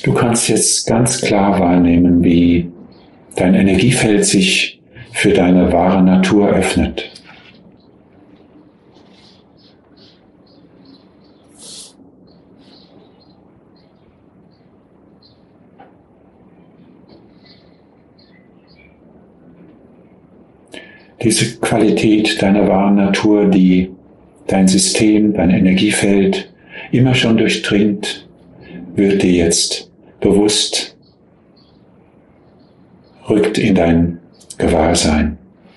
Du kannst jetzt ganz klar wahrnehmen, wie dein Energiefeld sich für deine wahre Natur öffnet. Diese Qualität deiner wahren Natur, die dein System, dein Energiefeld immer schon durchdringt, wird dir jetzt bewusst, rückt in dein Gewahrsein.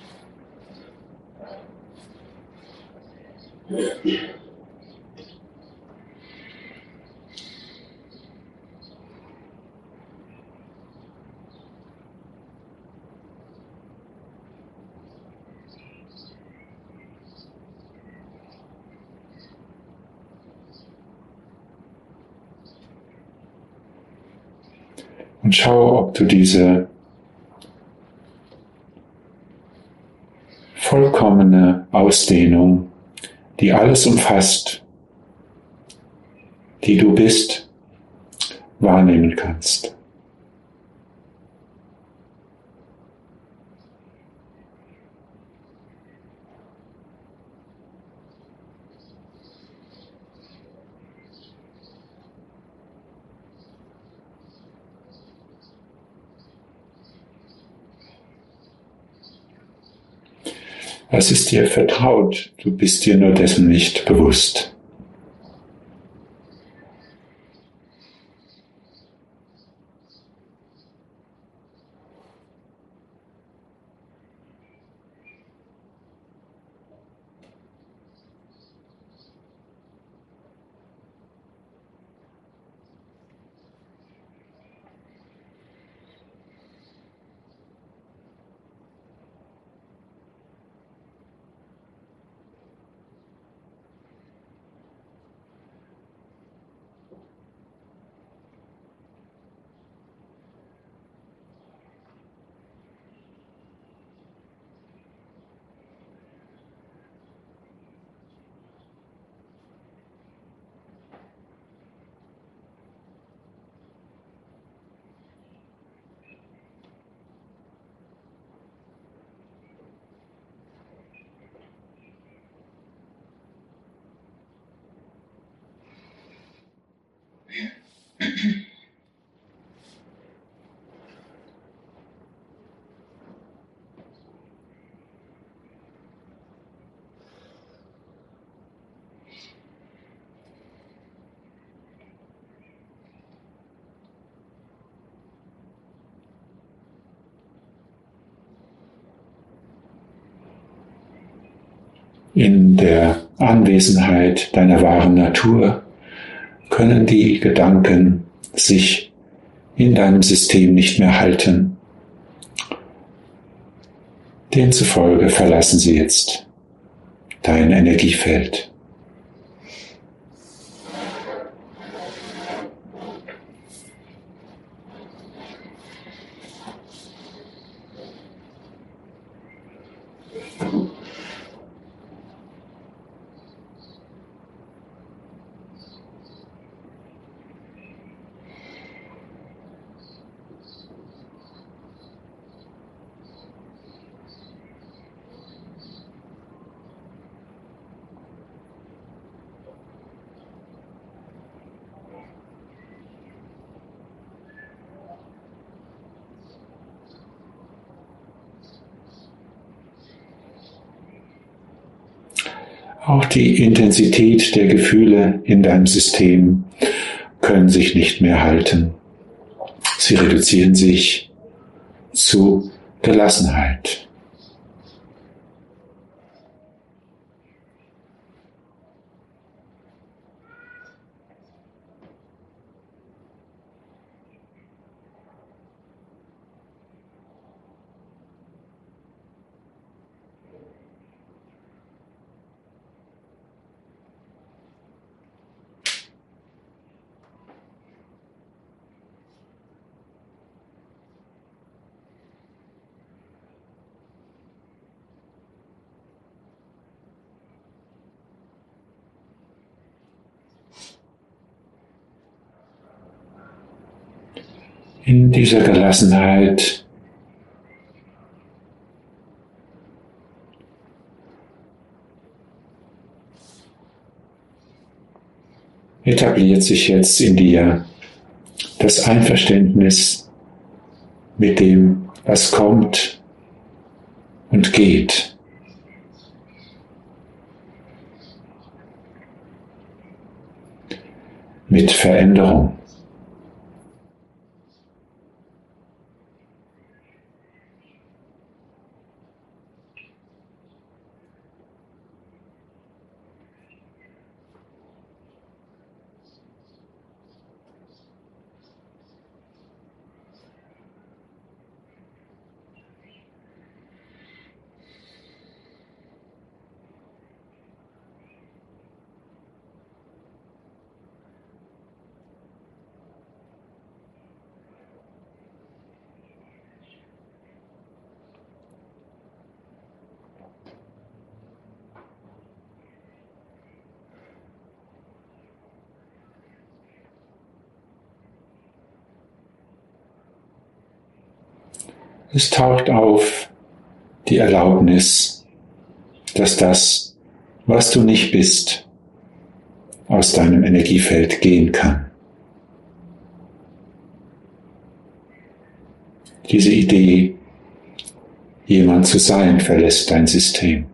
Und schau, ob du diese vollkommene Ausdehnung, die alles umfasst, die du bist, wahrnehmen kannst. Es ist dir vertraut, du bist dir nur dessen nicht bewusst. In der Anwesenheit deiner wahren Natur können die Gedanken sich in deinem System nicht mehr halten. Demzufolge verlassen sie jetzt dein Energiefeld. Auch die Intensität der Gefühle in deinem System können sich nicht mehr halten. Sie reduzieren sich zu Gelassenheit. In dieser Gelassenheit etabliert sich jetzt in dir das Einverständnis mit dem, was kommt und geht. Mit Veränderung. Es taucht auf die Erlaubnis, dass das, was du nicht bist, aus deinem Energiefeld gehen kann. Diese Idee, jemand zu sein, verlässt dein System.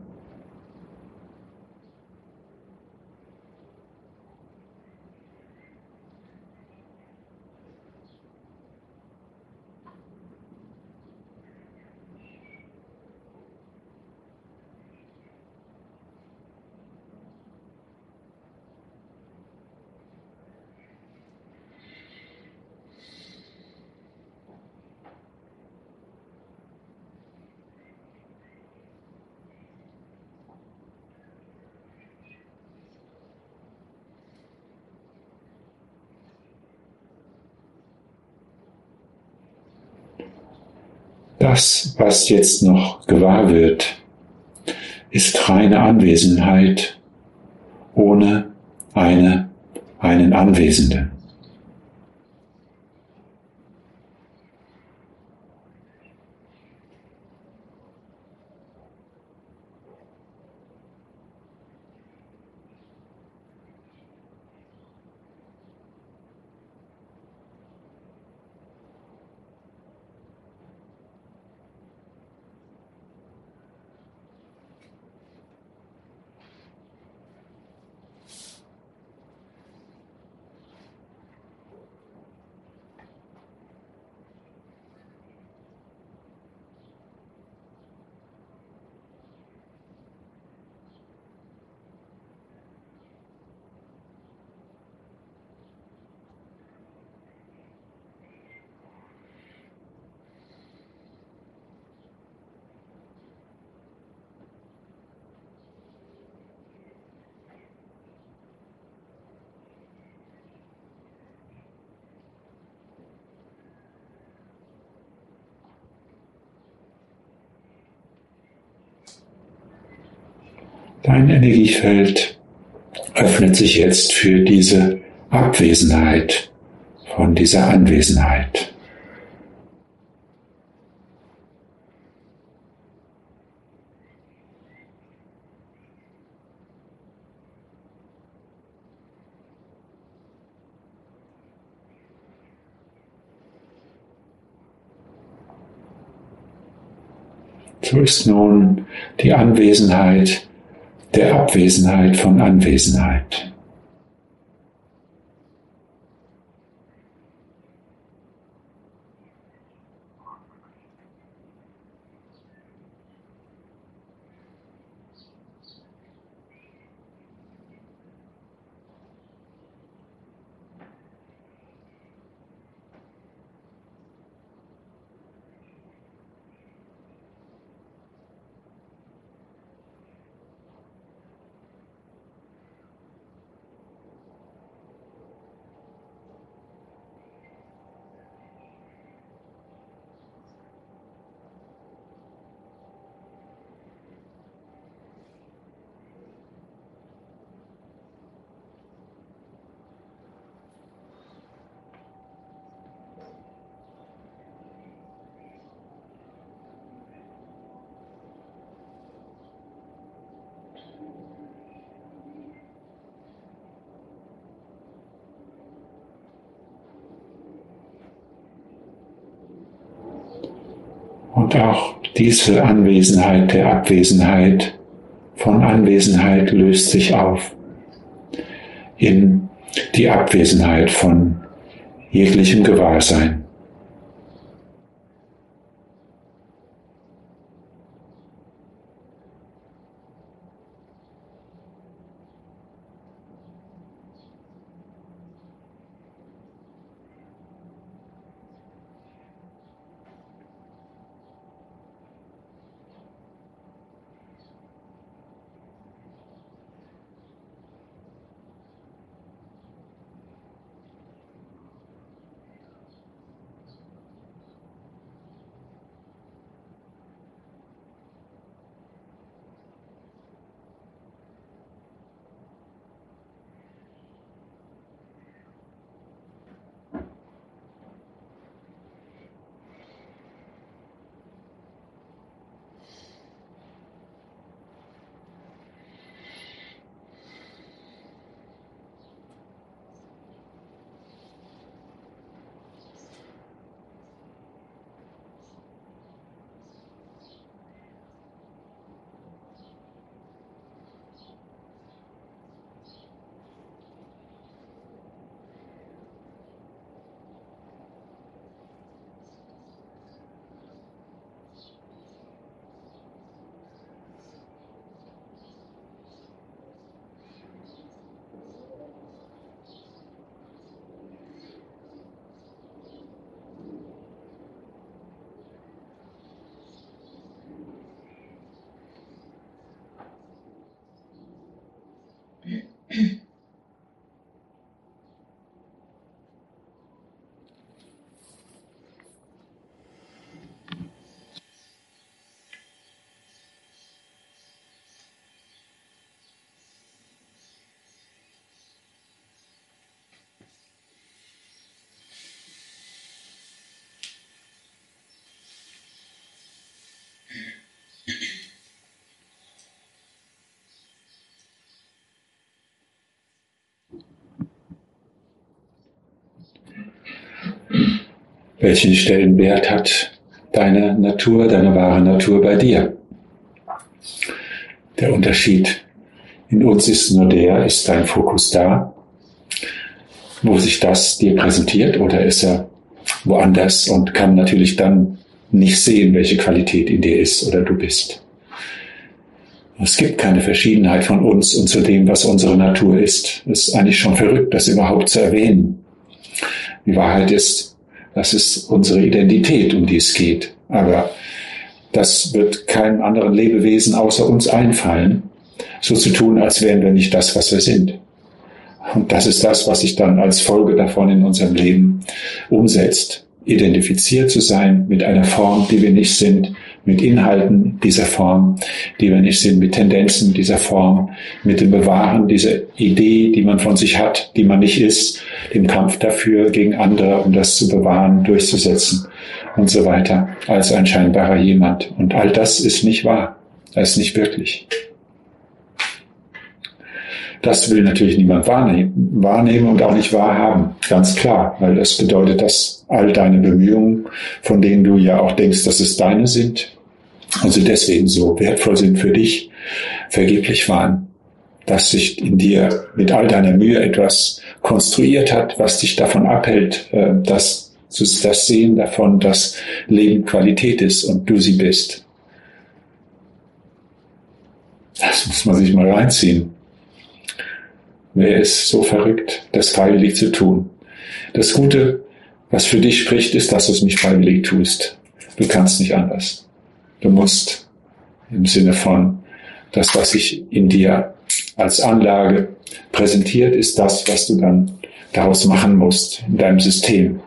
Das, was jetzt noch gewahr wird, ist reine Anwesenheit ohne einen Anwesenden. Dein Energiefeld öffnet sich jetzt für diese Abwesenheit von dieser Anwesenheit. So ist nun die Anwesenheit der Abwesenheit von Anwesenheit. Und auch diese Anwesenheit der Abwesenheit von Anwesenheit löst sich auf in die Abwesenheit von jeglichem Gewahrsein. Welchen Stellenwert hat deine Natur, deine wahre Natur bei dir? Der Unterschied in uns ist nur der, ist dein Fokus da, wo sich das dir präsentiert, oder ist er woanders und kann natürlich dann nicht sehen, welche Qualität in dir ist oder du bist. Es gibt keine Verschiedenheit von uns und zu dem, was unsere Natur ist. Es ist eigentlich schon verrückt, das überhaupt zu erwähnen. Die Wahrheit ist, das ist unsere Identität, um die es geht. Aber das wird keinem anderen Lebewesen außer uns einfallen, so zu tun, als wären wir nicht das, was wir sind. Und das ist das, was sich dann als Folge davon in unserem Leben umsetzt. Identifiziert zu sein mit einer Form, die wir nicht sind, mit Inhalten dieser Form, die wir nicht sind, mit Tendenzen dieser Form, mit dem Bewahren dieser Idee, die man von sich hat, die man nicht ist, dem Kampf dafür gegen andere, um das zu bewahren, durchzusetzen und so weiter, als ein scheinbarer jemand. Und all das ist nicht wahr. Das ist nicht wirklich. Das will natürlich niemand wahrnehmen und auch nicht wahrhaben. Ganz klar, weil das bedeutet, dass all deine Bemühungen, von denen du ja auch denkst, dass es deine sind, also deswegen so wertvoll sind für dich, vergeblich waren. Dass sich in dir mit all deiner Mühe etwas konstruiert hat, was dich davon abhält, dass das Sehen davon, dass Leben Qualität ist und du sie bist. Das muss man sich mal reinziehen. Wer ist so verrückt, das freiwillig zu tun? Das Gute, was für dich spricht, ist, dass du es nicht freiwillig tust. Du kannst nicht anders. Du musst im Sinne von, das, was sich in dir als Anlage präsentiert, ist das, was du dann daraus machen musst in deinem System.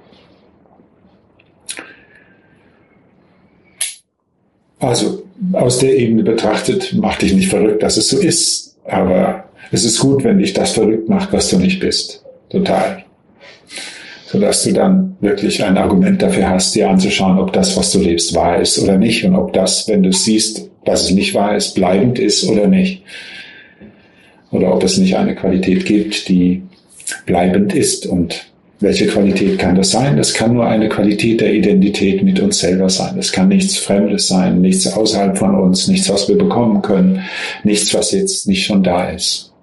Also aus der Ebene betrachtet, mach dich nicht verrückt, dass es so ist, aber es ist gut, wenn dich das verrückt macht, was du nicht bist. Total. Sodass du dann wirklich ein Argument dafür hast, dir anzuschauen, ob das, was du lebst, wahr ist oder nicht. Und ob das, wenn du siehst, dass es nicht wahr ist, bleibend ist oder nicht. Oder ob es nicht eine Qualität gibt, die bleibend ist und Welche Qualität kann das sein? Das kann nur eine Qualität der Identität mit uns selber sein. Es kann nichts Fremdes sein, nichts außerhalb von uns, nichts, was wir bekommen können, nichts, was jetzt nicht schon da ist.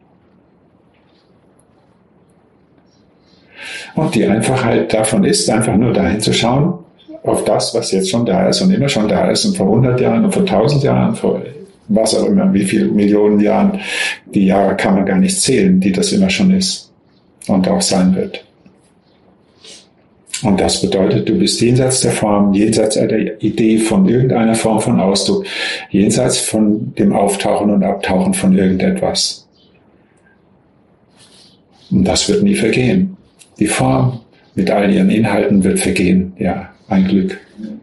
Und die Einfachheit davon ist, einfach nur dahin zu schauen, auf das, was jetzt schon da ist und immer schon da ist und vor 100 Jahren und vor 1000 Jahren, vor was auch immer, wie viele Millionen Jahren, die Jahre kann man gar nicht zählen, die das immer schon ist und auch sein wird. Und das bedeutet, du bist jenseits der Form, jenseits der Idee von irgendeiner Form von Ausdruck, jenseits von dem Auftauchen und Abtauchen von irgendetwas. Und das wird nie vergehen. Die Form mit all ihren Inhalten wird vergehen. Ja, ein Glück.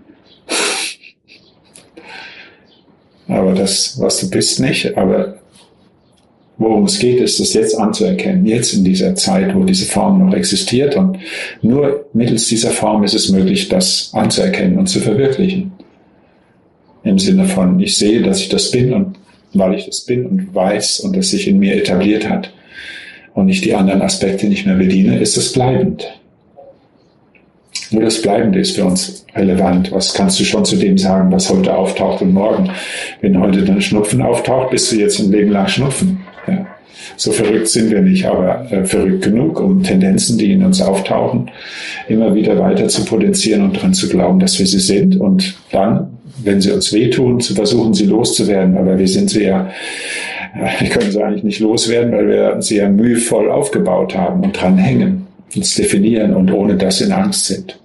Aber das, was du bist, nicht. Aber worum es geht, ist es jetzt anzuerkennen. Jetzt in dieser Zeit, wo diese Form noch existiert. Und nur mittels dieser Form ist es möglich, das anzuerkennen und zu verwirklichen. Im Sinne von, ich sehe, dass ich das bin und weil ich das bin und weiß und es sich in mir etabliert hat und ich die anderen Aspekte nicht mehr bediene, ist es bleibend. Nur das Bleibende ist für uns relevant. Was kannst du schon zu dem sagen, was heute auftaucht und morgen? Wenn heute dein Schnupfen auftaucht, bist du jetzt ein Leben lang Schnupfen. Ja. So verrückt sind wir nicht, aber verrückt genug, um Tendenzen, die in uns auftauchen, immer wieder weiter zu potenzieren und daran zu glauben, dass wir sie sind. Und dann, wenn sie uns wehtun, zu versuchen, sie loszuwerden. Aber wir sind sie ja, wir können sie eigentlich nicht loswerden, weil wir sie ja mühevoll aufgebaut haben und dran hängen, uns definieren und ohne das in Angst sind.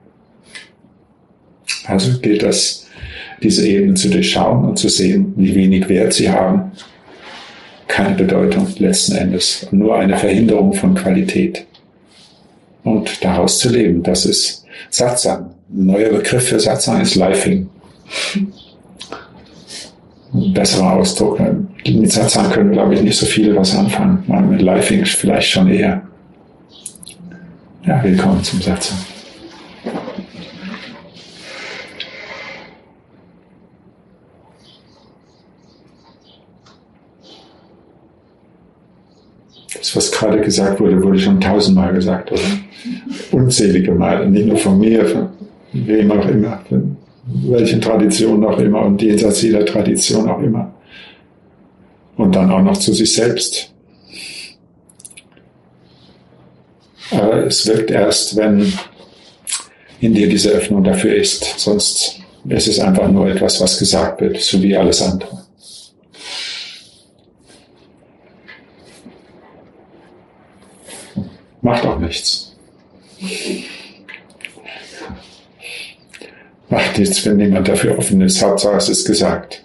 Also gilt das, diese Ebenen zu durchschauen und zu sehen, wie wenig Wert sie haben. Keine Bedeutung letzten Endes, nur eine Verhinderung von Qualität. Und daraus zu leben, das ist Satsang. Ein neuer Begriff für Satsang ist Lifing. Ein besserer Ausdruck. Mit Satsang können, glaube ich, nicht so viele was anfangen. Mit Lifing vielleicht schon eher. Ja, willkommen zum Satsang. Das, was gerade gesagt wurde, wurde schon 1000-mal gesagt, oder? Unzählige Male, nicht nur von mir, von wem auch immer, von welchen Traditionen auch immer und jenseits jeder Tradition auch immer. Und dann auch noch zu sich selbst. Aber es wirkt erst, wenn in dir diese Öffnung dafür ist. Sonst ist es einfach nur etwas, was gesagt wird, so wie alles andere. Macht auch nichts. Macht nichts, wenn niemand dafür offen ist. Hauptsache, es ist gesagt.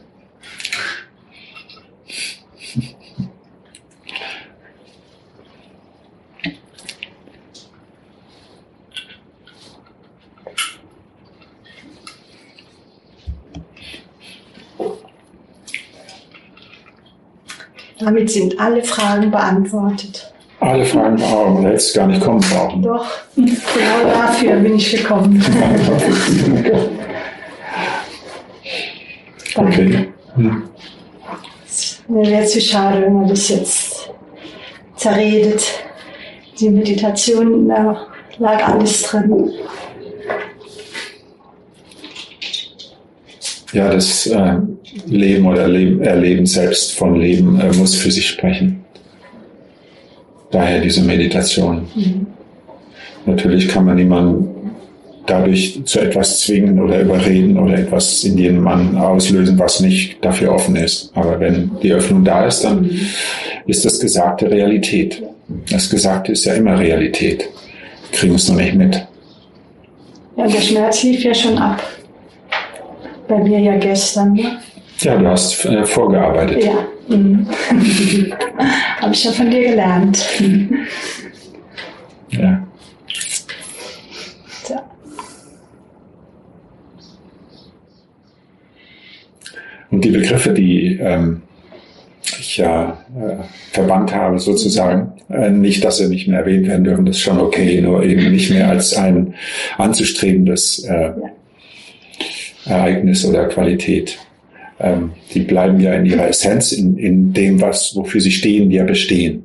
Damit sind alle Fragen beantwortet. Alle Fragen brauchen, oder hättest gar nicht kommen brauchen. Doch, genau dafür bin ich gekommen. Okay. Mir wäre zu schade, wenn man das jetzt zerredet. Die Meditation, da lag alles drin. Ja, das Leben oder Erleben selbst von Leben muss für sich sprechen. Daher diese Meditation. Natürlich kann man niemanden dadurch zu etwas zwingen oder überreden oder etwas in jedem Mann auslösen, was nicht dafür offen ist. Aber wenn die Öffnung da ist, dann ist das Gesagte Realität. Das Gesagte ist ja immer Realität. Wir kriegen es noch nicht mit. Ja, der Schmerz lief ja schon ab. Bei mir ja gestern. Ne? Ja, du hast vorgearbeitet. Ja. Habe ich ja von dir gelernt. Ja. So. Und die Begriffe, die ich ja verbannt habe sozusagen, nicht, dass sie nicht mehr erwähnt werden dürfen, das ist schon okay, nur eben nicht mehr als ein anzustrebendes Ereignis oder Qualität. Die bleiben ja in ihrer Essenz, in dem, wofür sie stehen, ja bestehen.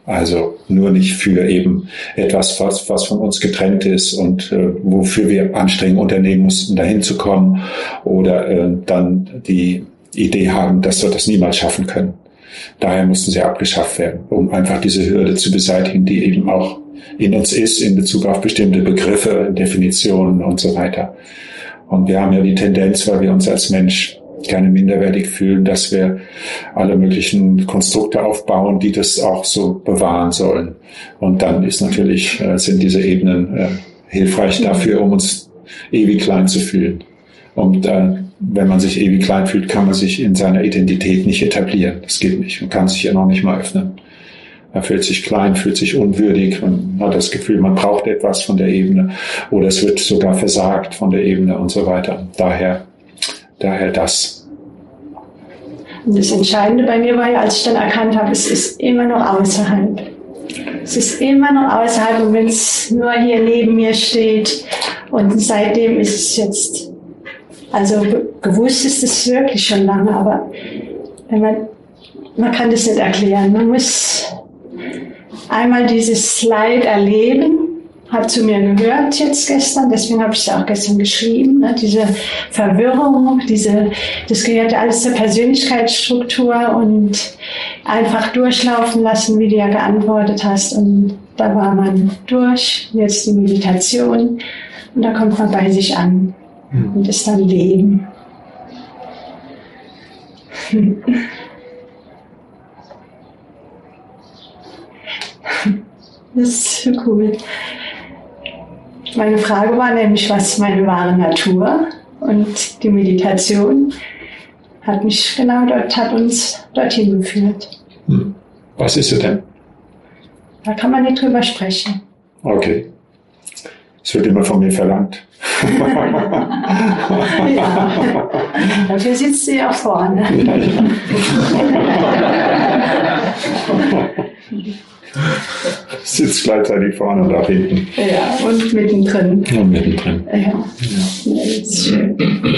Also nur nicht für eben etwas, was von uns getrennt ist und wofür wir Anstrengungen unternehmen mussten, dahin zu kommen oder dann die Idee haben, dass wir das niemals schaffen können. Daher mussten sie abgeschafft werden, um einfach diese Hürde zu beseitigen, die eben auch in uns ist, in Bezug auf bestimmte Begriffe, Definitionen und so weiter. Und wir haben ja die Tendenz, weil wir uns als Mensch gerne minderwertig fühlen, dass wir alle möglichen Konstrukte aufbauen, die das auch so bewahren sollen. Und dann ist natürlich, sind diese Ebenen hilfreich dafür, um uns ewig klein zu fühlen. Und wenn man sich ewig klein fühlt, kann man sich in seiner Identität nicht etablieren. Das geht nicht. Man kann sich ja noch nicht mal öffnen. Man fühlt sich klein, fühlt sich unwürdig, man hat das Gefühl, man braucht etwas von der Ebene oder es wird sogar versagt von der Ebene und so weiter. Daher das. Und das Entscheidende bei mir war ja, als ich dann erkannt habe, es ist immer noch außerhalb. Es ist immer noch außerhalb, und wenn es nur hier neben mir steht. Und seitdem ist es jetzt, also gewusst ist es wirklich schon lange, aber wenn man kann das nicht erklären. Man muss einmal dieses Leid erleben, hat zu mir gehört jetzt gestern, deswegen habe ich es auch gestern geschrieben, ne? Diese Verwirrung, das gehört alles zur Persönlichkeitsstruktur und einfach durchlaufen lassen, wie du ja geantwortet hast, und da war man durch, jetzt die Meditation und da kommt man bei sich an und ist dann Leben. Das ist so cool. Meine Frage war nämlich, was ist meine wahre Natur? Und die Meditation hat uns dorthin geführt. Was ist sie denn? Da kann man nicht drüber sprechen. Okay. Es wird immer von mir verlangt. Ja, dafür sitzt sie ja vorne. Sitzt gleichzeitig vorne und auch hinten. Ja, und mittendrin. Und mittendrin. Ja, ja. Das ist schön.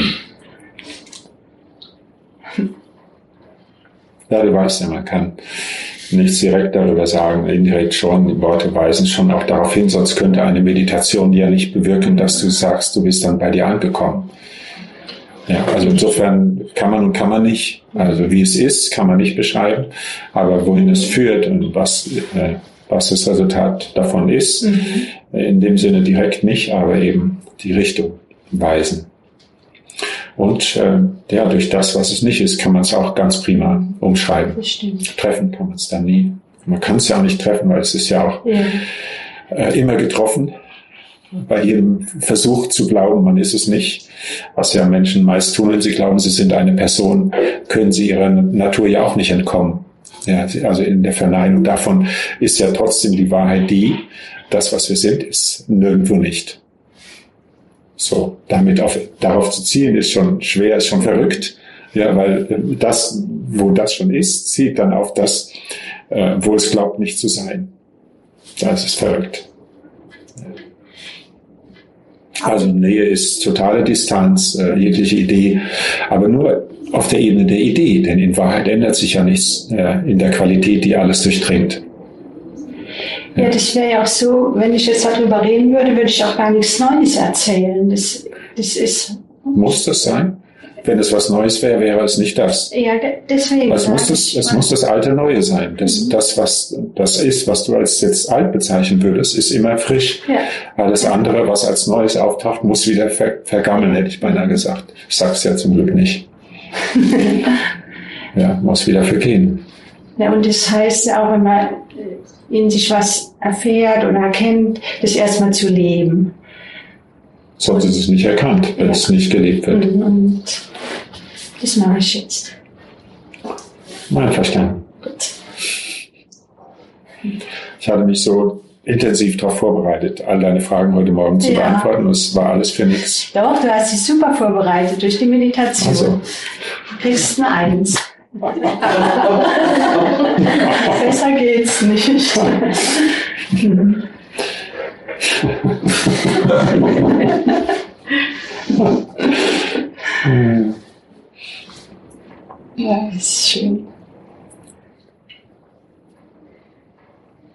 Ja, du weißt ja, man kann nichts direkt darüber sagen, indirekt schon. Die Worte weisen schon auch darauf hin, sonst könnte eine Meditation ja nicht bewirken, dass du sagst, du bist dann bei dir angekommen. Ja, also insofern kann man und kann man nicht. Also wie es ist, kann man nicht beschreiben. Aber wohin es führt und was das Resultat davon ist, in dem Sinne direkt nicht, aber eben die Richtung weisen. Und durch das, was es nicht ist, kann man es auch ganz prima umschreiben. Bestimmt. Treffen kann man es dann nie. Man kann es ja auch nicht treffen, weil es ist ja auch immer getroffen. Bei jedem Versuch zu glauben, man ist es nicht, was ja Menschen meist tun, wenn sie glauben, sie sind eine Person, können sie ihrer Natur ja auch nicht entkommen. Ja, also in der Verneinung davon ist ja trotzdem die Wahrheit die, das, was wir sind, ist nirgendwo nicht. So, darauf zu zielen, ist schon schwer, ist schon verrückt. Ja, weil das, wo das schon ist, zieht dann auf das, wo es glaubt, nicht zu sein. Das ist verrückt. Also Nähe ist totale Distanz, jegliche Idee, aber nur auf der Ebene der Idee, denn in Wahrheit ändert sich ja nichts in der Qualität, die alles durchdringt. Ja, das wäre ja auch so, wenn ich jetzt darüber reden würde, würde ich auch gar nichts Neues erzählen. Das ist... Muss das sein? Wenn es was Neues wäre, wäre es nicht das. Ja, deswegen. Es muss das alte Neue sein. Das, was ist, was du als jetzt alt bezeichnen würdest, ist immer frisch. Ja. Alles andere, was als Neues auftaucht, muss wieder vergammeln, hätte ich beinahe gesagt. Ich sag's ja zum Glück nicht. Ja, muss wieder vergehen. Ja, und das heißt ja auch, wenn man in sich was erfährt oder erkennt, das erstmal zu leben. Sonst ist es nicht erkannt, wenn es nicht gelebt wird. Und das mache ich jetzt. Einverstanden. Gut. Ich hatte mich so intensiv darauf vorbereitet, all deine Fragen heute Morgen zu beantworten. Und es war alles für nichts. Doch, du hast dich super vorbereitet durch die Meditation. Also. Du kriegst eine 1. Besser geht's nicht. Ja, das ist schön.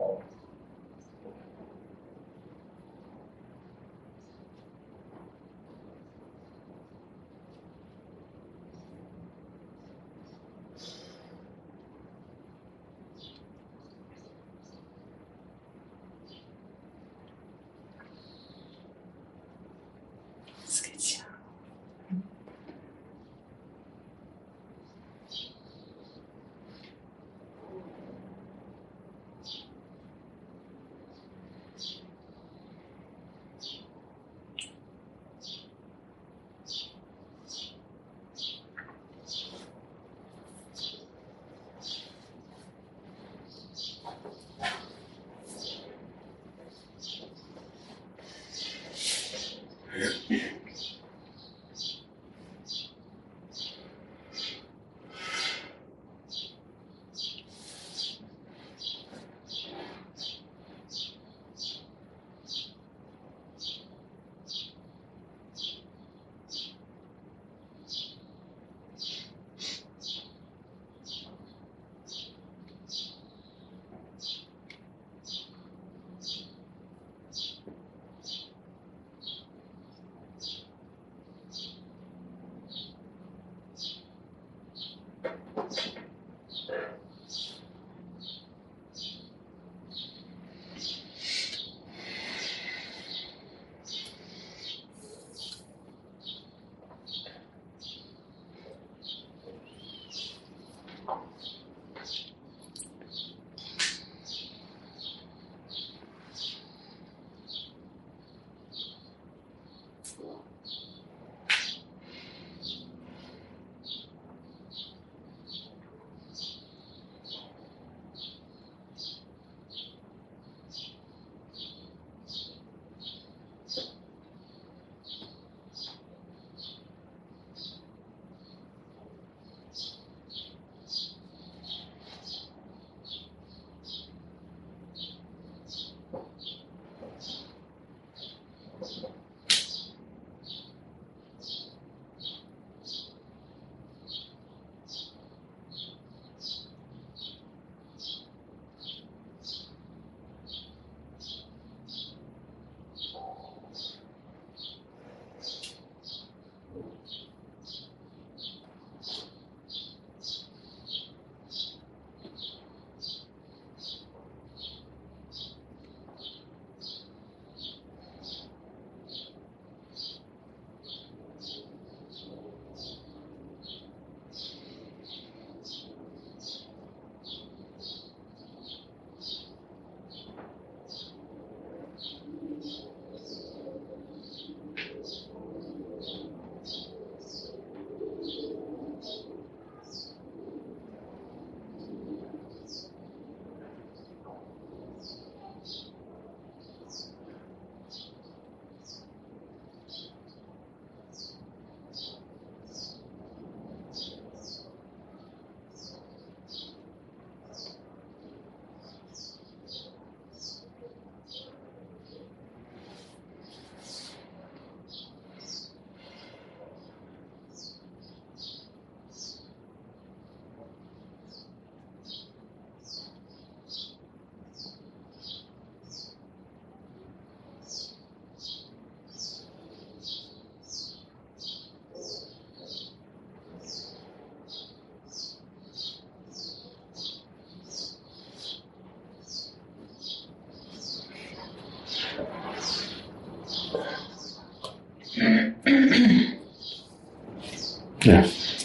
Ja.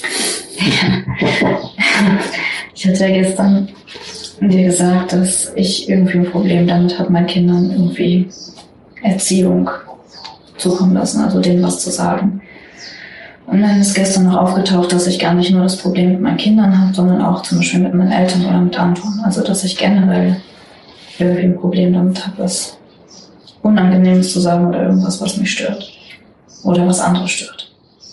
Ich hatte ja gestern dir gesagt, dass ich irgendwie ein Problem damit habe, meinen Kindern irgendwie Erziehung zukommen lassen, also denen was zu sagen. Und dann ist gestern noch aufgetaucht, dass ich gar nicht nur das Problem mit meinen Kindern habe, sondern auch zum Beispiel mit meinen Eltern oder mit Anton. Also dass ich generell irgendwie ein Problem damit habe, was Unangenehmes zu sagen oder irgendwas, was mich stört. Oder was andere stört.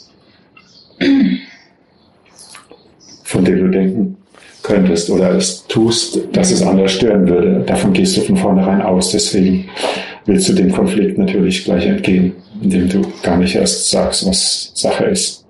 Von dem du denken könntest oder es tust, dass es anders stören würde. Davon gehst du von vornherein aus. Deswegen willst du dem Konflikt natürlich gleich entgehen, indem du gar nicht erst sagst, was Sache ist.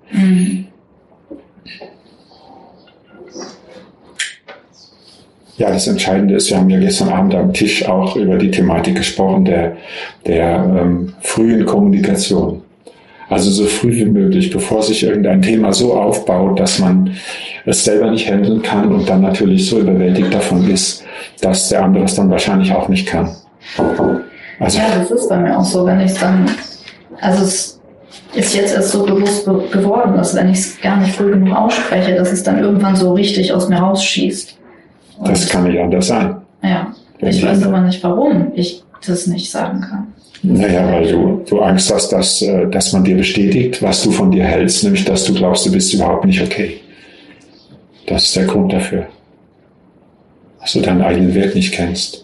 Ja, das Entscheidende ist, wir haben ja gestern Abend am Tisch auch über die Thematik gesprochen, der frühen Kommunikation. Also so früh wie möglich, bevor sich irgendein Thema so aufbaut, dass man es selber nicht handeln kann und dann natürlich so überwältigt davon ist, dass der andere es dann wahrscheinlich auch nicht kann. Also, ja, das ist bei mir auch so, wenn ich dann, also es ist jetzt erst so bewusst geworden, dass wenn ich es gar nicht früh genug ausspreche, dass es dann irgendwann so richtig aus mir rausschießt. Und das kann nicht anders sein. Ja, ich weiß aber nicht, warum ich das nicht sagen kann. Naja, weil du Angst hast, dass man dir bestätigt, was du von dir hältst, nämlich dass du glaubst, du bist überhaupt nicht okay. Das ist der Grund dafür. Dass du deinen eigenen Wert nicht kennst.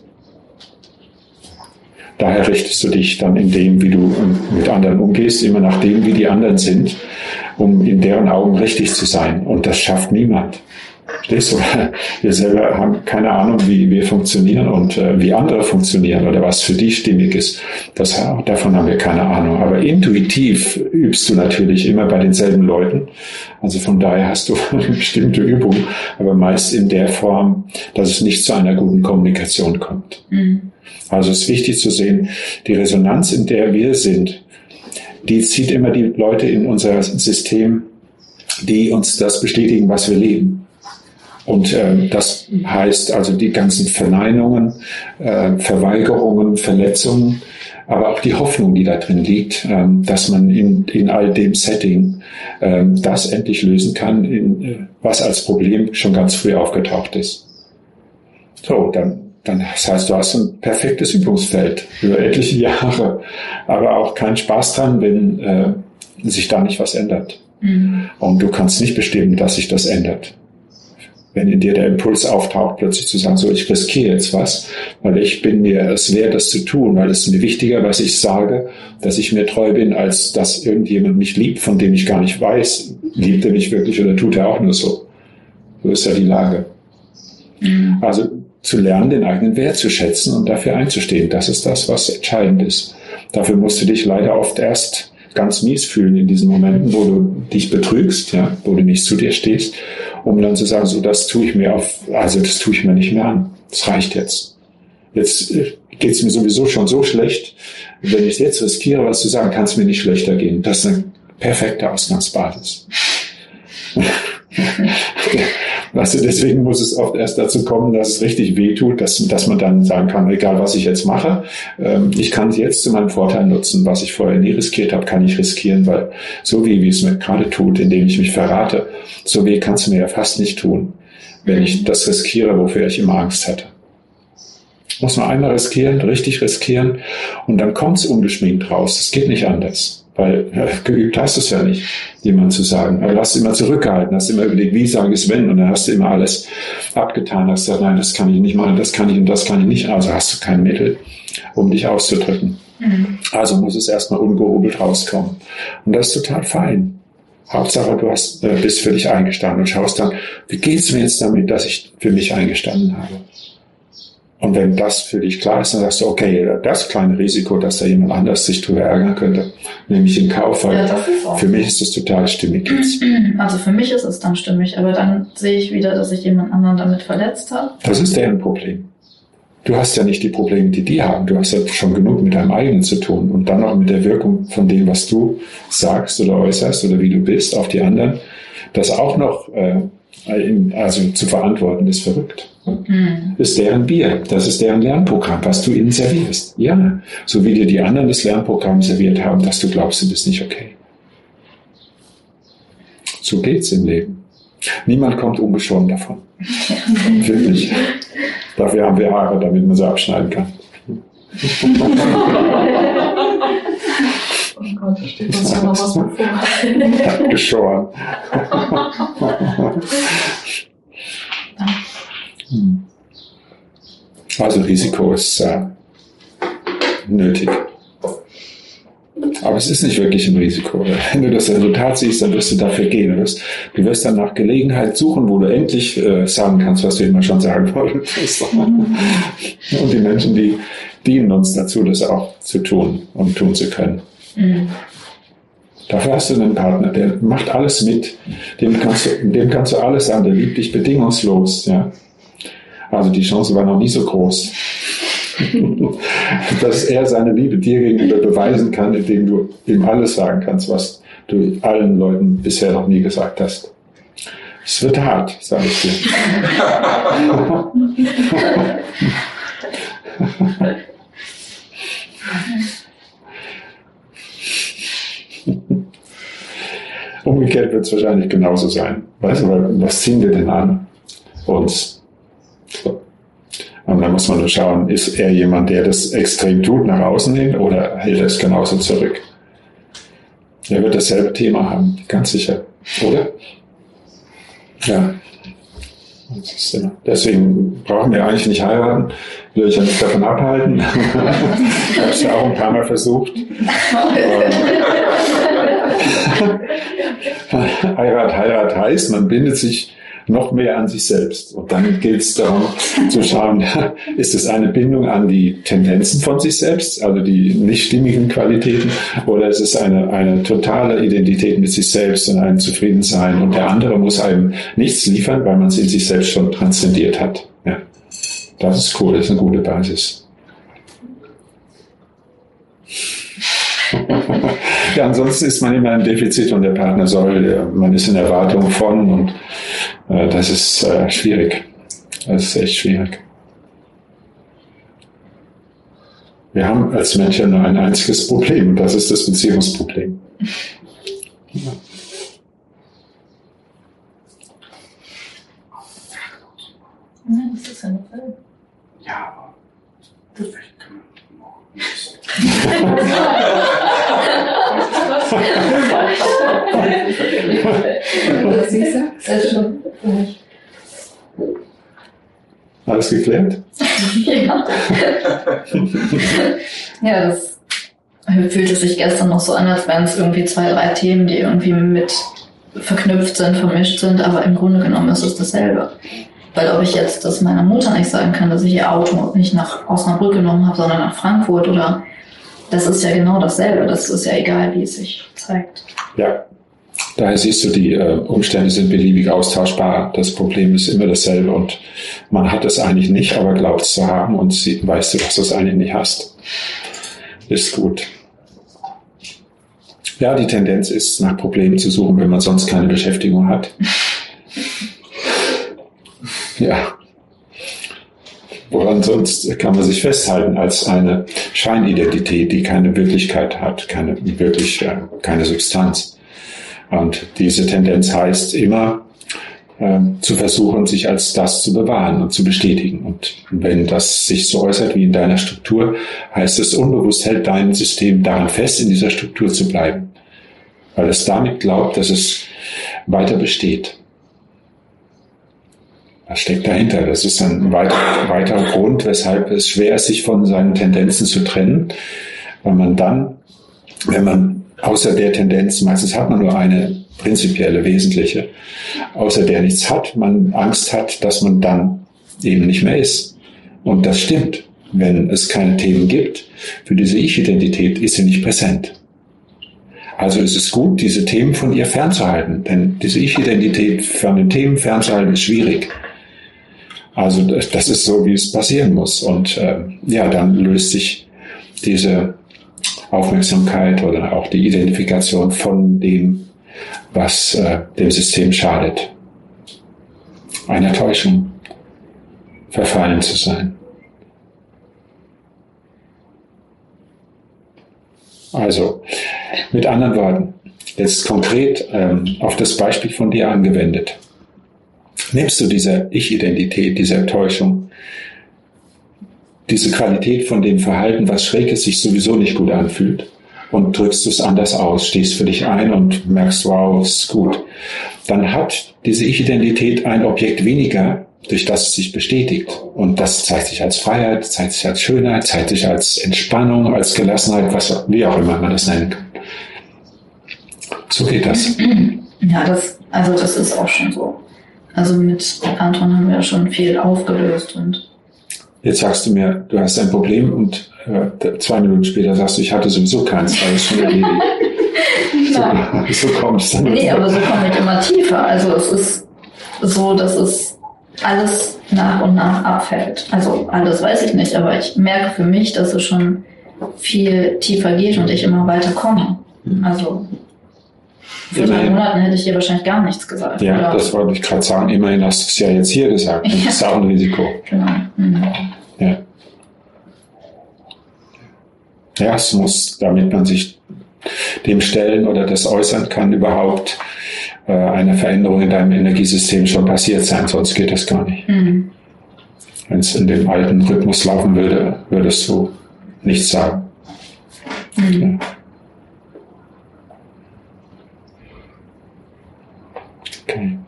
Daher richtest du dich dann in dem, wie du mit anderen umgehst, immer nach dem, wie die anderen sind, um in deren Augen richtig zu sein. Und das schafft niemand. Verstehst du? Wir selber haben keine Ahnung, wie wir funktionieren und wie andere funktionieren oder was für die stimmig ist. Davon haben wir keine Ahnung. Aber intuitiv übst du natürlich immer bei denselben Leuten. Also von daher hast du eine bestimmte Übung, aber meist in der Form, dass es nicht zu einer guten Kommunikation kommt. Mhm. Also es ist wichtig zu sehen, die Resonanz, in der wir sind, die zieht immer die Leute in unser System, die uns das bestätigen, was wir leben. Und das heißt also die ganzen Verneinungen, Verweigerungen, Verletzungen, aber auch die Hoffnung, die da drin liegt, dass man in all dem Setting das endlich lösen kann, was als Problem schon ganz früh aufgetaucht ist. So, dann das heißt, du hast ein perfektes Übungsfeld über etliche Jahre, aber auch keinen Spaß dran, wenn sich da nicht was ändert. Mhm. Und du kannst nicht bestimmen, dass sich das ändert. Wenn in dir der Impuls auftaucht, plötzlich zu sagen, so, ich riskiere jetzt was, weil ich bin mir es wert, das zu tun, weil es mir wichtiger, was ich sage, dass ich mir treu bin, als dass irgendjemand mich liebt, von dem ich gar nicht weiß, liebt er mich wirklich oder tut er auch nur so. So ist ja die Lage. Mhm. Also zu lernen, den eigenen Wert zu schätzen und dafür einzustehen, das ist das, was entscheidend ist. Dafür musst du dich leider oft erst ganz mies fühlen in diesen Momenten, wo du dich betrügst, ja, wo du nicht zu dir stehst, um dann zu sagen, so, das tue ich mir nicht mehr an. Das reicht jetzt. Jetzt geht es mir sowieso schon so schlecht. Wenn ich es jetzt riskiere, was zu sagen, kann es mir nicht schlechter gehen. Das ist eine perfekte Ausgangsbasis. Weißt du, deswegen muss es oft erst dazu kommen, dass es richtig wehtut, dass man dann sagen kann, egal was ich jetzt mache, ich kann es jetzt zu meinem Vorteil nutzen. Was ich vorher nie riskiert habe, kann ich riskieren, weil so wie es mir gerade tut, indem ich mich verrate, so weh kann es mir ja fast nicht tun, wenn ich das riskiere, wofür ich immer Angst hatte. Muss man einmal riskieren, richtig riskieren und dann kommt es ungeschminkt raus. Es geht nicht anders. Weil geübt hast du es ja nicht, jemand zu sagen. Aber du hast immer zurückgehalten, hast immer überlegt, wie sage ich es wenn? Und dann hast du immer alles abgetan, hast gesagt, nein, das kann ich nicht machen, das kann ich und das kann ich nicht. Also hast du kein Mittel, um dich auszudrücken. Mhm. Also muss es erstmal ungehobelt rauskommen. Und das ist total fein. Hauptsache, du bist für dich eingestanden und schaust dann, wie geht es mir jetzt damit, dass ich für mich eingestanden habe? Und wenn das für dich klar ist, dann sagst du, okay, das kleine Risiko, dass da jemand anders sich drüber ärgern könnte, nehme ich in Kauf, weil für mich ist es total stimmig jetzt. Also für mich ist es dann stimmig, aber dann sehe ich wieder, dass ich jemand anderen damit verletzt habe. Das ist deren Problem. Du hast ja nicht die Probleme, die die haben. Du hast ja schon genug mit deinem eigenen zu tun und dann auch mit der Wirkung von dem, was du sagst oder äußerst oder wie du bist auf die anderen. Das auch noch zu verantworten, ist verrückt. Ist deren Bier. Das ist deren Lernprogramm, was du ihnen servierst. Ja, so wie dir die anderen das Lernprogramm serviert haben, dass du glaubst, du bist nicht okay. So geht's im Leben. Niemand kommt ungeschoren davon. Wirklich. Dafür haben wir Haare, damit man sie abschneiden kann. Oh Gott, da steht uns ja noch was bevor. Geschoren. Also Risiko ist nötig. Aber es ist nicht wirklich ein Risiko. Wenn du das Resultat siehst, dann wirst du dafür gehen. Du wirst dann nach Gelegenheit suchen, wo du endlich sagen kannst, was du immer schon sagen wolltest. Und die Menschen, die dienen uns dazu, das auch zu tun und tun zu können. Mhm. Dafür hast du einen Partner, der macht alles mit. Dem kannst du alles sagen, der liebt dich bedingungslos. Ja? Also die Chance war noch nie so groß, dass er seine Liebe dir gegenüber beweisen kann, indem du ihm alles sagen kannst, was du allen Leuten bisher noch nie gesagt hast. Es wird hart, sage ich dir. Umgekehrt wird es wahrscheinlich genauso sein. Weißt du, was ziehen wir denn an? Uns. So. Und dann muss man nur schauen, ist er jemand, der das extrem tut nach außen hin oder hält er es genauso zurück? Er wird dasselbe Thema haben, ganz sicher. Oder? Ja. Deswegen brauchen wir eigentlich nicht heiraten. Will ich ja nicht davon abhalten. Ich habe es ja auch ein paar Mal versucht. Heirat heißt, man bindet sich noch mehr an sich selbst. Und dann gilt es darum zu schauen, ist es eine Bindung an die Tendenzen von sich selbst, also die nicht stimmigen Qualitäten, oder ist es eine totale Identität mit sich selbst und ein Zufriedensein. Und der andere muss einem nichts liefern, weil man es in sich selbst schon transzendiert hat. Ja. Das ist cool, das ist eine gute Basis. Ja, ansonsten ist man immer im Defizit und der Partner soll, man ist in Erwartung von und das ist schwierig. Das ist echt schwierig. Wir haben als Menschen nur ein einziges Problem und das ist das Beziehungsproblem. Ja. Das ist ja eine Welt. Ja, aber vielleicht können wir noch nicht. Alles geklärt? Ja. Ja, das fühlte sich gestern noch so an, als wären es irgendwie 2, 3 Themen, die irgendwie mit verknüpft sind, vermischt sind, aber im Grunde genommen ist es dasselbe. Weil ob ich jetzt das meiner Mutter nicht sagen kann, dass ich ihr Auto nicht nach Osnabrück genommen habe, sondern nach Frankfurt, oder das ist ja genau dasselbe. Das ist ja egal, wie es sich zeigt. Ja, daher siehst du, die Umstände sind beliebig austauschbar. Das Problem ist immer dasselbe und man hat es eigentlich nicht, aber glaubt es zu haben und weißt du, dass du es eigentlich nicht hast. Ist gut. Ja, die Tendenz ist, nach Problemen zu suchen, wenn man sonst keine Beschäftigung hat. Ja. Woran sonst kann man sich festhalten als eine Scheinidentität, die keine Wirklichkeit hat, keine Substanz. Und diese Tendenz heißt immer, zu versuchen, sich als das zu bewahren und zu bestätigen. Und wenn das sich so äußert wie in deiner Struktur, heißt es, unbewusst hält dein System daran fest, in dieser Struktur zu bleiben. Weil es damit glaubt, dass es weiter besteht. Was steckt dahinter? Das ist ein weiterer Grund, weshalb es schwer ist, sich von seinen Tendenzen zu trennen, weil man dann, wenn man außer der Tendenz, meistens hat man nur eine prinzipielle, wesentliche, außer der nichts hat, man Angst hat, dass man dann eben nicht mehr ist. Und das stimmt. Wenn es keine Themen gibt, für diese Ich-Identität ist sie nicht präsent. Also ist es gut, diese Themen von ihr fernzuhalten, denn diese Ich-Identität von den Themen fernzuhalten ist schwierig. Also das ist so, wie es passieren muss. Und dann löst sich diese Aufmerksamkeit oder auch die Identifikation von dem, was dem System schadet. Einer Täuschung verfallen zu sein. Also, mit anderen Worten, jetzt konkret auf das Beispiel von dir angewendet. Nimmst du diese Ich-Identität, diese Täuschung, diese Qualität von dem Verhalten, was schräg ist, sich sowieso nicht gut anfühlt, und drückst es anders aus, stehst für dich ein und merkst, wow, es ist gut. Dann hat diese Ich-Identität ein Objekt weniger, durch das es sich bestätigt. Und das zeigt sich als Freiheit, zeigt sich als Schönheit, zeigt sich als Entspannung, als Gelassenheit, wie auch immer man das nennen kann. So geht das. Ja, das ist auch schon so. Also mit Anton haben wir schon viel aufgelöst und jetzt sagst du mir, du hast ein Problem und 2 Minuten später sagst du, ich hatte sowieso keins, weil es schon erledigt. So kommst du dann. Nee, aber so komme ich immer tiefer. Also es ist so, dass es alles nach und nach abfällt. Also alles weiß ich nicht, aber ich merke für mich, dass es schon viel tiefer geht und ich immer weiter komme. Also vor 3 Monaten hätte ich dir wahrscheinlich gar nichts gesagt. Ja, oder? Das wollte ich gerade sagen. Immerhin hast du es ja jetzt hier gesagt. Das ist auch ein Risiko. Genau. Mhm. Ja. Ja, es muss, damit man sich dem stellen oder das äußern kann, überhaupt eine Veränderung in deinem Energiesystem schon passiert sein, sonst geht das gar nicht. Mhm. Wenn es in dem alten Rhythmus laufen würde, würdest du nichts sagen. Mhm. Ja. Okay.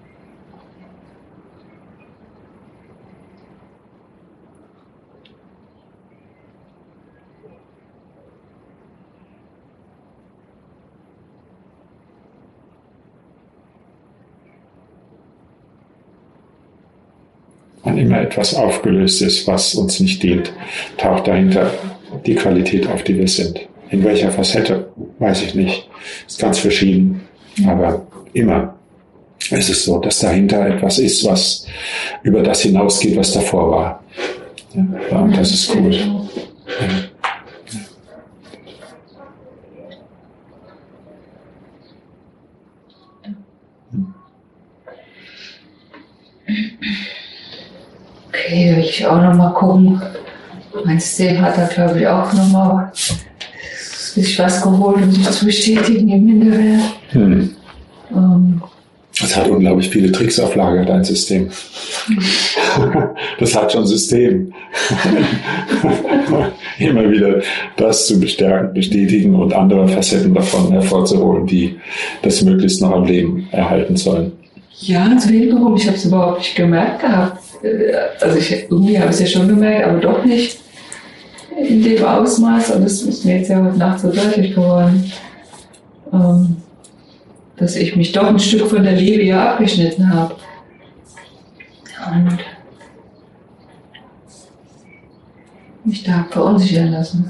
Wann immer etwas aufgelöst ist, was uns nicht dient, taucht dahinter die Qualität auf, die wir sind. In welcher Facette, weiß ich nicht. Ist ganz verschieden. Aber immer ist es so, dass dahinter etwas ist, was über das hinausgeht, was davor war. Ja, und das ist cool. Ja. Okay, will ich auch nochmal gucken. Mein System hat da, glaube ich, auch nochmal sich was geholt, um sich zu bestätigen im Minderwert. Das hat unglaublich viele Tricks auf Lager, dein System. Das hat schon System. Immer wieder das zu bestärken, bestätigen und andere Facetten davon hervorzuholen, die das möglichst noch am Leben erhalten sollen. Ja, zu hintenrum, ich habe es überhaupt nicht gemerkt gehabt. Also irgendwie habe ich es ja schon gemerkt, aber doch nicht in dem Ausmaß. Und das ist mir jetzt ja heute Nacht so deutlich geworden, dass ich mich doch ein Stück von der Liebe ja abgeschnitten habe. Und mich da verunsichern lassen.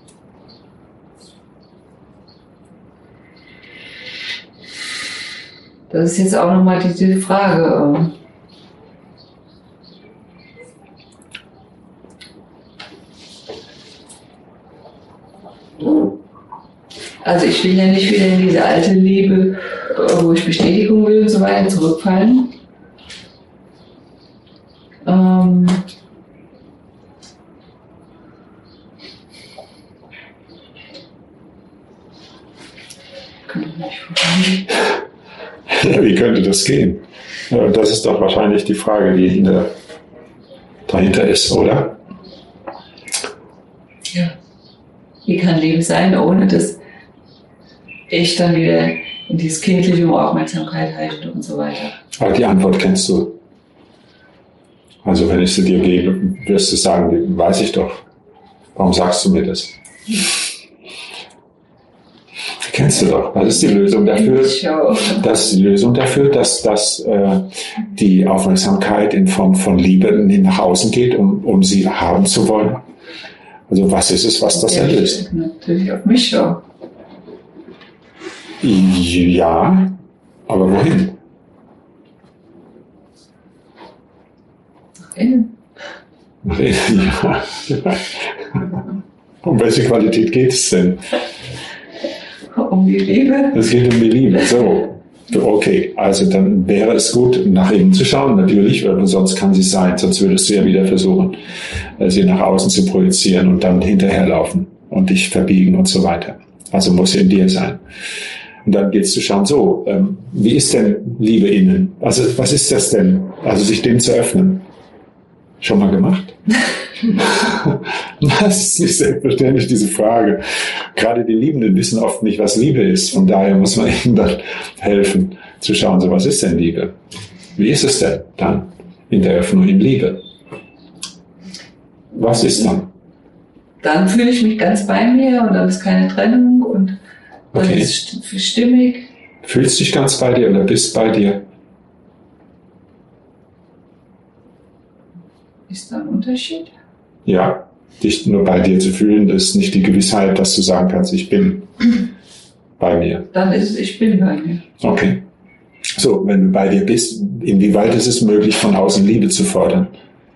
Das ist jetzt auch nochmal diese Frage. Also ich will ja nicht wieder in diese alte Liebe, wo ich Bestätigung will und so weiter, zurückfallen. Wie könnte das gehen? Das ist doch wahrscheinlich die Frage, die dahinter ist, oder? Ja. Wie kann Leben sein, ohne dass ich dann wieder in dieses kindliche Aufmerksamkeit halte und so weiter? Aber die Antwort kennst du. Also wenn ich sie dir gebe, wirst du sagen, weiß ich doch. Warum sagst du mir das? Kennst du doch. Was ist die Lösung dafür? Das ist die Lösung dafür, dass die Aufmerksamkeit in Form von Liebe nach außen geht, um sie haben zu wollen. Also was ist es, was das erlöst? Natürlich auf mich schon. Ja, aber wohin? Nach innen. Nach innen, ja. Um welche Qualität geht es denn? Um die Liebe. Es geht um die Liebe, so. Okay, also dann wäre es gut, nach innen zu schauen, natürlich, weil sonst kann sie sein, sonst würdest du ja wieder versuchen, sie nach außen zu projizieren und dann hinterherlaufen und dich verbiegen und so weiter. Also muss sie in dir sein. Und dann geht's zu schauen, so, wie ist denn Liebe innen? Also was ist das denn? Also sich dem zu öffnen. Schon mal gemacht? Das ist nicht selbstverständlich, diese Frage. Gerade die Liebenden wissen oft nicht, was Liebe ist. Von daher muss man ihnen dann helfen, zu schauen, so, was ist denn Liebe? Wie ist es denn dann in der Öffnung in Liebe? Was ist dann? Dann fühle ich mich ganz bei mir und dann ist keine Trennung und dann ist es stimmig. Fühlst du dich ganz bei dir oder bist bei dir? Ist da ein Unterschied? Ja, dich nur bei dir zu fühlen, ist nicht die Gewissheit, dass du sagen kannst, ich bin bei mir. Dann ist es, ich bin bei mir. Okay. So, wenn du bei dir bist, inwieweit ist es möglich, von außen Liebe zu fordern?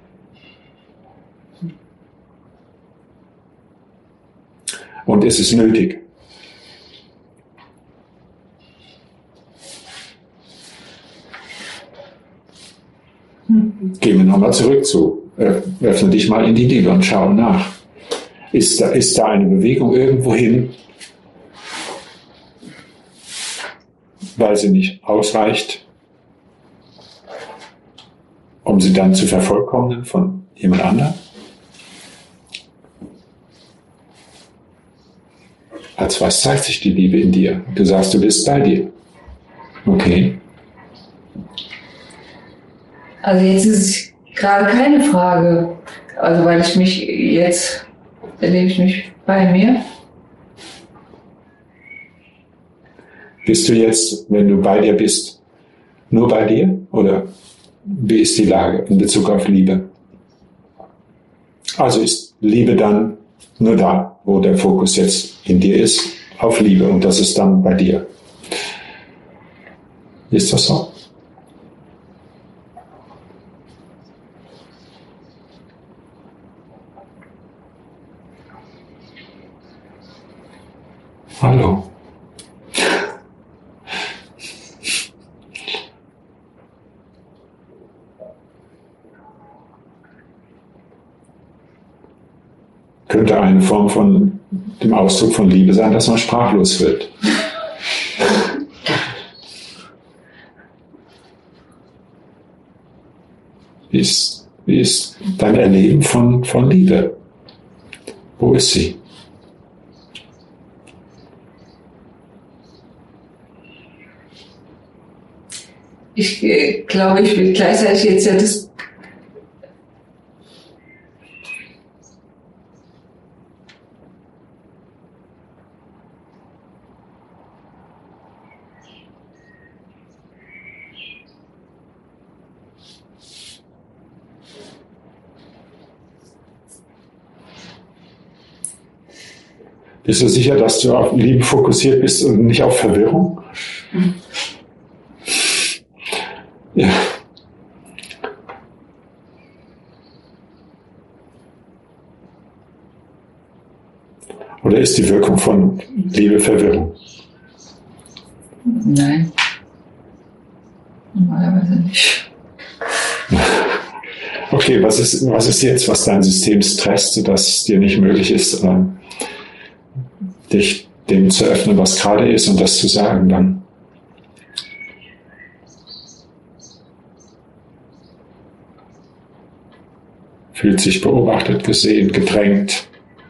Und ist es nötig? Gehen wir nochmal zurück zu, öffne dich mal in die Liebe und schau nach. Ist da eine Bewegung irgendwo hin, weil sie nicht ausreicht, um sie dann zu vervollkommnen von jemand anderem? Als was zeigt sich die Liebe in dir? Du sagst, du bist bei dir. Okay. Also jetzt ist es gerade keine Frage. Also weil jetzt erlebe ich mich bei mir. Bist du jetzt, wenn du bei dir bist, nur bei dir? Oder wie ist die Lage in Bezug auf Liebe? Also ist Liebe dann nur da, wo der Fokus jetzt in dir ist, auf Liebe, und das ist dann bei dir. Ist das so? Hallo. Könnte eine Form von dem Ausdruck von Liebe sein, dass man sprachlos wird. Wie ist dein Erleben von Liebe? Wo ist sie? Ich glaube, ich will gleichzeitig jetzt ja das. Bist du sicher, dass du auf Liebe fokussiert bist und nicht auf Verwirrung? Mhm. Ja. Oder ist die Wirkung von Liebe Verwirrung? Nein. Normalerweise nicht. Okay, was ist jetzt, was dein System stresst, sodass es dir nicht möglich ist, dich dem zu öffnen, was gerade ist, und das zu sagen dann? Fühlt sich beobachtet, gesehen, gedrängt.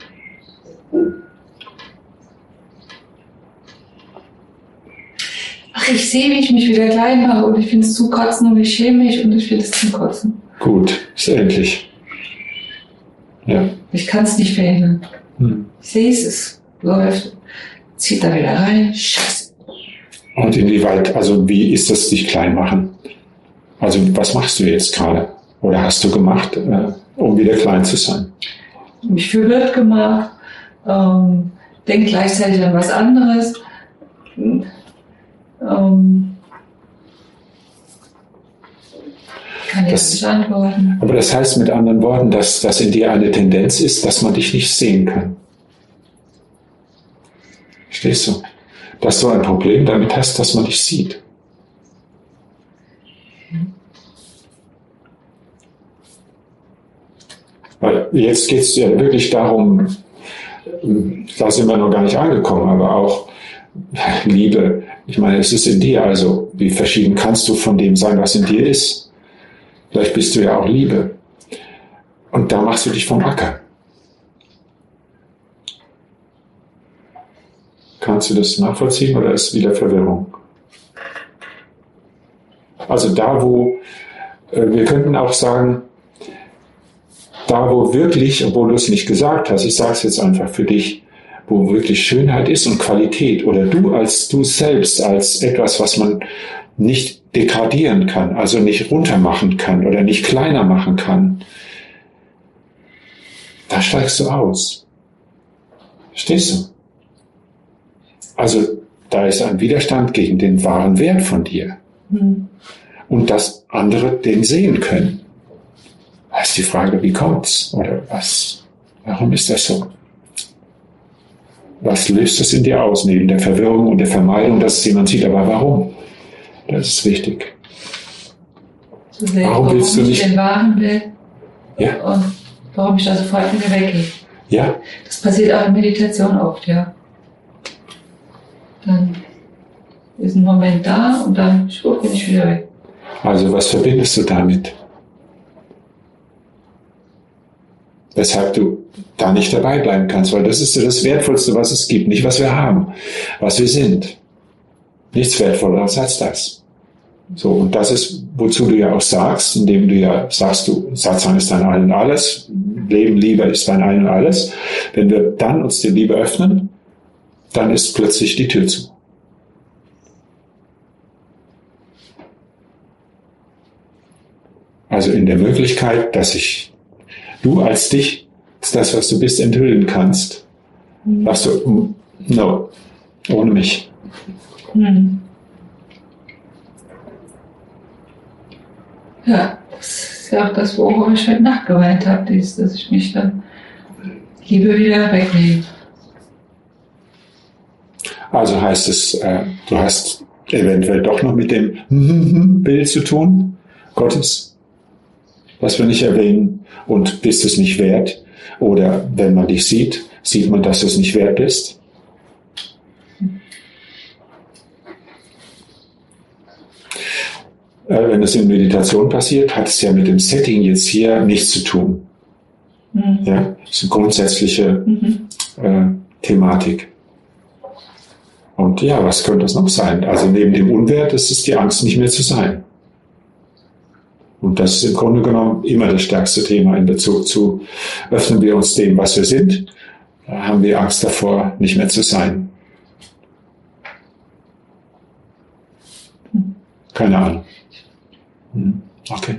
Ach, ich sehe, wie ich mich wieder klein mache und ich finde es zum Kotzen und ich schäme mich und ich will es zum Kotzen. Gut, ist endlich. Ja. Ich kann es nicht verhindern. Ich sehe es läuft, zieht da wieder rein, scheiße. Und inwieweit, also wie ist das dich klein machen? Also was machst du jetzt gerade? Oder hast du gemacht, um wieder klein zu sein? Mich verwirrt gemacht, denk gleichzeitig an was anderes. Kann jetzt nicht antworten. Aber das heißt mit anderen Worten, dass das in dir eine Tendenz ist, dass man dich nicht sehen kann. Verstehst du? Dass du ein Problem damit hast, dass man dich sieht. Weil jetzt geht es ja wirklich darum, da sind wir noch gar nicht angekommen, aber auch Liebe. Ich meine, es ist in dir, also wie verschieden kannst du von dem sein, was in dir ist? Vielleicht bist du ja auch Liebe. Und da machst du dich vom Acker. Kannst du das nachvollziehen oder ist es wieder Verwirrung? Also da, wo, wir könnten auch sagen, da, wo wirklich, obwohl du es nicht gesagt hast, ich sage es jetzt einfach für dich, wo wirklich Schönheit ist und Qualität, oder du als du selbst, als etwas, was man nicht degradieren kann, also nicht runtermachen kann oder nicht kleiner machen kann, da steigst du aus. Verstehst du? Also da ist ein Widerstand gegen den wahren Wert von dir. Und dass andere den sehen können. Da ist die Frage, wie kommt's? Oder was? Warum ist das so? Was löst es in dir aus, neben der Verwirrung und der Vermeidung, dass es jemand sieht? Aber warum? Das ist wichtig. Warum willst du nicht den wahren Bild? Ja. Und warum ich da sofort von mir weggehe? Ja. Das passiert auch in Meditation oft, ja. Dann ist ein Moment da und dann bin ich wieder weg. Also was verbindest du damit? Weshalb du da nicht dabei bleiben kannst, weil das ist das Wertvollste, was es gibt. Nicht, was wir haben, was wir sind. Nichts Wertvolleres als das. So, und das ist, wozu du ja auch sagst, indem du ja sagst, Satsang ist dein Ein und Alles, Leben, Liebe ist dein Ein und Alles. Wenn wir dann uns der Liebe öffnen, dann ist plötzlich die Tür zu. Also in der Möglichkeit, dass du als dich, das, was du bist, enthüllen kannst, sagst du, no, ohne mich. Ja, das ist ja auch das, worum ich heute Nacht geweint habe, dass ich mich dann Liebe wieder wegnehme. Also heißt es, du hast eventuell doch noch mit dem Bild zu tun, Gottes, was wir nicht erwähnen, und bist es nicht wert. Oder wenn man dich sieht, sieht man, dass du es nicht wert bist. Wenn es in Meditation passiert, hat es ja mit dem Setting jetzt hier nichts zu tun. Ja, das ist eine grundsätzliche Thematik. Und ja, was könnte das noch sein? Also neben dem Unwert ist es die Angst, nicht mehr zu sein. Und das ist im Grunde genommen immer das stärkste Thema in Bezug zu, öffnen wir uns dem, was wir sind, haben wir Angst davor, nicht mehr zu sein. Keine Ahnung. Okay.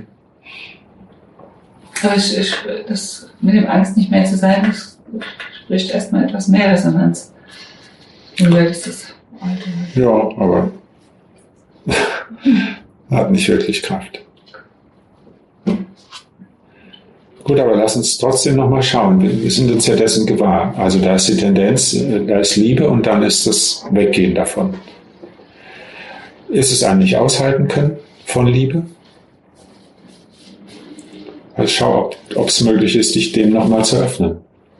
Aber das mit dem Angst, nicht mehr zu sein, das spricht erstmal etwas mehr Resonanz. Und ist das Alte. Ja, aber hat nicht wirklich Kraft. Gut, aber lass uns trotzdem nochmal schauen. Wir sind uns ja dessen gewahr. Also da ist die Tendenz, da ist Liebe und dann ist das Weggehen davon. Ist es eigentlich aushalten können von Liebe? Also schau, ob es möglich ist, dich dem nochmal zu öffnen.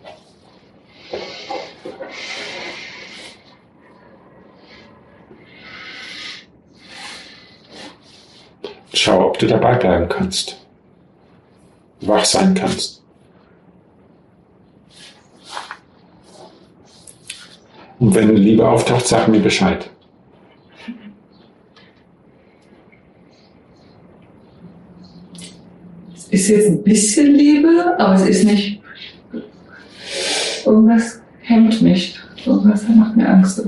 Schau, ob du dabei bleiben kannst. Wach sein kannst. Und wenn Liebe auftaucht, sag mir Bescheid. Es ist jetzt ein bisschen Liebe, aber es ist nicht. Irgendwas hemmt mich. Irgendwas macht mir Angst.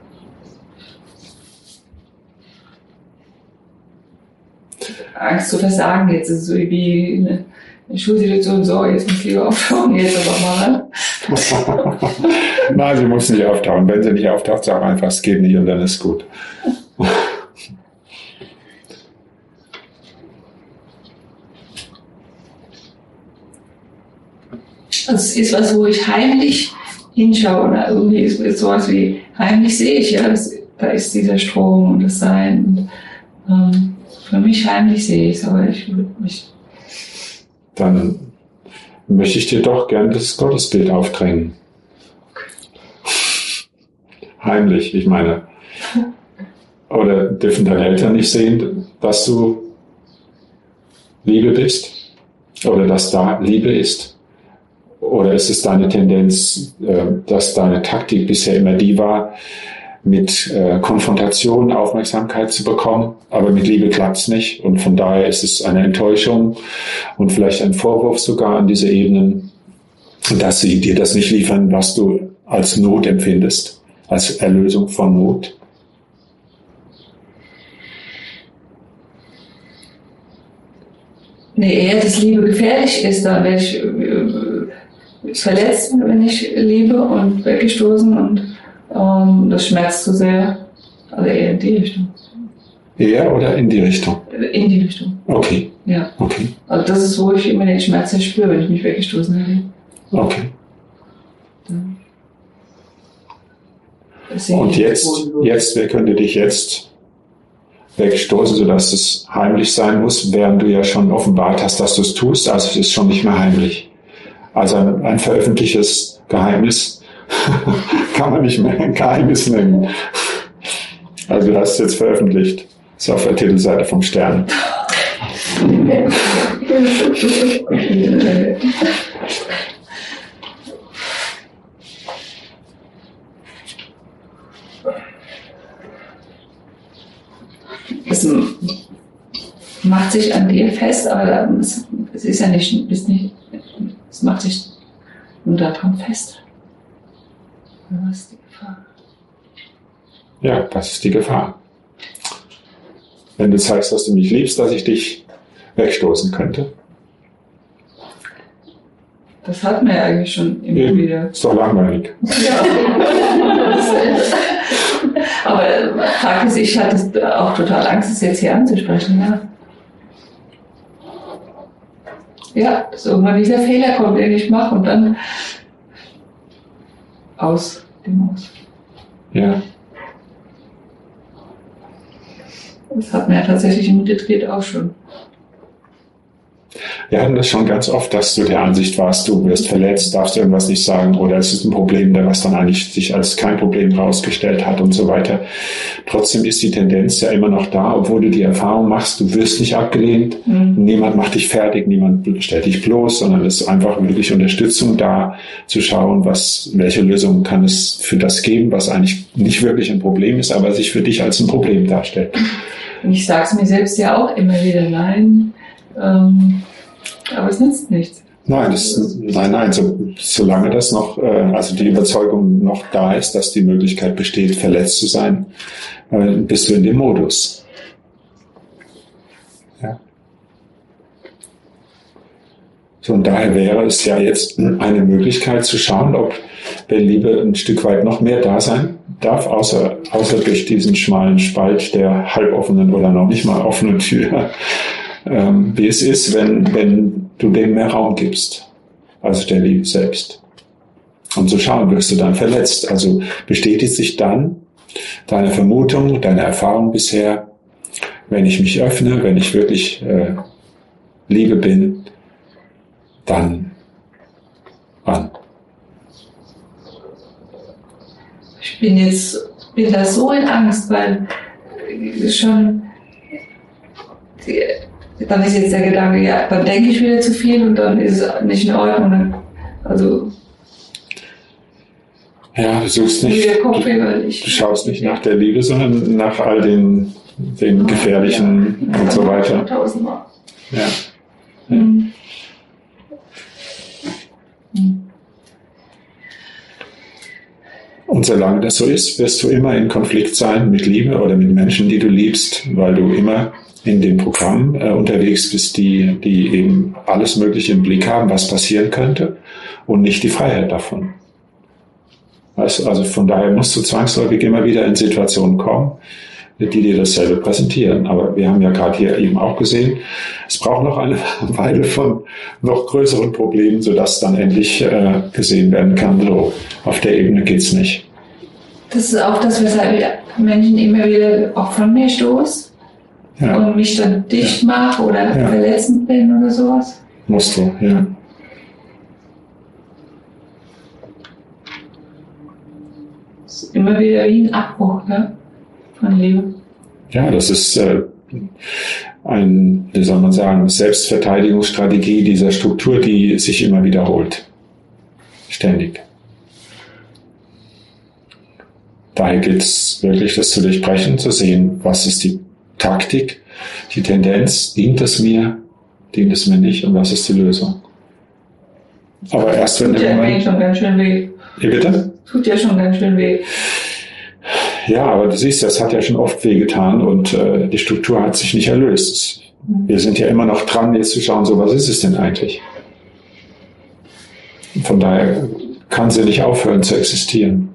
Angst zu versagen jetzt ist so wie eine Schulsituation, so, jetzt muss Liebe auftauchen, jetzt aber mal. Nein, sie muss nicht auftauchen. Wenn sie nicht auftaucht, sag einfach, es geht nicht und dann ist gut. Das ist was, wo ich heimlich hinschaue. Oder irgendwie ist sowas wie, heimlich sehe ich, ja, da ist dieser Strom und das Sein. Und, für mich heimlich sehe ich es, aber ich würde mich. Dann möchte ich dir doch gern das Gottesbild aufdrängen. Heimlich, ich meine. Oder dürfen deine Eltern nicht sehen, dass du Liebe bist? Oder dass da Liebe ist? Oder ist es deine Tendenz, dass deine Taktik bisher immer die war, mit Konfrontation Aufmerksamkeit zu bekommen, aber mit Liebe klappt's nicht und von daher ist es eine Enttäuschung und vielleicht ein Vorwurf sogar an diese Ebenen, dass sie dir das nicht liefern, was du als Not empfindest, als Erlösung von Not. Nee, eher, dass Liebe gefährlich ist, da werde ich verletzt, wenn ich liebe und weggestoßen und das schmerzt zu sehr. Also eher in die Richtung. Eher oder in die Richtung? In die Richtung. Okay. Ja. Okay. Also das ist, wo ich immer den Schmerz spüre, wenn ich mich weggestoßen habe. Okay. Und jetzt, wer könnte dich jetzt wegstoßen, sodass es heimlich sein muss, während du ja schon offenbart hast, dass du es tust, also es ist schon nicht mehr heimlich. Also ein veröffentlichtes Geheimnis kann man nicht mehr ein Geheimnis nennen. Also du hast es jetzt veröffentlicht. Ist auf der Titelseite vom Stern. Es macht sich an dir fest, aber es ist ja nicht, es macht sich nur daran fest. Was ist die Gefahr? Ja, das ist die Gefahr. Wenn du zeigst, dass du mich liebst, dass ich dich wegstoßen könnte. Das hat man ja eigentlich schon immer wieder. Ist doch langweilig. Ja. Aber Fakt ist, ich hatte auch total Angst, es jetzt hier anzusprechen. Ja, dass irgendwann dieser Fehler kommt, den ich mache und dann aus dem Haus. Ja. Das hat man ja tatsächlich im Retreat auch schon. Wir hatten das schon ganz oft, dass du der Ansicht warst, du wirst verletzt, darfst irgendwas nicht sagen oder es ist ein Problem, was dann eigentlich sich als kein Problem herausgestellt hat und so weiter. Trotzdem ist die Tendenz ja immer noch da, obwohl du die Erfahrung machst, du wirst nicht abgelehnt, niemand macht dich fertig, niemand stellt dich bloß, sondern es ist einfach wirklich Unterstützung da, zu schauen, welche Lösung kann es für das geben, was eigentlich nicht wirklich ein Problem ist, aber sich für dich als ein Problem darstellt. Ich sage es mir selbst ja auch immer wieder, nein, aber es nützt nichts. Nein, solange das noch, also die Überzeugung noch da ist, dass die Möglichkeit besteht, verletzt zu sein, bist du in dem Modus. Ja. So, und daher wäre es ja jetzt eine Möglichkeit zu schauen, ob der Liebe ein Stück weit noch mehr da sein darf, außer durch diesen schmalen Spalt der halboffenen oder noch nicht mal offenen Tür, wie es ist, wenn du dem mehr Raum gibst, also der Liebe selbst. Und so schauen, wirst du dann verletzt. Also bestätigt sich dann deine Vermutung, deine Erfahrung bisher, wenn ich mich öffne, wenn ich wirklich Liebe bin, dann wann? Ich bin da so in Angst, weil schon, dann ist jetzt der Gedanke, ja, dann denke ich wieder zu viel und dann ist es nicht in Ordnung. Also, ja, du suchst nicht, du schaust nicht nach der Liebe, sondern nach all den gefährlichen und so weiter. Tausendmal. Ja. Und solange das so ist, wirst du immer in Konflikt sein mit Liebe oder mit Menschen, die du liebst, weil du immer in dem Programm unterwegs bist, die eben alles Mögliche im Blick haben, was passieren könnte und nicht die Freiheit davon. Weißt, also von daher musst du zwangsläufig immer wieder in Situationen kommen, die dir dasselbe präsentieren. Aber wir haben ja gerade hier eben auch gesehen, es braucht noch eine Weile von noch größeren Problemen, sodass dann endlich gesehen werden kann, so auf der Ebene geht's nicht. Das ist auch das, weshalb Menschen immer wieder auch von mir stoßen und mich dann dicht mache oder verletzend bin oder sowas. Musst du, ja. Das ist immer wieder wie ein Abbruch, ne? Von Liebe. Ja, das ist wie soll man sagen, Selbstverteidigungsstrategie dieser Struktur, die sich immer wiederholt. Ständig. Daher gilt es wirklich, das zu durchbrechen, zu sehen, was ist die Taktik, die Tendenz, dient es mir nicht und was ist die Lösung. Aber erst wenn tut ja schon ganz schön weh. Wie bitte? Tut ja schon ganz schön weh. Ja, aber du siehst, das hat ja schon oft wehgetan und die Struktur hat sich nicht erlöst. Wir sind ja immer noch dran, jetzt zu schauen, so was ist es denn eigentlich? Von daher kann sie nicht aufhören zu existieren.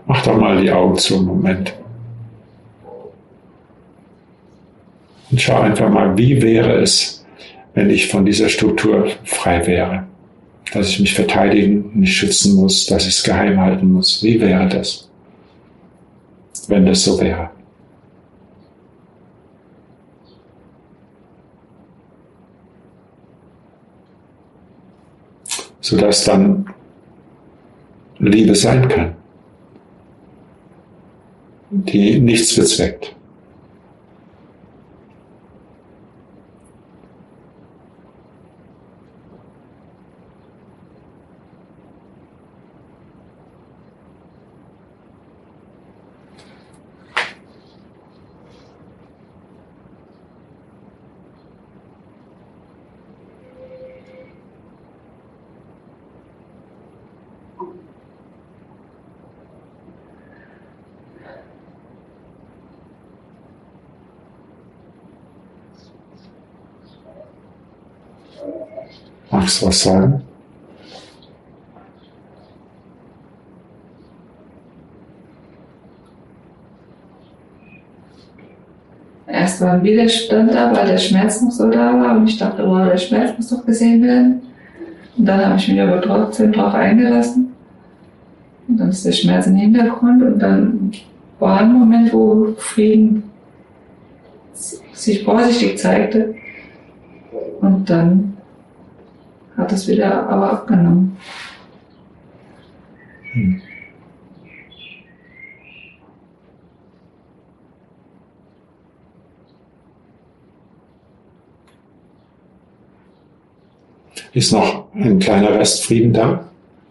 Mach doch mal die Augen zu im Moment. Und schau einfach mal, wie wäre es, wenn ich von dieser Struktur frei wäre. Dass ich mich verteidigen, nicht schützen muss, dass ich es geheim halten muss. Wie wäre das, wenn das so wäre? Sodass dann Liebe sein kann, die nichts bezweckt. Magst du was sagen? Erst war ein Widerstand da, weil der Schmerz noch so da war und ich dachte, oh, der Schmerz muss doch gesehen werden. Und dann habe ich mich aber trotzdem drauf eingelassen. Und dann ist der Schmerz im Hintergrund und dann war ein Moment, wo Frieden sich vorsichtig zeigte. Und dann hat es wieder aber abgenommen. Ist noch ein kleiner Rest Frieden da?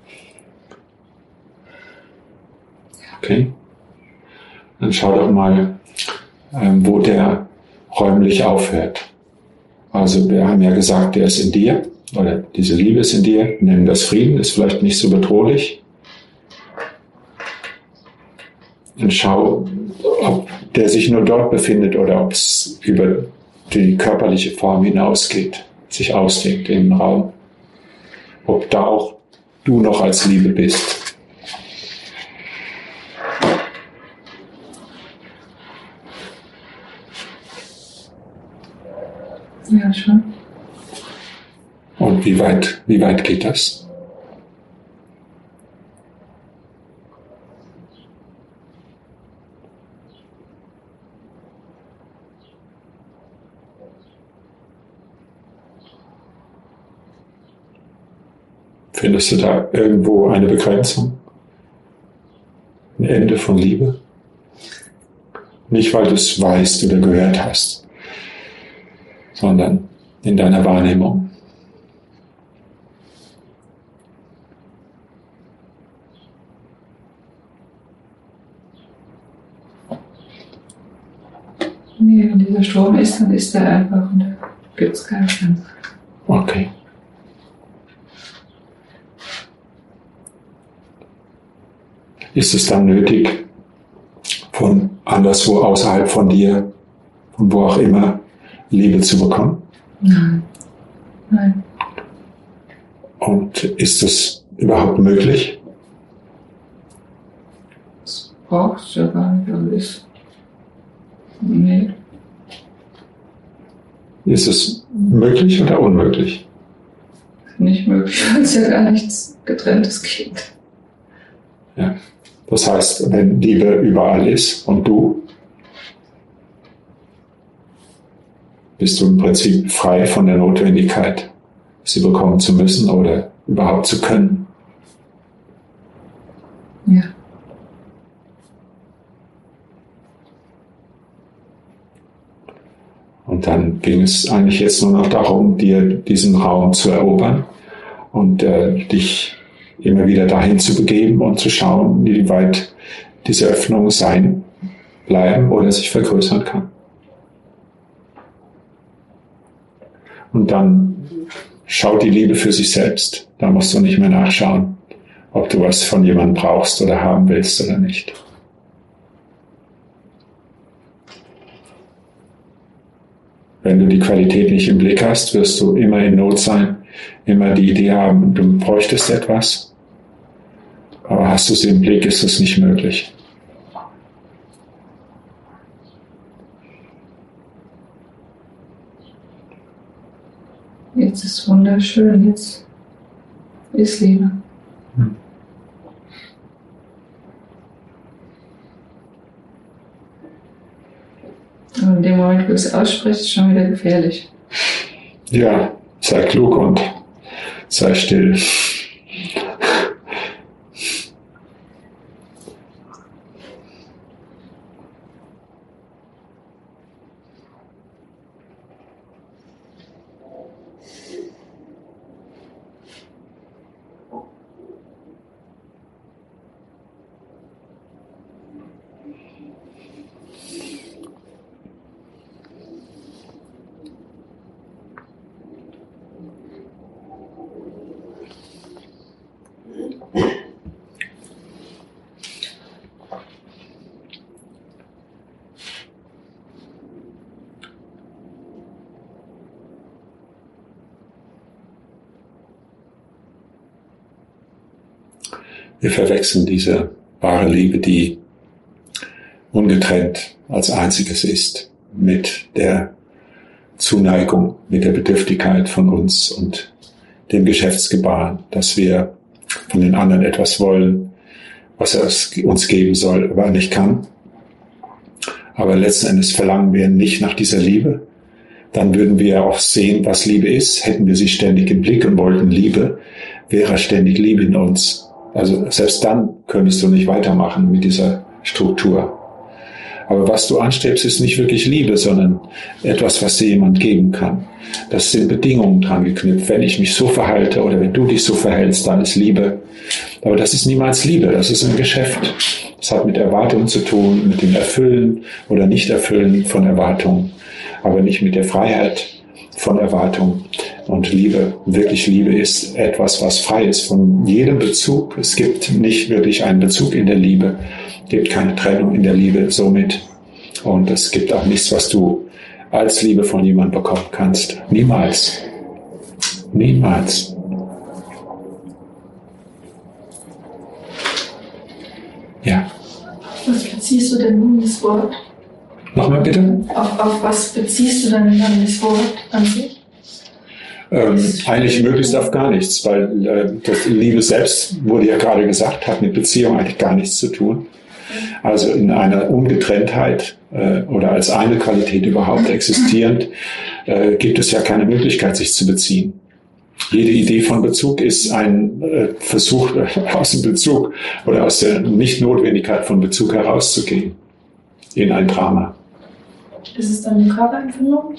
Okay. Dann schau doch mal, wo der räumlich aufhört. Also wir haben ja gesagt, der ist in dir, oder diese Liebe ist in dir. Wir nennen das Frieden, ist vielleicht nicht so bedrohlich. Und schau, ob der sich nur dort befindet oder ob es über die körperliche Form hinausgeht, sich ausdehnt im Raum. Ob da auch du noch als Liebe bist. Ja, schon. Und wie weit geht das? Findest du da irgendwo eine Begrenzung? Ein Ende von Liebe? Nicht, weil du es weißt oder gehört hast, sondern in deiner Wahrnehmung. Nee, wenn dieser Strom ist, dann ist er einfach und da gibt es keine Grenze. Okay. Ist es dann nötig, von anderswo außerhalb von dir, von wo auch immer, Liebe zu bekommen? Nein. Nein. Und ist es überhaupt möglich? Das brauchst du ja gar nicht, also ist. Nee. Ist es möglich oder unmöglich? Nicht möglich, weil es ja gar nichts Getrenntes gibt. Ja. Das heißt, wenn Liebe überall ist und du, bist du im Prinzip frei von der Notwendigkeit, sie bekommen zu müssen oder überhaupt zu können. Ja. Und dann ging es eigentlich jetzt nur noch darum, dir diesen Raum zu erobern und dich immer wieder dahin zu begeben und zu schauen, wie weit diese Öffnung sein, bleiben oder sich vergrößern kann. Und dann schaut die Liebe für sich selbst. Da musst du nicht mehr nachschauen, ob du was von jemandem brauchst oder haben willst oder nicht. Wenn du die Qualität nicht im Blick hast, wirst du immer in Not sein, immer die Idee haben, du bräuchtest etwas. Aber hast du sie im Blick, ist es nicht möglich. Jetzt ist wunderschön, jetzt ist Liebe. Und in dem Moment, wo du es aussprichst, ist es schon wieder gefährlich. Ja, sei klug und sei still. Wir verwechseln diese wahre Liebe, die ungetrennt als einziges ist, mit der Zuneigung, mit der Bedürftigkeit von uns und dem Geschäftsgebaren, dass wir von den anderen etwas wollen, was er uns geben soll, aber nicht kann. Aber letzten Endes verlangen wir nicht nach dieser Liebe. Dann würden wir auch sehen, was Liebe ist. Hätten wir sie ständig im Blick und wollten Liebe, wäre ständig Liebe in uns. Also selbst dann könntest du nicht weitermachen mit dieser Struktur. Aber was du anstrebst, ist nicht wirklich Liebe, sondern etwas, was dir jemand geben kann. Das sind Bedingungen dran geknüpft. Wenn ich mich so verhalte oder wenn du dich so verhältst, dann ist Liebe. Aber das ist niemals Liebe, das ist ein Geschäft. Das hat mit Erwartungen zu tun, mit dem Erfüllen oder Nicht-Erfüllen von Erwartungen, aber nicht mit der Freiheit von Erwartungen. Und Liebe, wirklich Liebe ist etwas, was frei ist von jedem Bezug. Es gibt nicht wirklich einen Bezug in der Liebe. Es gibt keine Trennung in der Liebe somit. Und es gibt auch nichts, was du als Liebe von jemandem bekommen kannst. Niemals. Niemals. Ja. Was beziehst du denn nun das Wort? Nochmal bitte? Auf was beziehst du denn dann das Wort an sich? Eigentlich möglichst auf gar nichts, weil das Liebe selbst, wurde ja gerade gesagt, hat mit Beziehung eigentlich gar nichts zu tun. Also in einer Ungetrenntheit oder als eine Qualität überhaupt existierend, gibt es ja keine Möglichkeit, sich zu beziehen. Jede Idee von Bezug ist ein Versuch, aus dem Bezug oder aus der Nichtnotwendigkeit von Bezug herauszugehen in ein Drama. Ist es dann eine Körperempfindung?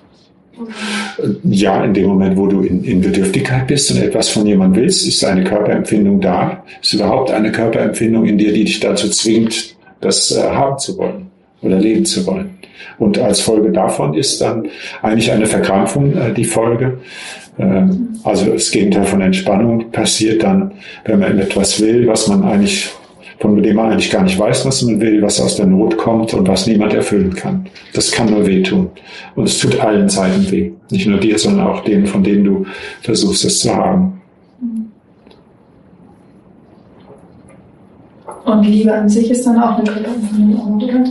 Ja, in dem Moment, wo du in Bedürftigkeit bist und etwas von jemandem willst, ist eine Körperempfindung da. Ist überhaupt eine Körperempfindung in dir, die dich dazu zwingt, das haben zu wollen oder leben zu wollen. Und als Folge davon ist dann eigentlich eine Verkrampfung die Folge. Also das Gegenteil von Entspannung passiert dann, wenn man etwas will, was man eigentlich, von dem man eigentlich gar nicht weiß, was man will, was aus der Not kommt und was niemand erfüllen kann. Das kann nur wehtun. Und es tut allen Seiten weh. Nicht nur dir, sondern auch denen, von denen du versuchst, es zu haben. Und Liebe an sich ist dann auch eine Körperempfindung, oder?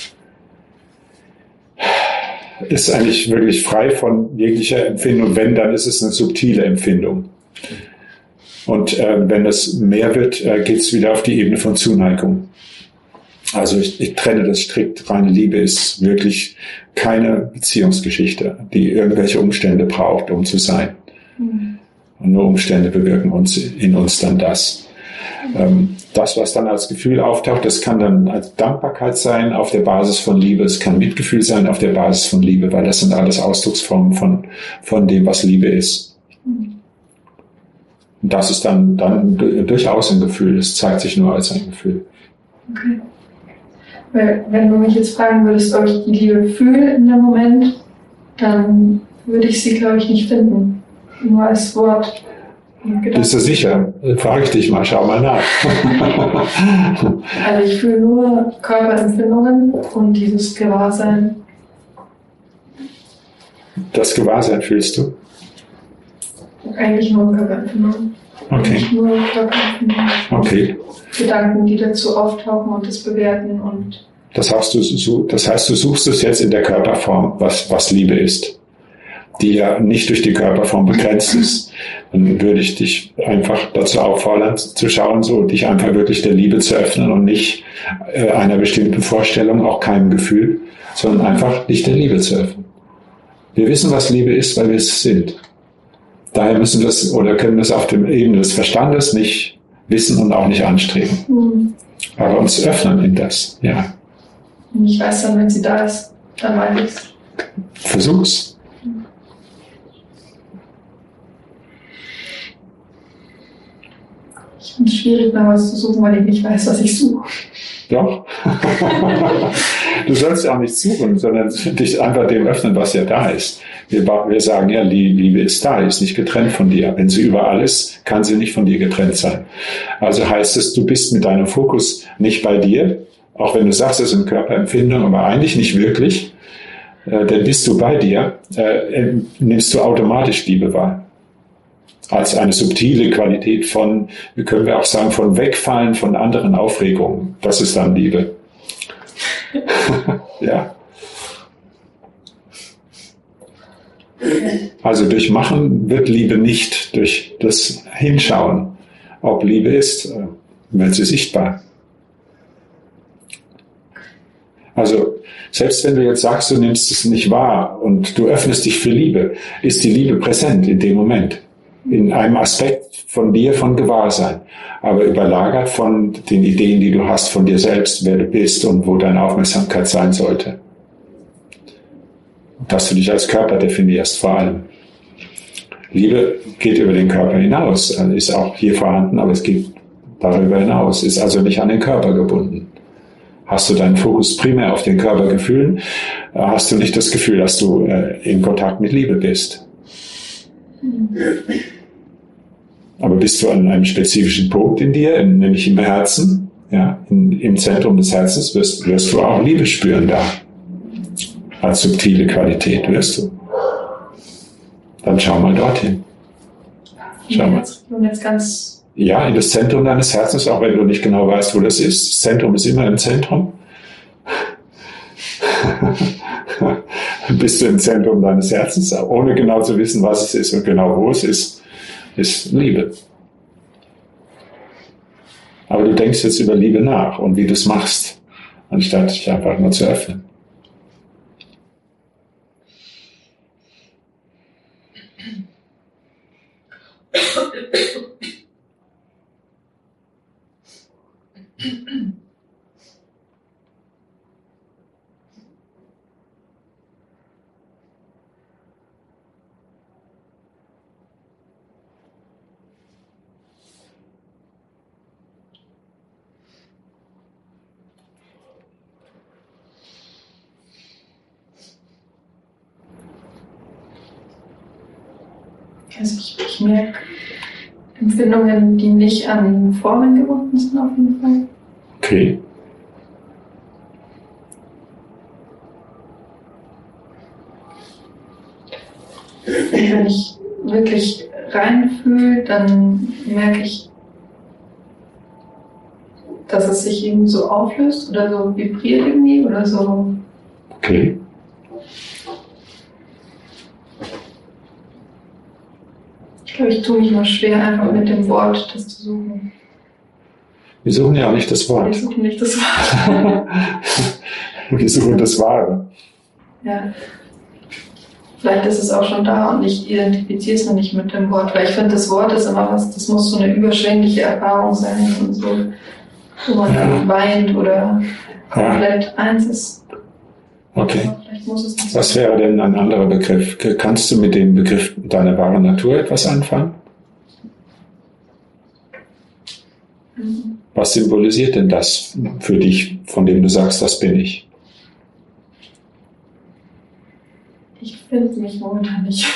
Ist eigentlich wirklich frei von jeglicher Empfindung. Wenn, dann ist es eine subtile Empfindung. Und wenn es mehr wird, geht es wieder auf die Ebene von Zuneigung. Also ich trenne das strikt. Reine Liebe ist wirklich keine Beziehungsgeschichte, die irgendwelche Umstände braucht, um zu sein. Und nur Umstände bewirken in uns dann das. Das, was dann als Gefühl auftaucht, das kann dann als Dankbarkeit sein auf der Basis von Liebe. Es kann Mitgefühl sein auf der Basis von Liebe, weil das sind alles Ausdrucksformen von dem, was Liebe ist. Und das ist dann durchaus ein Gefühl. Es zeigt sich nur als ein Gefühl. Okay. Weil, wenn du mich jetzt fragen würdest, ob ich die Liebe fühle in dem Moment, dann würde ich sie, glaube ich, nicht finden. Nur als Wort. Bist du sicher? Frage ich dich mal, schau mal nach. Also ich fühle nur Körperempfindungen und dieses Gewahrsein. Das Gewahrsein fühlst du? Eigentlich nur Körperempfindungen. Okay. Nicht nur Körperempfindungen. Okay. Okay. Gedanken, die dazu auftauchen und das bewerten und Das heißt, du suchst es jetzt in der Körperform, was Liebe ist, die ja nicht durch die Körperform begrenzt ist. Dann würde ich dich einfach dazu auffordern, zu schauen, so dich einfach wirklich der Liebe zu öffnen und nicht einer bestimmten Vorstellung, auch keinem Gefühl, sondern einfach dich der Liebe zu öffnen. Wir wissen, was Liebe ist, weil wir es sind. Daher müssen wir es oder können wir es auf der Ebene des Verstandes nicht wissen und auch nicht anstreben. Aber uns öffnen in das, ja. Und ich weiß dann, wenn sie da ist, dann weiß ich es. Versuch's. Ich finde es schwierig, nach was zu suchen, weil ich nicht weiß, was ich suche. Doch. Du sollst ja auch nicht suchen, sondern dich einfach dem öffnen, was ja da ist. Wir sagen ja, Liebe ist da, ist nicht getrennt von dir. Wenn sie überall ist, kann sie nicht von dir getrennt sein. Also heißt es, du bist mit deinem Fokus nicht bei dir, auch wenn du sagst, es sind Körperempfindungen, aber eigentlich nicht wirklich, denn bist du bei dir, nimmst du automatisch Liebe wahr. Als eine subtile Qualität von, wie können wir auch sagen, von Wegfallen von anderen Aufregungen. Das ist dann Liebe. Ja. Also durch Machen wird Liebe nicht, durch das Hinschauen, ob Liebe ist, wird sie sichtbar. Also selbst wenn du jetzt sagst, du nimmst es nicht wahr und du öffnest dich für Liebe, ist die Liebe präsent in dem Moment. In einem Aspekt von dir, von Gewahrsein, aber überlagert von den Ideen, die du hast von dir selbst, wer du bist und wo deine Aufmerksamkeit sein sollte. Dass du dich als Körper definierst vor allem. Liebe geht über den Körper hinaus, ist auch hier vorhanden, aber es geht darüber hinaus, ist also nicht an den Körper gebunden. Hast du deinen Fokus primär auf den Körpergefühlen, hast du nicht das Gefühl, dass du in Kontakt mit Liebe bist. Aber bist du an einem spezifischen Punkt in dir, nämlich im Herzen, ja, im Zentrum des Herzens, wirst du auch Liebe spüren da. Als subtile Qualität wirst du. Dann schau mal dorthin. Schau mal. Und jetzt ganz. Ja, in das Zentrum deines Herzens, auch wenn du nicht genau weißt, wo das ist. Das Zentrum ist immer im Zentrum. Bist du im Zentrum deines Herzens, ohne genau zu wissen, was es ist und genau wo es ist Liebe. Aber du denkst jetzt über Liebe nach und wie du es machst, anstatt dich einfach nur zu öffnen. Also ich merke Empfindungen, die nicht an Formen gebunden sind, auf jeden Fall. Okay. Und wenn ich wirklich reinfühle, dann merke ich, dass es sich irgendwie so auflöst oder so vibriert irgendwie oder so. Okay. Ich glaube, ich tue mich mal schwer, einfach mit dem Wort das zu suchen. Wir suchen ja auch nicht das Wort. Wir suchen nicht das Wort. Wir suchen das Wahre. Ja. Vielleicht ist es auch schon da und ich identifiziere es noch nicht mit dem Wort, weil ich finde, das Wort ist immer was, das muss so eine überschwängliche Erfahrung sein und so, wo man dann weint oder komplett eins ist. Okay. Vielleicht muss es nicht Was sein. wäre denn ein anderer Begriff? Kannst du mit dem Begriff deiner wahren Natur etwas anfangen? Was symbolisiert denn das für dich, von dem du sagst, das bin ich? Ich finde mich momentan nicht.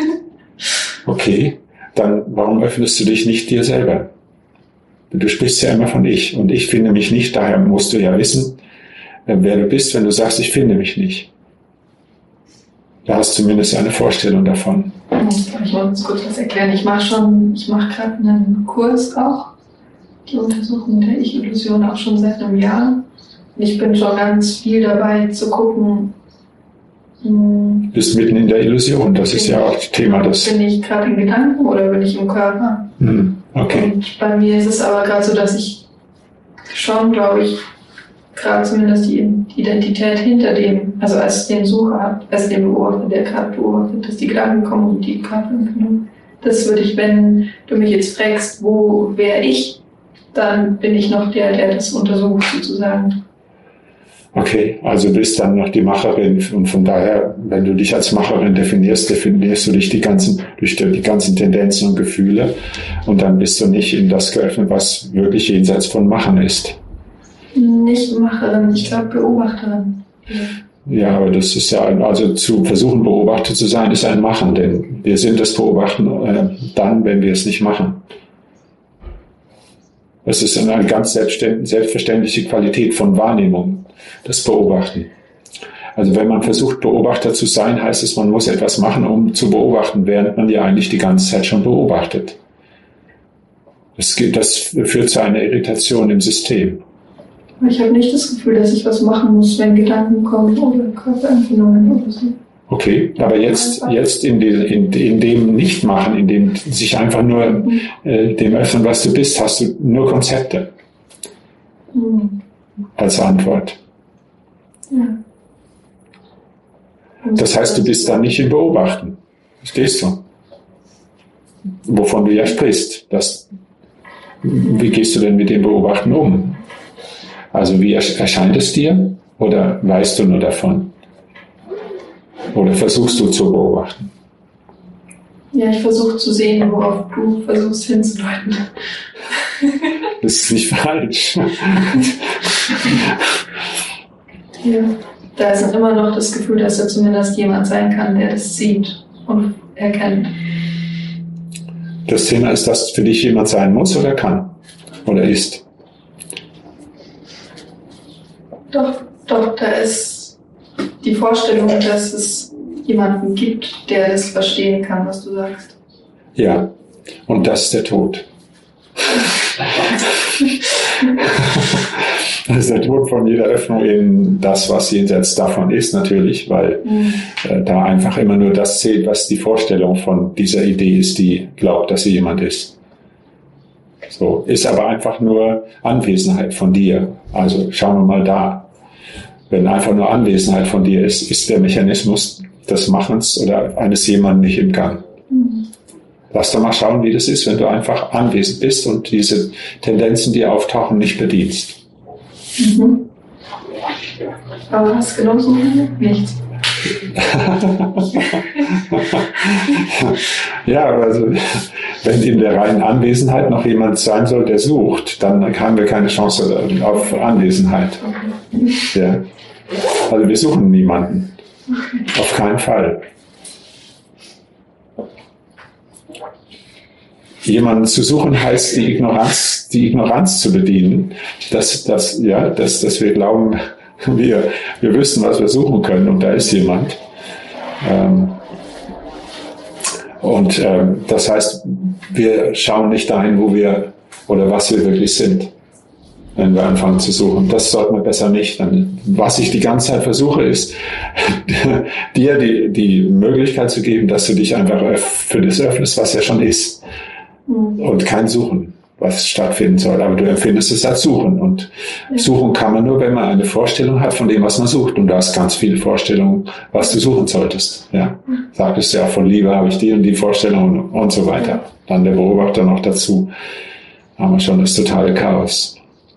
Okay, dann warum öffnest du dich nicht dir selber? Du sprichst ja immer von ich und ich finde mich nicht, daher musst du ja wissen, wer du bist, wenn du sagst, ich finde mich nicht. Da hast du zumindest eine Vorstellung davon. Ich muss kurz was erklären. Ich mache gerade einen Kurs auch, die Untersuchung der Ich-Illusion auch schon seit einem Jahr. Ich bin schon ganz viel dabei zu gucken. Du bist mitten in der Illusion, das ist ja auch das Thema. Bin ich gerade in Gedanken oder bin ich im Körper? Okay. Und bei mir ist es aber gerade so, dass ich schon, glaube ich, gerade zumindest die Identität hinter dem, also als den Sucher habe, als den Beobachter, der gerade beobachtet, dass die Gedanken kommen und die Körperempfindung. Das würde ich, wenn du mich jetzt fragst, wo wäre ich, dann bin ich noch der das untersucht, sozusagen. Okay, also bist dann noch die Macherin und von daher, wenn du dich als Macherin definierst du dich durch die ganzen Tendenzen und Gefühle und dann bist du nicht in das geöffnet, was wirklich jenseits von Machen ist. Nicht Macherin, ich glaube Beobachterin. Ja, aber das ist ja, also zu versuchen, beobachtet zu sein, ist ein Machen, denn wir sind das Beobachten dann, wenn wir es nicht machen. Es ist eine ganz selbstverständliche Qualität von Wahrnehmung, das Beobachten. Also wenn man versucht, Beobachter zu sein, heißt es, man muss etwas machen, um zu beobachten, während man ja eigentlich die ganze Zeit schon beobachtet. Das führt zu einer Irritation im System. Ich habe nicht das Gefühl, dass ich was machen muss, wenn Gedanken kommen oder Körperempfindungen oder so. Okay, aber jetzt in dem Nichtmachen, in dem sich einfach nur dem öffnen, was du bist, hast du nur Konzepte als Antwort. Ja. Das heißt, du bist dann nicht im Beobachten. Verstehst du? Wovon du ja sprichst. Wie gehst du denn mit dem Beobachten um? Also wie erscheint es dir? Oder weißt du nur davon? Oder versuchst du zu beobachten? Ja, ich versuche zu sehen, worauf du versuchst hinzudeuten. Das ist nicht falsch. Ja, da ist immer noch das Gefühl, dass da zumindest jemand sein kann, der das sieht und erkennt. Das Thema ist, dass für dich jemand sein muss oder kann? Oder ist? Doch, da ist die Vorstellung, dass es jemanden gibt, der das verstehen kann, was du sagst. Ja, und das ist der Tod. Das ist der Tod von jeder Öffnung in das, was jenseits davon ist, natürlich, weil da einfach immer nur das zählt, was die Vorstellung von dieser Idee ist, die glaubt, dass sie jemand ist. So, ist aber einfach nur Anwesenheit von dir. Also schauen wir mal da. Wenn einfach nur Anwesenheit von dir ist der Mechanismus des Machens oder eines jemanden nicht im Gang. Lass doch mal schauen, wie das ist, wenn du einfach anwesend bist und diese Tendenzen, die auftauchen, nicht bedienst. Aber was genau so? Nichts. Ja, also wenn in der reinen Anwesenheit noch jemand sein soll, der sucht, dann haben wir keine Chance auf Anwesenheit. Ja. Also wir suchen niemanden. Auf keinen Fall. Jemanden zu suchen heißt, die Ignoranz zu bedienen, dass wir glauben, wir wissen, was wir suchen können und da ist jemand. Das heißt, wir schauen nicht dahin, wo wir oder was wir wirklich sind, wenn wir anfangen zu suchen. Das sollten wir besser nicht. Was ich die ganze Zeit versuche, ist, dir die Möglichkeit zu geben, dass du dich einfach für das öffnest, was ja schon ist. Und kein Suchen, was stattfinden soll. Aber du empfindest es als Suchen. Und suchen kann man nur, wenn man eine Vorstellung hat von dem, was man sucht. Und du hast ganz viele Vorstellungen, was du suchen solltest. Ja. Sagtest ja, von Liebe habe ich die und die Vorstellungen und so weiter. Dann der Beobachter noch dazu. Haben wir schon das totale Chaos.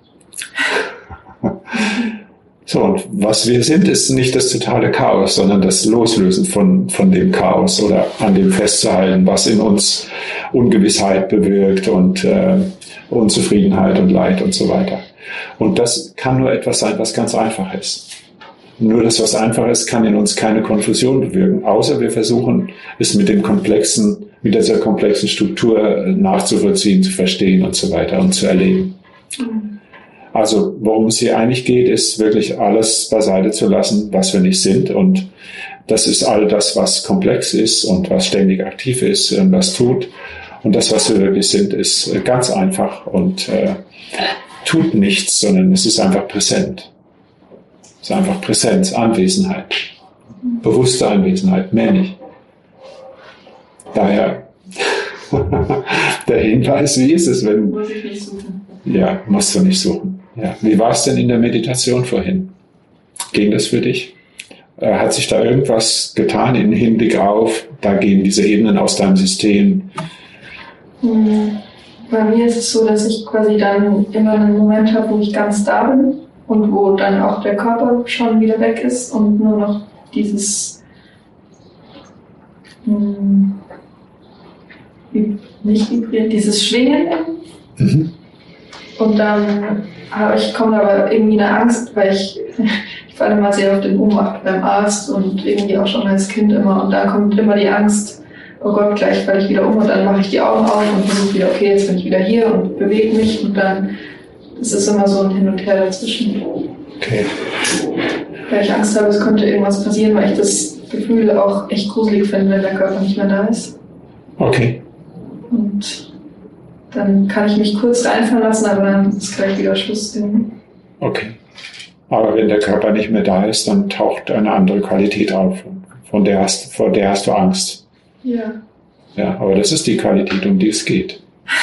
So, und was wir sind, ist nicht das totale Chaos, sondern das Loslösen von dem Chaos oder an dem festzuhalten, was in uns Ungewissheit bewirkt und Unzufriedenheit und Leid und so weiter. Und das kann nur etwas sein, was ganz einfach ist. Nur das, was einfach ist, kann in uns keine Konfusion bewirken, außer wir versuchen, es mit dieser komplexen Struktur nachzuvollziehen, zu verstehen und so weiter und zu erleben. Also worum es hier eigentlich geht, ist wirklich alles beiseite zu lassen, was wir nicht sind. Und das ist all das, was komplex ist und was ständig aktiv ist und was tut. Und das, was wir wirklich sind, ist ganz einfach und tut nichts, sondern es ist einfach präsent. Es ist einfach Präsenz, Anwesenheit, bewusste Anwesenheit, mehr nicht. Daher der Hinweis, wie ist es, wenn... Muss ich nicht suchen. Ja, musst du nicht suchen. Ja. Wie war es denn in der Meditation vorhin? Ging das für dich? Hat sich da irgendwas getan im Hinblick auf, da gehen diese Ebenen aus deinem System? Bei mir ist es so, dass ich quasi dann immer einen Moment habe, wo ich ganz da bin und wo dann auch der Körper schon wieder weg ist und nur noch dieses nicht vibriert, dieses Schwingen. Und dann komme aber irgendwie eine Angst, weil ich falle mal sehr auf den Ohnmacht beim Arzt und irgendwie auch schon als Kind immer. Und da kommt immer die Angst, oh Gott, gleich falle ich wieder um und dann mache ich die Augen auf und versuche wieder, okay, jetzt bin ich wieder hier und bewege mich und dann ist es immer so ein Hin und Her dazwischen. Okay. Weil ich Angst habe, es könnte irgendwas passieren, weil ich das Gefühl auch echt gruselig finde, wenn der Körper nicht mehr da ist. Okay. Und dann kann ich mich kurz reinfallen lassen, aber dann ist gleich wieder Schluss. Okay. Aber wenn der Körper nicht mehr da ist, dann taucht eine andere Qualität auf. Vor der hast du Angst. Ja. Ja, aber das ist die Qualität, um die es geht.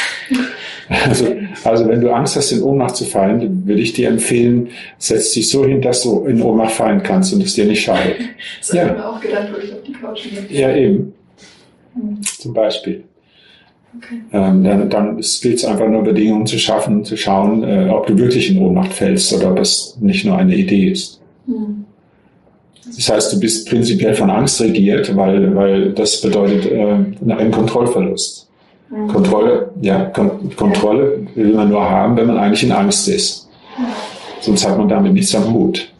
Also wenn du Angst hast, in Ohnmacht zu fallen, dann würde ich dir empfehlen, setz dich so hin, dass du in Ohnmacht fallen kannst und es dir nicht schadet. Das habe ich mir auch gedacht, wo ich auf die Couch liege. Ja, eben. Zum Beispiel. Okay. Dann gilt es einfach nur Bedingungen zu schaffen, zu schauen, ob du wirklich in Ohnmacht fällst oder ob es nicht nur eine Idee ist. Das heißt, du bist prinzipiell von Angst regiert, weil das bedeutet einen Kontrollverlust. Kontrolle will man nur haben, wenn man eigentlich in Angst ist. Sonst hat man damit nichts am Hut.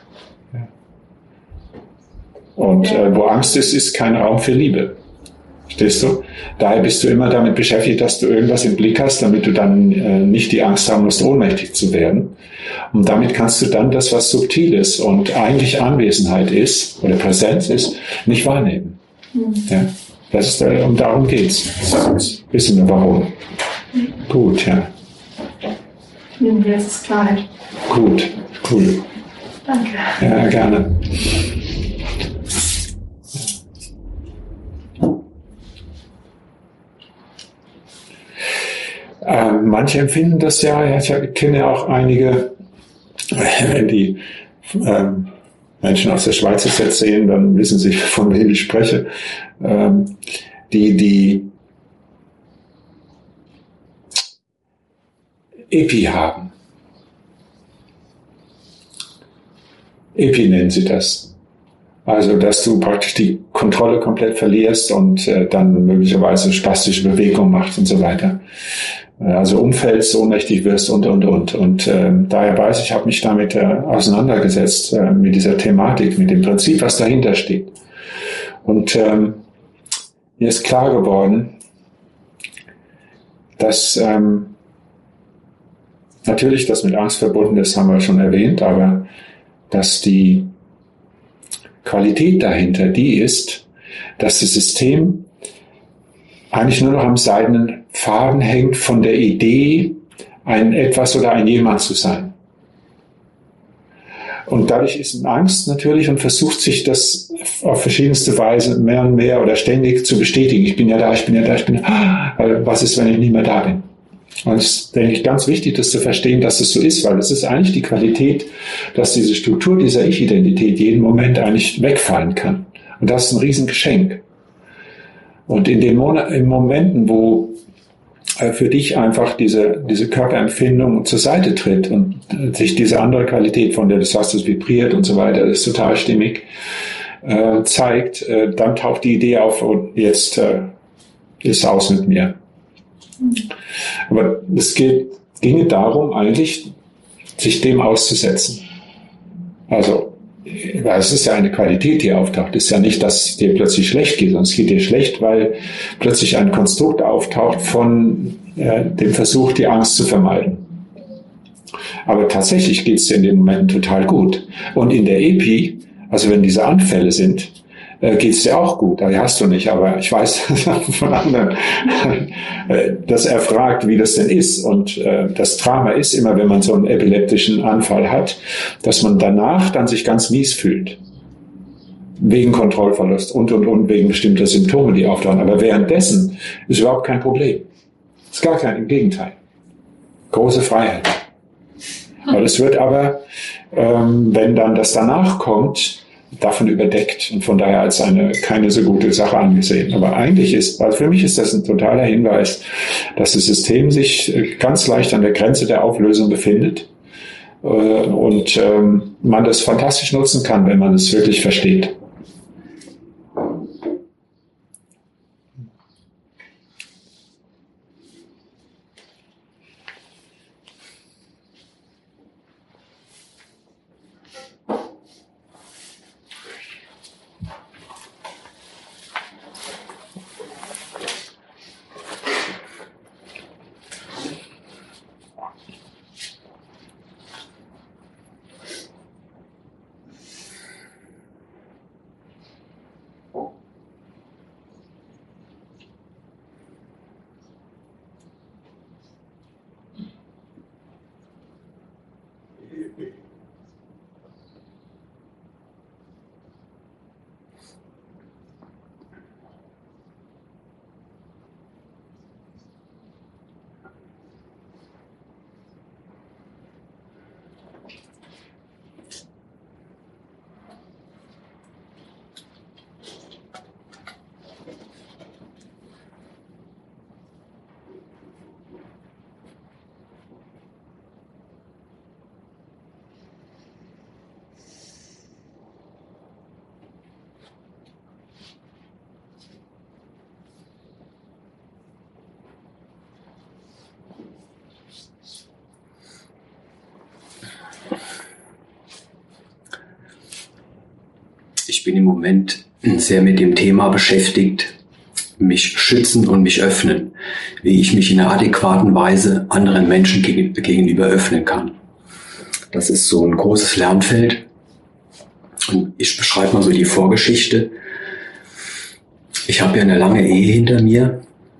Und wo Angst ist, ist kein Raum für Liebe. Verstehst du? Daher bist du immer damit beschäftigt, dass du irgendwas im Blick hast, damit du dann nicht die Angst haben musst, ohnmächtig zu werden. Und damit kannst du dann das, was subtil ist und eigentlich Anwesenheit ist oder Präsenz ist, nicht wahrnehmen. Ja, das ist, und darum geht's. Jetzt wissen wir warum. Gut, ja. Jetzt ist Klarheit. Gut, cool. Danke. Ja, gerne. Manche empfinden das ja, ich kenne ja auch einige, wenn die Menschen aus der Schweiz es jetzt sehen, dann wissen sie, von wem ich spreche, die Epi haben. Epi nennen sie das. Also, dass du praktisch die Kontrolle komplett verlierst und dann möglicherweise spastische Bewegungen machst und so weiter. Also umfällst, ohnmächtig wirst und. Und daher weiß ich, habe mich damit auseinandergesetzt, mit dieser Thematik, mit dem Prinzip, was dahinter steht. Und mir ist klar geworden, dass natürlich das mit Angst verbunden ist, haben wir schon erwähnt, aber dass die Qualität dahinter die ist, dass das System eigentlich nur noch am seidenen Faden hängt von der Idee, ein Etwas oder ein Jemand zu sein. Und dadurch ist es Angst natürlich und versucht sich das auf verschiedenste Weise mehr und mehr oder ständig zu bestätigen. Ich bin ja da, ich bin ja da, ich bin da. Was ist, wenn ich nicht mehr da bin? Und es ist, denke ich, ganz wichtig, das zu verstehen, dass es so ist, weil es ist eigentlich die Qualität, dass diese Struktur dieser Ich-Identität jeden Moment eigentlich wegfallen kann. Und das ist ein Riesengeschenk. Und in den Momenten, wo für dich einfach diese Körperempfindung zur Seite tritt und sich diese andere Qualität, von der du sagst, es vibriert und so weiter, das ist total stimmig, zeigt, dann taucht die Idee auf und jetzt ist aus mit mir. Aber es ginge darum, eigentlich sich dem auszusetzen. Also, es ist ja eine Qualität, die auftaucht. Es ist ja nicht, dass dir plötzlich schlecht geht, sondern es geht dir schlecht, weil plötzlich ein Konstrukt auftaucht von dem Versuch, die Angst zu vermeiden. Aber tatsächlich geht es dir in den Momenten total gut. Und in der Epi, also wenn diese Anfälle sind, geht's dir auch gut? Die hast du nicht, aber ich weiß von anderen, dass er fragt, wie das denn ist. Und das Drama ist immer, wenn man so einen epileptischen Anfall hat, dass man danach dann sich ganz mies fühlt. Wegen Kontrollverlust und wegen bestimmter Symptome, die auftauchen. Aber währenddessen ist überhaupt kein Problem. Ist gar kein, im Gegenteil. Große Freiheit. Aber das wird aber, wenn dann das danach kommt, davon überdeckt und von daher als keine so gute Sache angesehen. Aber eigentlich also für mich ist das ein totaler Hinweis, dass das System sich ganz leicht an der Grenze der Auflösung befindet und man das fantastisch nutzen kann, wenn man es wirklich versteht. Ich bin im Moment sehr mit dem Thema beschäftigt, mich schützen und mich öffnen, wie ich mich in einer adäquaten Weise anderen Menschen gegenüber öffnen kann. Das ist so ein großes Lernfeld. Und ich beschreibe mal so die Vorgeschichte. Ich habe ja eine lange Ehe hinter mir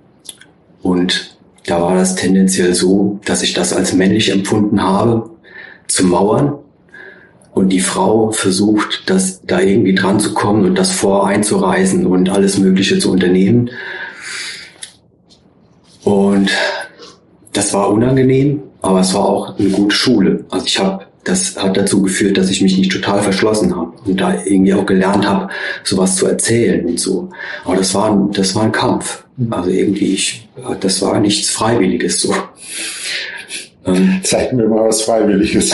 und da war das tendenziell so, dass ich das als männlich empfunden habe, zu mauern. Und die Frau versucht, da irgendwie dran zu kommen und das voreinzureißen und alles Mögliche zu unternehmen. Und das war unangenehm, aber es war auch eine gute Schule. Also das hat dazu geführt, dass ich mich nicht total verschlossen habe und da irgendwie auch gelernt habe, sowas zu erzählen und so. Aber das war ein Kampf. Also irgendwie, das war nichts Freiwilliges so. Zeig mir mal was Freiwilliges.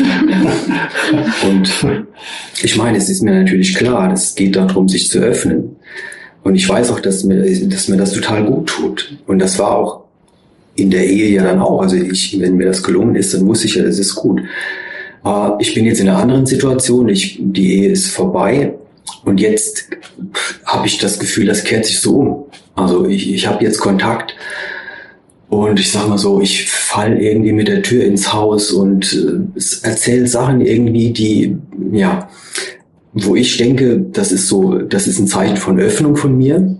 Und ich meine, es ist mir natürlich klar, es geht darum, sich zu öffnen. Und ich weiß auch, dass mir das total gut tut. Und das war auch in der Ehe ja dann auch. Also wenn mir das gelungen ist, dann wusste ich ja, das ist gut. Aber ich bin jetzt in einer anderen Situation. Die Ehe ist vorbei. Und jetzt habe ich das Gefühl, das kehrt sich so um. Also ich habe jetzt Kontakt. Und ich sag mal so, ich falle irgendwie mit der Tür ins Haus und erzähle Sachen irgendwie, wo ich denke, das ist ein Zeichen von Öffnung von mir.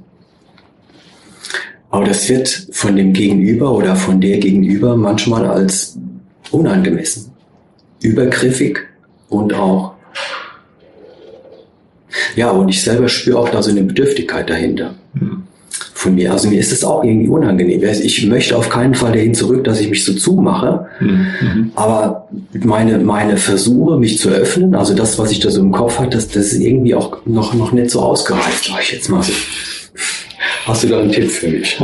Aber das wird von dem Gegenüber oder von der Gegenüber manchmal als unangemessen, übergriffig und auch, und ich selber spüre auch da so eine Bedürftigkeit dahinter. Von mir. Also mir ist es auch irgendwie unangenehm. Ich möchte auf keinen Fall dahin zurück, dass ich mich so zumache. Aber meine Versuche, mich zu öffnen, also das, was ich da so im Kopf hatte, das ist irgendwie auch noch nicht so ausgereift, sag ich jetzt mal so. Hast du da einen Tipp für mich?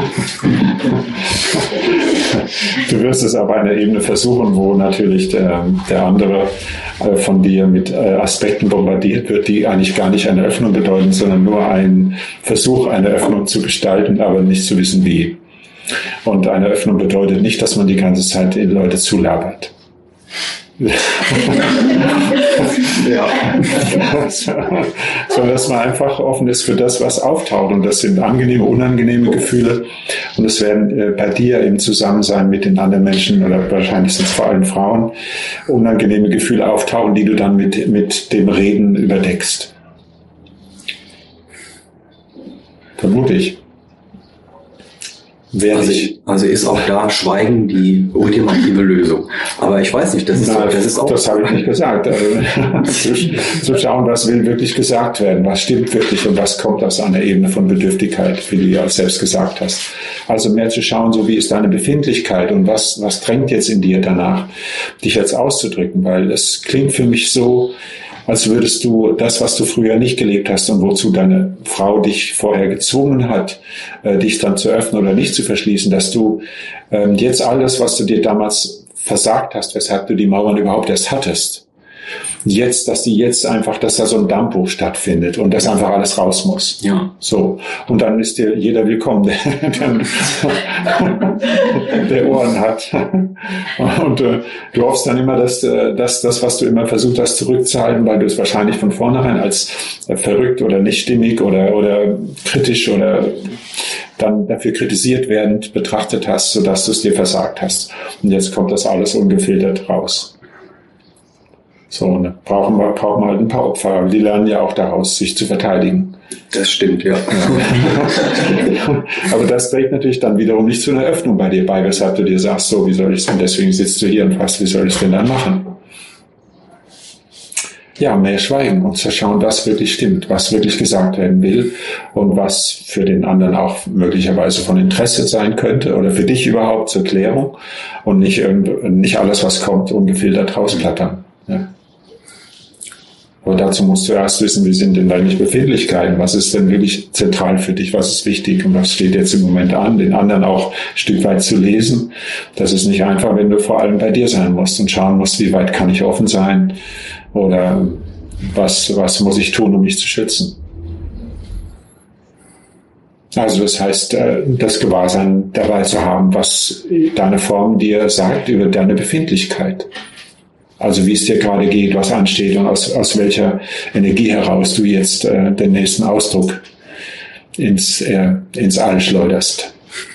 Du wirst es auf einer Ebene versuchen, wo natürlich der andere von dir mit Aspekten bombardiert wird, die eigentlich gar nicht eine Öffnung bedeuten, sondern nur ein Versuch, eine Öffnung zu gestalten, aber nicht zu wissen, wie. Und eine Öffnung bedeutet nicht, dass man die ganze Zeit die Leute zulabert. Sondern dass man einfach offen ist für das, was auftaucht. Und das sind angenehme, unangenehme Gefühle. Und es werden bei dir im Zusammensein mit den anderen Menschen, oder wahrscheinlich sind es vor allem Frauen, unangenehme Gefühle auftauchen, die du dann mit dem Reden überdeckst. Vermute ich. Also ist auch da Schweigen die ultimative Lösung. Aber ich weiß nicht, das ist auch... Das habe ich nicht gesagt. Zu schauen, was will wirklich gesagt werden, was stimmt wirklich und was kommt aus einer Ebene von Bedürftigkeit, wie du ja selbst gesagt hast. Also mehr zu schauen, so wie ist deine Befindlichkeit und was drängt jetzt in dir danach, dich jetzt auszudrücken, weil es klingt für mich so, als würdest du das, was du früher nicht gelebt hast und wozu deine Frau dich vorher gezwungen hat, dich dann zu öffnen oder nicht zu verschließen, dass du jetzt alles, was du dir damals versagt hast, weshalb du die Mauern überhaupt erst hattest, dass da so ein Dammbruch stattfindet und dass einfach alles raus muss. Ja. So. Und dann ist dir jeder willkommen, der Ohren hat. Und du hoffst dann immer, dass das, was du immer versucht hast zurückzuhalten, weil du es wahrscheinlich von vornherein als verrückt oder nicht stimmig oder kritisch oder dann dafür kritisiert werdend betrachtet hast, sodass du es dir versagt hast. Und jetzt kommt das alles ungefiltert raus. So, und brauchen wir halt ein paar Opfer, aber die lernen ja auch daraus, sich zu verteidigen. Das stimmt, ja. Aber das trägt natürlich dann wiederum nicht zu einer Öffnung bei dir bei, weshalb du dir sagst, so, wie soll ich es denn, deswegen sitzt du hier und fragst, wie soll ich es denn dann machen? Ja, mehr schweigen und zu schauen, was wirklich stimmt, was wirklich gesagt werden will und was für den anderen auch möglicherweise von Interesse sein könnte oder für dich überhaupt zur Klärung und nicht alles, was kommt, ungefiltert rausplattern. Ja. Aber dazu musst du erst wissen, wie sind denn deine Befindlichkeiten, was ist denn wirklich zentral für dich, was ist wichtig und was steht jetzt im Moment an, den anderen auch ein Stück weit zu lesen. Das ist nicht einfach, wenn du vor allem bei dir sein musst und schauen musst, wie weit kann ich offen sein oder was muss ich tun, um mich zu schützen. Also das heißt, das Gewahrsein dabei zu haben, was deine Form dir sagt über deine Befindlichkeit. Also wie es dir gerade geht, was ansteht und aus welcher Energie heraus du jetzt den nächsten Ausdruck ins All schleuderst.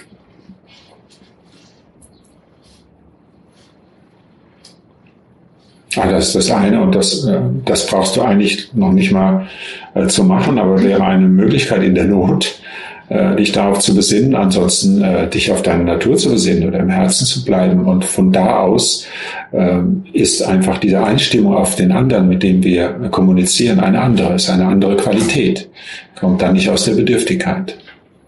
Das ist das eine und das brauchst du eigentlich noch nicht mal zu machen, aber wäre eine Möglichkeit in der Not, dich darauf zu besinnen, ansonsten dich auf deine Natur zu besinnen oder im Herzen zu bleiben. Und von da aus ist einfach diese Einstimmung auf den anderen, mit dem wir kommunizieren, eine andere Qualität. Kommt dann nicht aus der Bedürftigkeit.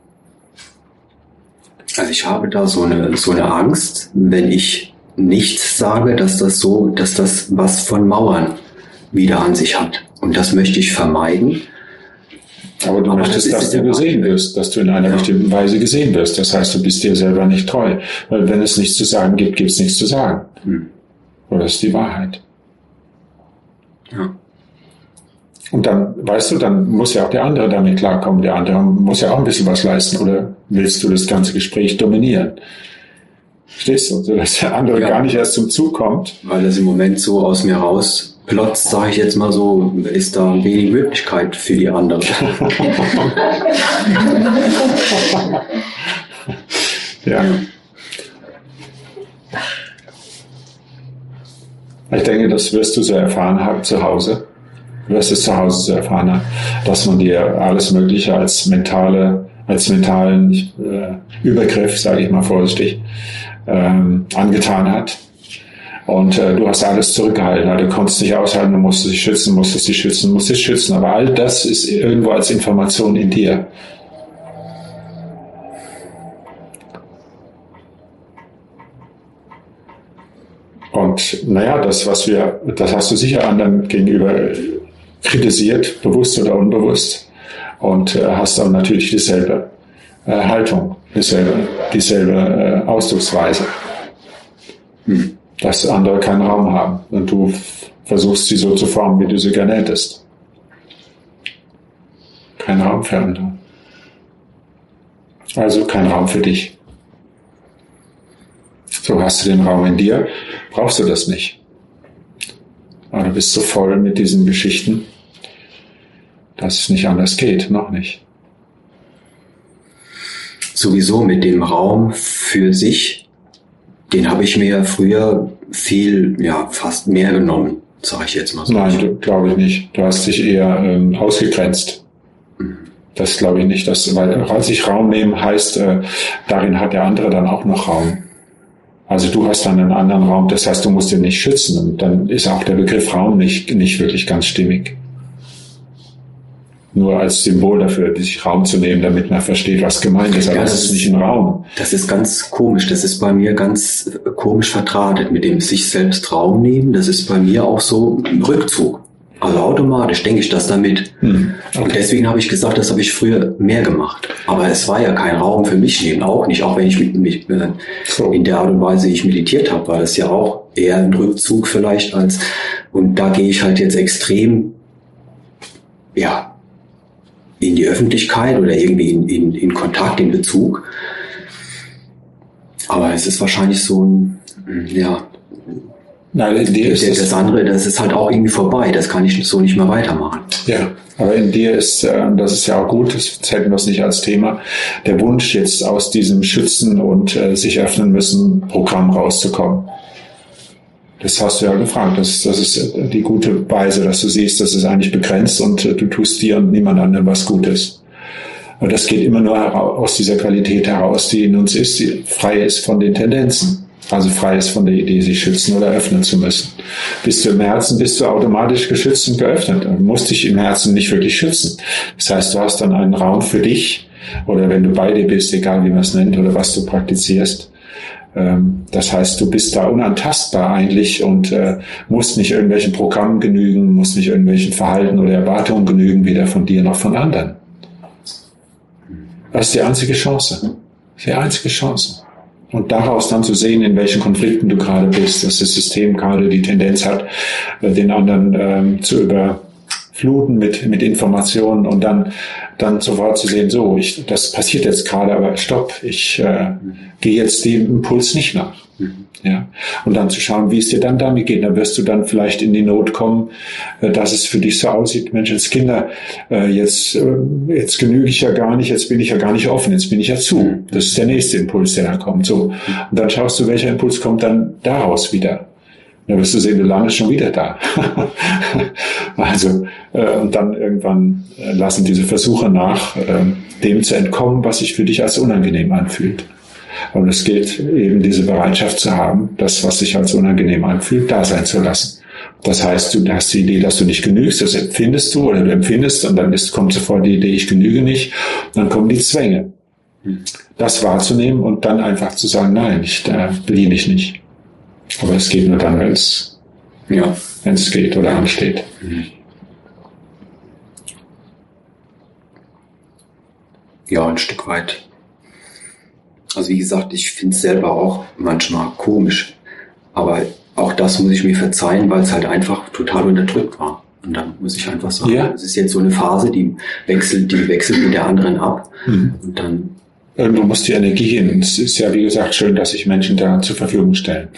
Also ich habe da so eine Angst, wenn ich nichts sage, dass das was von Mauern wieder an sich hat. Und das möchte ich vermeiden. Aber du möchtest, dass du gesehen wirst, dass du in einer bestimmten Weise gesehen wirst. Das heißt, du bist dir selber nicht treu. Weil wenn es nichts zu sagen gibt, gibt es nichts zu sagen. Oder das ist die Wahrheit. Ja. Und dann, weißt du, dann muss ja auch der andere damit klarkommen. Der andere muss ja auch ein bisschen was leisten. Oder willst du das ganze Gespräch dominieren? Verstehst du? Dass der andere gar nicht erst zum Zug kommt. Weil das im Moment so aus mir rausplotzt, sage ich jetzt mal so, ist da wenig Möglichkeit für die andere. Ja. Ich denke, das wirst du so erfahren haben zu Hause. Du wirst es zu Hause so erfahren haben, dass man dir alles Mögliche als mentalen Übergriff, sage ich mal vorsichtig, angetan hat. Und du hast alles zurückgehalten. Du konntest dich aushalten, du musstest dich schützen. Aber all das ist irgendwo als Information in dir. Und naja, das hast du sicher anderen gegenüber kritisiert, bewusst oder unbewusst. Und hast dann natürlich dieselbe Haltung, dieselbe Ausdrucksweise. Dass andere keinen Raum haben. Und du versuchst, sie so zu formen, wie du sie gerne hättest. Kein Raum für andere. Also kein Raum für dich. So hast du den Raum in dir, brauchst du das nicht. Aber du bist so voll mit diesen Geschichten, dass es nicht anders geht, noch nicht. Sowieso mit dem Raum für sich, den habe ich mir früher fast mehr genommen, sage ich jetzt mal so. Nein, glaube ich nicht. Du hast dich eher ausgegrenzt. Das glaube ich nicht, weil sich Raum nehmen heißt, darin hat der andere dann auch noch Raum. Also du hast dann einen anderen Raum, das heißt, du musst ihn nicht schützen und dann ist auch der Begriff Raum nicht wirklich ganz stimmig. Nur als Symbol dafür, sich Raum zu nehmen, damit man versteht, was gemeint ist, aber das ist nicht ein Raum. Das ist ganz komisch, das ist bei mir ganz komisch verdrahtet mit dem sich selbst Raum nehmen, das ist bei mir auch so ein Rückzug. Also automatisch denke ich das damit. Okay. Und deswegen habe ich gesagt, das habe ich früher mehr gemacht. Aber es war ja kein Raum für mich nehmen, auch nicht. Auch wenn ich in der Art und Weise, wie ich meditiert habe, war das ja auch eher ein Rückzug vielleicht als, und da gehe ich halt jetzt extrem, ja, in die Öffentlichkeit oder irgendwie in Kontakt, in Bezug. Aber es ist wahrscheinlich so ein, ja, nein, in dir ist das andere, das ist halt auch irgendwie vorbei. Das kann ich so nicht mehr weitermachen. Ja, aber in dir ist, das ist ja auch gut, das hätten wir es nicht als Thema, der Wunsch jetzt aus diesem Schützen und sich öffnen müssen Programm rauszukommen. Das hast du ja gefragt. Das ist die gute Weise, dass du siehst, das ist eigentlich begrenzt und du tust dir und niemand anderem was Gutes. Und das geht immer nur aus dieser Qualität heraus, die in uns ist, die frei ist von den Tendenzen. Also frei ist von der Idee, sich schützen oder öffnen zu müssen. Bist du im Herzen, bist du automatisch geschützt und geöffnet. Du musst dich im Herzen nicht wirklich schützen. Das heißt, du hast dann einen Raum für dich oder wenn du bei dir bist, egal wie man es nennt oder was du praktizierst. Das heißt, du bist da unantastbar eigentlich und musst nicht irgendwelchen Programmen genügen, musst nicht irgendwelchen Verhalten oder Erwartungen genügen, weder von dir noch von anderen. Das ist die einzige Chance. Die einzige Chance. Und daraus dann zu sehen, in welchen Konflikten du gerade bist, dass das System gerade die Tendenz hat, den anderen zu überfluten mit Informationen und dann sofort zu sehen, so, das passiert jetzt gerade, aber stopp, ich gehe jetzt dem Impuls nicht nach. Ja. Und dann zu schauen, wie es dir dann damit geht. Dann wirst du dann vielleicht in die Not kommen, dass es für dich so aussieht, Mensch, als Kinder, jetzt genüge ich ja gar nicht, jetzt bin ich ja gar nicht offen, jetzt bin ich ja zu. Das ist der nächste Impuls, der da kommt. So. Und dann schaust du, welcher Impuls kommt dann daraus wieder. Dann wirst du sehen, du landest schon wieder da. Also, und dann irgendwann lassen diese Versuche nach, dem zu entkommen, was sich für dich als unangenehm anfühlt. Und es gilt eben diese Bereitschaft zu haben, das, was sich als unangenehm anfühlt, da sein zu lassen. Das heißt, du hast die Idee, dass du nicht genügst, das empfindest du oder du empfindest und dann kommt sofort die Idee, ich genüge nicht. Und dann kommen die Zwänge, das wahrzunehmen und dann einfach zu sagen, nein, da bediene ich nicht. Aber es geht nur dann, wenn es geht oder ansteht. Ja, ein Stück weit. Also wie gesagt, ich finde es selber auch manchmal komisch. Aber auch das muss ich mir verzeihen, weil es halt einfach total unterdrückt war. Und dann muss ich einfach sagen, es ist jetzt so eine Phase, die wechselt mit der anderen ab. Und dann irgendwo muss die Energie hin. Es ist ja, wie gesagt, schön, dass sich Menschen da zur Verfügung stellen.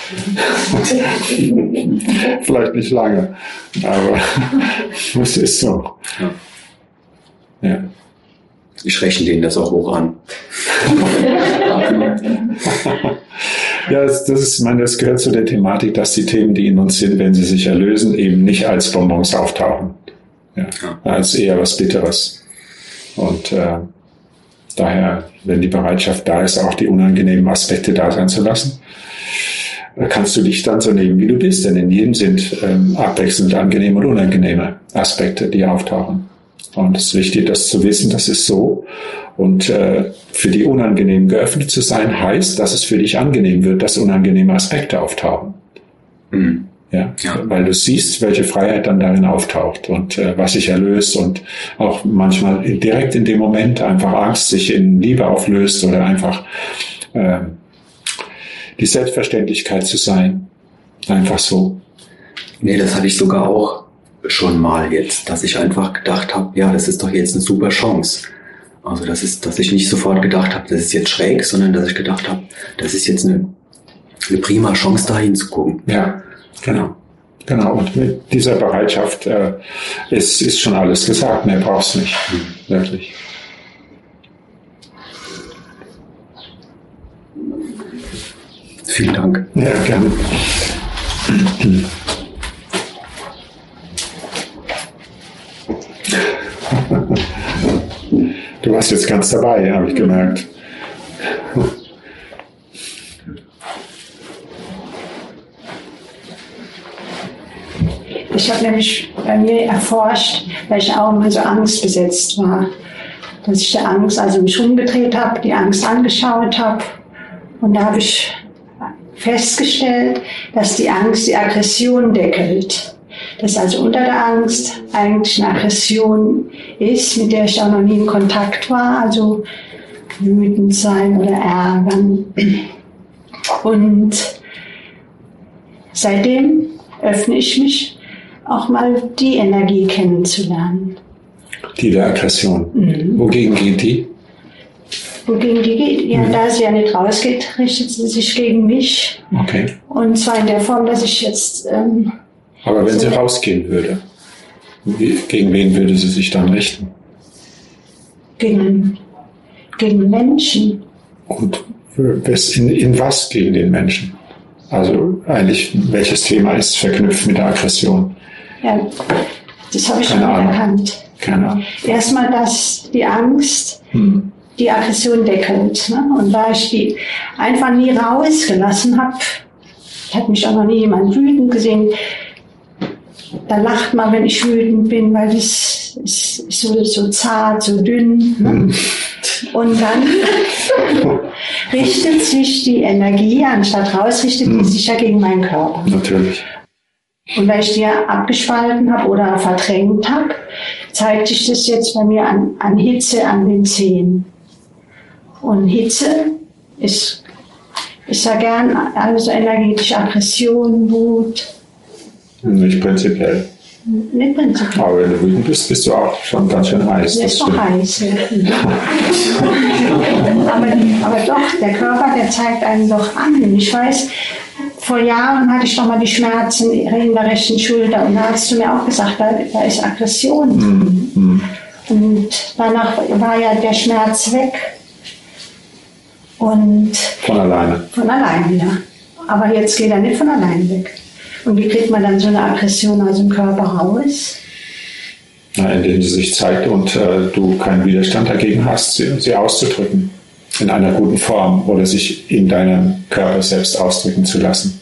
Vielleicht nicht lange, aber es ist so. Ja. Ich rechne denen das auch hoch an. Ja, das gehört zu der Thematik, dass die Themen, die in uns sind, wenn sie sich erlösen, eben nicht als Bonbons auftauchen. Als eher was Bitteres. Und daher, wenn die Bereitschaft da ist, auch die unangenehmen Aspekte da sein zu lassen, kannst du dich dann so nehmen, wie du bist. Denn in jedem sind abwechselnd angenehme und unangenehme Aspekte, die auftauchen. Und es ist wichtig, das zu wissen, das ist so. Und für die Unangenehmen geöffnet zu sein, heißt, dass es für dich angenehm wird, dass unangenehme Aspekte auftauchen. Ja, weil du siehst, welche Freiheit dann darin auftaucht und was sich erlöst und auch manchmal direkt in dem Moment einfach Angst sich in Liebe auflöst oder einfach die Selbstverständlichkeit zu sein. Einfach so. Nee, das hatte ich sogar auch schon mal jetzt, dass ich einfach gedacht habe, ja, das ist doch jetzt eine super Chance. Also dass ich nicht sofort gedacht habe, das ist jetzt schräg, sondern dass ich gedacht habe, das ist jetzt eine prima Chance, da hinzugucken. Ja, genau. Und mit dieser Bereitschaft ist schon alles gesagt, mehr brauchst du nicht. Wirklich. Vielen Dank. Ja, gerne. warst jetzt ganz dabei, habe ich gemerkt. Ich habe nämlich bei mir erforscht, weil ich auch immer so angstbesetzt war, dass ich der Angst also mich umgedreht habe, die Angst angeschaut habe. Und da habe ich festgestellt, dass die Angst die Aggression deckelt. Dass also unter der Angst eigentlich eine Aggression ist, mit der ich auch noch nie in Kontakt war, also wütend sein oder ärgern. Und seitdem öffne ich mich, auch mal die Energie kennenzulernen. Die der Aggression. Wogegen geht die? Wogegen die geht? Ja, da sie ja nicht rausgeht, richtet sie sich gegen mich. Okay. Und zwar in der Form, dass ich jetzt... Aber wenn sie rausgehen würde, gegen wen würde sie sich dann richten? Gegen Menschen. Und in was gegen den Menschen? Also eigentlich, welches Thema ist verknüpft mit der Aggression? Ja, das habe ich schon erkannt. Keine Ahnung. Erstmal, dass die Angst die Aggression deckelt. Ne? Und da ich die einfach nie rausgelassen habe, hat mich auch noch nie jemand wütend gesehen. Da lacht man, wenn ich wütend bin, weil das ist so zart, so dünn. Ne? Und dann richtet sich die Energie, anstatt raus, richtet die sich ja gegen meinen Körper. Natürlich. Und weil ich die abgespalten habe oder verdrängt habe, zeigt sich das jetzt bei mir an Hitze an den Zehen. Und Hitze ist ja gern also energetische Aggression, Wut. Nicht prinzipiell. Nicht prinzipiell. Aber wenn du wütend bist, bist du auch schon ganz schön heiß. Der ist doch heiß. Ja. aber doch, der Körper, der zeigt einen doch an. Und ich weiß, vor Jahren hatte ich doch mal die Schmerzen in der rechten Schulter und da hast du mir auch gesagt, da ist Aggression. Und danach war ja der Schmerz weg. Und von alleine. Von alleine, ja. Aber jetzt geht er nicht von alleine weg. Und wie kriegt man dann so eine Aggression aus dem Körper raus? Na, indem sie sich zeigt und du keinen Widerstand dagegen hast, sie auszudrücken. In einer guten Form oder sich in deinem Körper selbst ausdrücken zu lassen.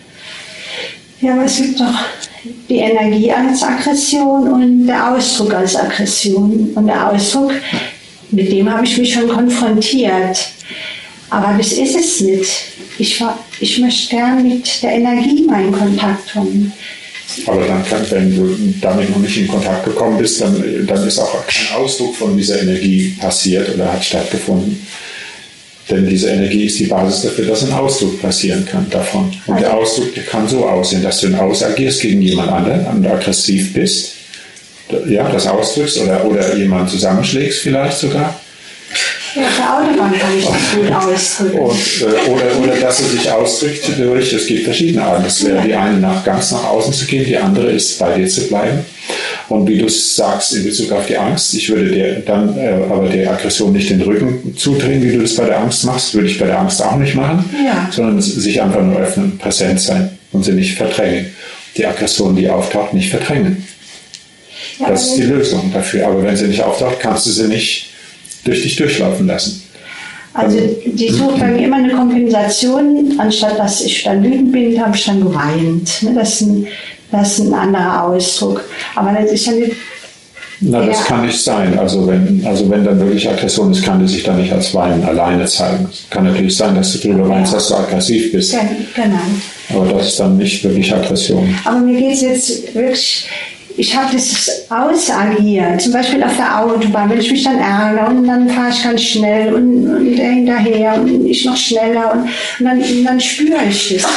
Ja, aber es gibt doch die Energie als Aggression und der Ausdruck als Aggression. Und der Ausdruck, mit dem habe ich mich schon konfrontiert. Aber das ist es nicht. Ich möchte gern mit der Energie mal in Kontakt kommen. Aber dann wenn du damit noch nicht in Kontakt gekommen bist, dann ist auch kein Ausdruck von dieser Energie passiert oder hat stattgefunden. Denn diese Energie ist die Basis dafür, dass ein Ausdruck passieren kann davon. Und der Ausdruck, der kann so aussehen, dass du ihn ausagierst gegen jemand anderen und aggressiv bist, ja, das ausdrückst oder jemanden zusammenschlägst vielleicht sogar. Ja, auf der Autobahn kann ich das gut ausdrücken. Oder dass er sich ausdrückt durch, es gibt verschiedene Arten. Das wäre die eine ganz nach außen zu gehen, die andere ist bei dir zu bleiben. Und wie du sagst in Bezug auf die Angst, ich würde dir dann aber der Aggression nicht den Rücken zudrehen, wie du das bei der Angst machst, würde ich bei der Angst auch nicht machen, sondern sich einfach nur öffnen, präsent sein und sie nicht verdrängen. Die Aggression, die auftaucht, nicht verdrängen. Ja, das ist die Lösung dafür. Aber wenn sie nicht auftaucht, kannst du sie nicht durch dich durchlaufen lassen. Also die sucht bei mir immer eine Kompensation, anstatt dass ich dann wütend bin, habe ich dann geweint. Das ist ein anderer Ausdruck. Aber das ist ja nicht... Na, das kann nicht sein. Also wenn dann wirklich Aggression ist, kann die sich dann nicht als Weinen alleine zeigen. Es kann natürlich sein, dass du darüber weinst, dass du aggressiv bist. Genau. Aber das ist dann nicht wirklich Aggression. Aber mir geht es jetzt wirklich... Ich habe das ausagiert, zum Beispiel auf der Autobahn, wenn ich mich dann ärgere und dann fahre ich ganz schnell und der hinterher und ich noch schneller und dann spüre ich das.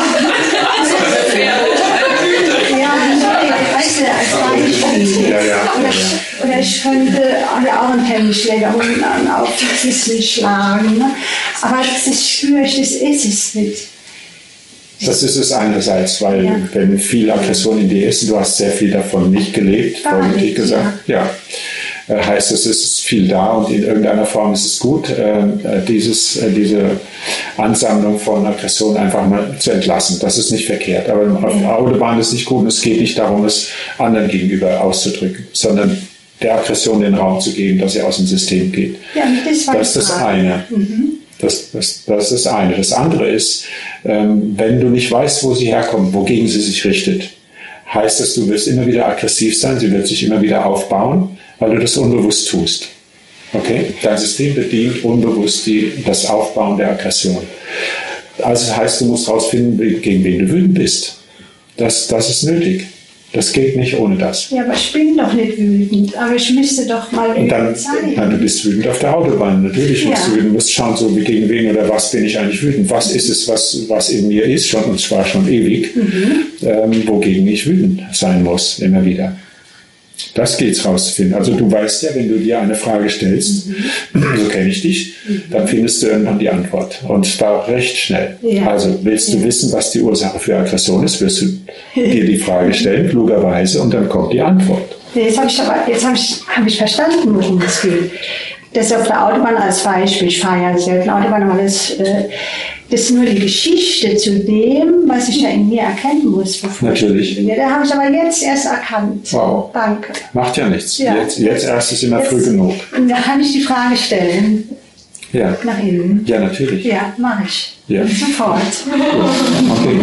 Ja, weißt du, als Beispiel. Oder ich könnte auch einen Tennisschläger auf die Kissen schlagen. Ne? Aber das spüre ich, das ist es nicht. Das ist es einerseits, weil wenn viel Aggression in dir ist und du hast sehr viel davon nicht gelebt, vorsichtig gesagt, heißt es ist viel da und in irgendeiner Form ist es gut, diese Ansammlung von Aggression einfach mal zu entlassen. Das ist nicht verkehrt, aber auf der Autobahn ist es nicht gut und es geht nicht darum, es anderen gegenüber auszudrücken, sondern der Aggression den Raum zu geben, dass sie aus dem System geht. Ja, das ist das eine. Das ist das eine. Das andere ist, wenn du nicht weißt, wo sie herkommt, wogegen sie sich richtet, heißt das, du wirst immer wieder aggressiv sein, sie wird sich immer wieder aufbauen, weil du das unbewusst tust. Okay? Dein System bedient unbewusst das Aufbauen der Aggression. Also das heißt, du musst herausfinden, gegen wen du wütend bist. Das ist nötig. Das geht nicht ohne das. Ja, aber ich bin doch nicht wütend. Aber ich müsste doch mal du bist wütend auf der Autobahn. Natürlich musst du wütend. Du musst schauen, so wie gegen wen oder was bin ich eigentlich wütend. Was ist es, was in mir ist, schon, und zwar schon ewig, wogegen ich wütend sein muss, immer wieder. Das geht's rauszufinden. Also du weißt ja, wenn du dir eine Frage stellst, so kenne ich dich, dann findest du irgendwann die Antwort. Und zwar recht schnell. Ja. Also willst du wissen, was die Ursache für Aggression ist, wirst du dir die Frage stellen, klugerweise, und dann kommt die Antwort. Jetzt hab ich verstanden, worum es geht. Das auf der Autobahn als Beispiel. Ich fahre ja selten Autobahn, aber das ist nur die Geschichte zu dem, was ich ja in mir erkennen muss. Natürlich. Da habe ich aber jetzt erst erkannt. Wow. Danke. Macht ja nichts. Ja. Jetzt erst ist immer früh genug. Da kann ich die Frage stellen. Ja. Nach innen. Ja, natürlich. Ja, mache ich. Ja. Sofort. Okay.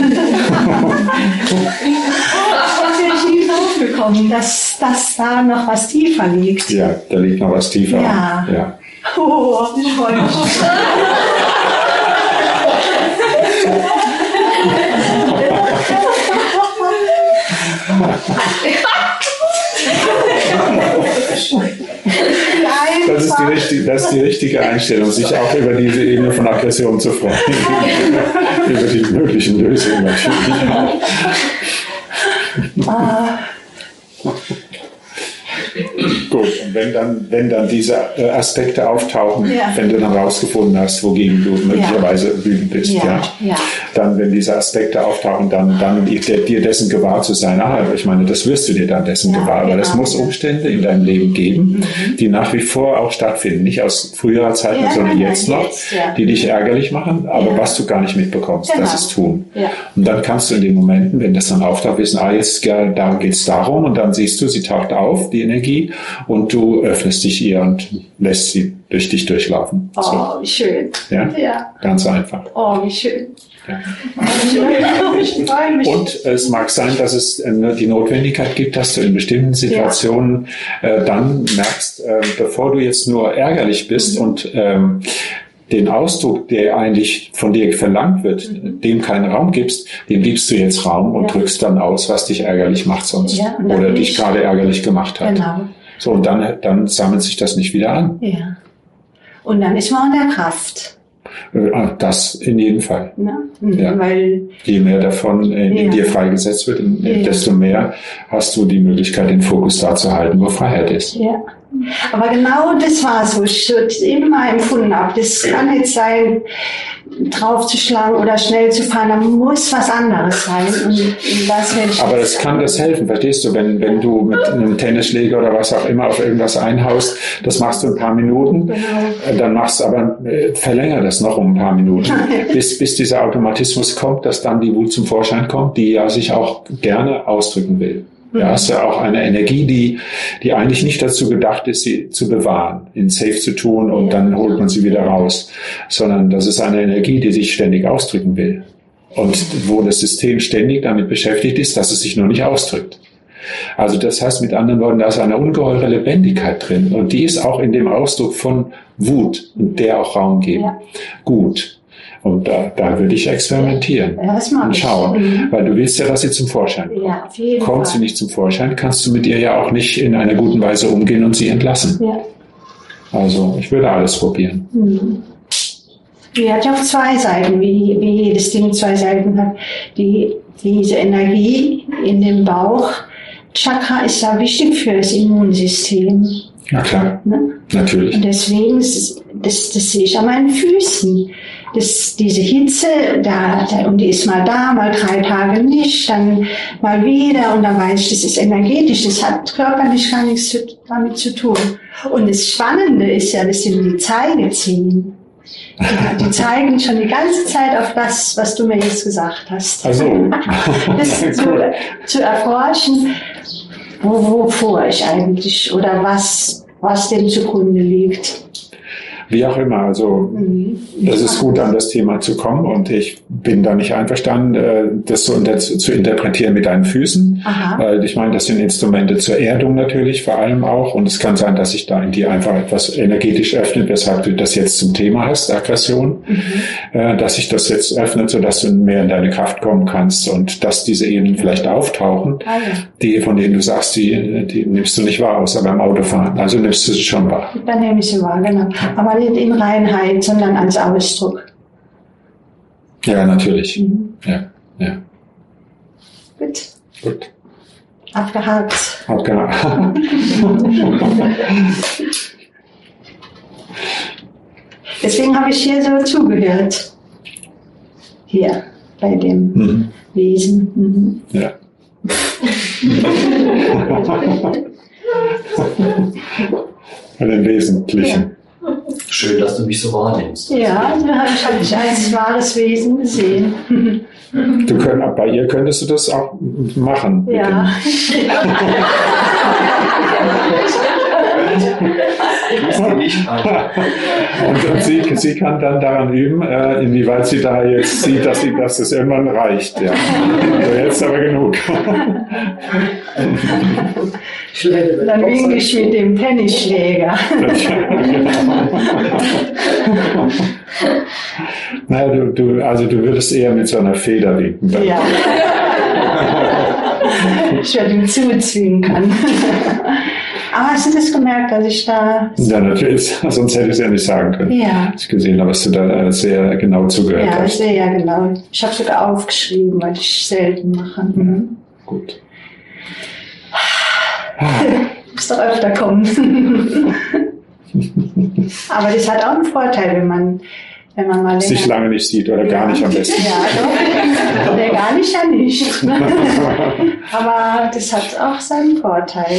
Ich bin nie drauf gekommen, dass da noch was tiefer liegt. Ja, da liegt noch was tiefer. Ja. Oh, ich freue mich. Das ist die richtige Einstellung, sich auch über diese Ebene von Aggression zu freuen. Über die möglichen Lösungen natürlich. Gut, und wenn dann diese Aspekte auftauchen, wenn du dann rausgefunden hast, wogegen du möglicherweise wütend bist, dann, wenn diese Aspekte auftauchen, dann dir dessen gewahr zu sein, ich meine, das wirst du dir dann dessen gewahr, aber es muss Umstände in deinem Leben geben, die nach wie vor auch stattfinden, nicht aus früherer Zeit, sondern jetzt noch, die dich ärgerlich machen, aber was du gar nicht mitbekommst, das ist tun. Ja. Und dann kannst du in den Momenten, wenn das dann auftaucht, wissen, da geht es darum, und dann siehst du, sie taucht auf, die Energie, und du öffnest dich ihr und lässt sie durch dich durchlaufen. Oh, so. Wie schön. Ja? Ganz einfach. Oh, wie schön. Ja. Und es mag sein, dass es die Notwendigkeit gibt, dass du in bestimmten Situationen dann merkst, bevor du jetzt nur ärgerlich bist und den Ausdruck, der eigentlich von dir verlangt wird, dem keinen Raum gibst, dem gibst du jetzt Raum und drückst dann aus, was dich ärgerlich macht sonst oder dich gerade ärgerlich gemacht hat. Genau. So, und dann sammelt sich das nicht wieder an. Ja. Und dann ist man unter Kraft. Das in jedem Fall. Ja. Weil je mehr davon in dir freigesetzt wird, desto mehr hast du die Möglichkeit, den Fokus da zu halten, wo Freiheit ist. Ja. Aber genau das war so, ich immer empfunden habe. Das kann nicht sein, draufzuschlagen oder schnell zu fahren, da muss was anderes sein. Aber das kann das helfen, verstehst du? Wenn du mit einem Tennisschläger oder was auch immer auf irgendwas einhaust, das machst du ein paar Minuten, dann machst du aber, verlänger das noch um ein paar Minuten, bis dieser Automatismus kommt, dass dann die Wut zum Vorschein kommt, die ja sich auch gerne ausdrücken will. Ja, ist ja auch eine Energie, die eigentlich nicht dazu gedacht ist, sie zu bewahren, in Safe zu tun und dann holt man sie wieder raus, sondern das ist eine Energie, die sich ständig ausdrücken will. Und wo das System ständig damit beschäftigt ist, dass es sich nur nicht ausdrückt. Also das heißt mit anderen Worten, da ist eine ungeheure Lebendigkeit drin und die ist auch in dem Ausdruck von Wut und der auch Raum geben. Ja. Gut. Und da würde ich experimentieren und schauen, weil du willst ja, dass sie zum Vorschein kommt. Ja, auf jeden Fall. Kommt sie nicht zum Vorschein, kannst du mit ihr ja auch nicht in einer guten Weise umgehen und sie entlassen. Ja. Also ich würde alles probieren. Die hat ja auch zwei Seiten, wie jedes Ding zwei Seiten hat. Diese Energie in dem Bauch, Chakra ist ja wichtig für das Immunsystem. Ja klar, natürlich. Und deswegen, das sehe ich an meinen Füßen. Diese Hitze, und die ist mal da, mal 3 Tage nicht, dann mal wieder, und dann weiß ich, das ist energetisch, das hat körperlich gar nichts damit zu tun. Und das Spannende ist ja, dass sie die Zeige ziehen. Die zeigen schon die ganze Zeit auf das, was du mir jetzt gesagt hast. Also. Das zu erforschen. wovor ich eigentlich oder was dem zugrunde liegt. Wie auch immer, also es ist gut, an das Thema zu kommen und ich bin da nicht einverstanden, das so zu interpretieren mit deinen Füßen, weil ich meine, das sind Instrumente zur Erdung natürlich vor allem auch und es kann sein, dass sich da in dir einfach etwas energetisch öffnet, weshalb du das jetzt zum Thema hast, Aggression, dass sich das jetzt öffnet, sodass du mehr in deine Kraft kommen kannst und dass diese Ebenen vielleicht auftauchen, die, von denen du sagst, die nimmst du nicht wahr, außer beim Autofahren, also nimmst du sie schon wahr. Dann nehme ich sie wahr, genau. Aber nicht in Reinheit, sondern als Ausdruck. Ja, natürlich. Ja. Gut. Abgehakt. Deswegen habe ich hier so zugehört. Hier, bei dem Wesen. Ja. Bei den Wesentlichen. Ja. Schön, dass du mich so wahrnimmst. Ja, also habe ich als wahres Wesen gesehen. Bei ihr könntest du das auch machen. Ja. Und sie kann dann daran üben, inwieweit sie da jetzt sieht, dass das irgendwann reicht. Ja. Also jetzt aber genug. Dann winke ich mit dem Tennisschläger. Naja, du würdest eher mit so einer Feder winken. Dann. Ja. Ich werde ihm zuzwinkern. Aber hast du das gemerkt, dass ich da... Ja, natürlich, sonst hätte ich es ja nicht sagen können. Ja. Ich gesehen habe, dass du da sehr genau zugehört hast. Ja, sehr genau. Ich habe sogar aufgeschrieben, weil ich selten mache. Gut. Muss doch öfter kommen. Aber das hat auch einen Vorteil, wenn man mal länger... Sich lange nicht sieht oder gar nicht am besten. Ja, doch. Oder gar nicht, ja nicht. Aber das hat auch seinen Vorteil.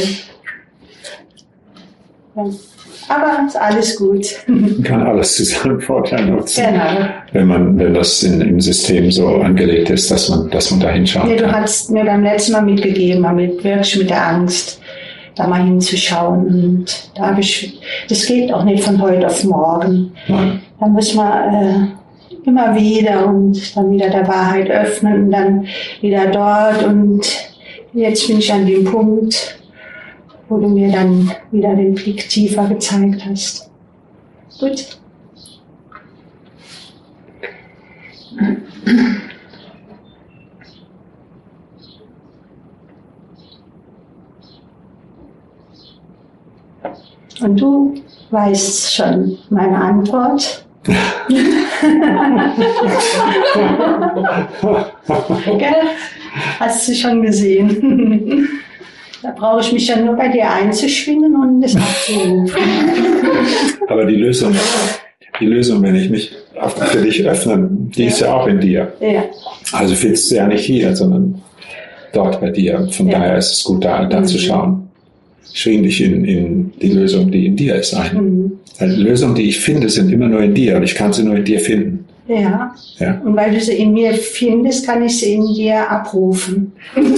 Ja. Aber ist alles gut. Man kann alles zu seinem Vorteil nutzen. Genau. Wenn das im System so angelegt ist, dass man da hinschaut. Nee, du hast mir beim letzten Mal mitgegeben, wirklich mit der Angst, da mal hinzuschauen. Und da habe ich, das geht auch nicht von heute auf morgen. Nein. Da muss man immer wieder und dann wieder der Wahrheit öffnen und dann wieder dort. Und jetzt bin ich an dem Punkt, wo du mir dann wieder den Blick tiefer gezeigt hast. Gut. Und du weißt schon meine Antwort. Gell? Hast du schon gesehen. Da brauche ich mich ja nur bei dir einzuschwingen und das abzurufen. Aber die Lösung, wenn ich mich für dich öffne, die ist ja auch in dir. Ja. Also findest du ja nicht hier, sondern dort bei dir. Von daher ist es gut, da zu schauen. Schwing dich in die Lösung, die in dir ist, ein. Die Lösungen, die ich finde, sind immer nur in dir und ich kann sie nur in dir finden. Ja. Und weil du sie in mir findest, kann ich sie in dir abrufen.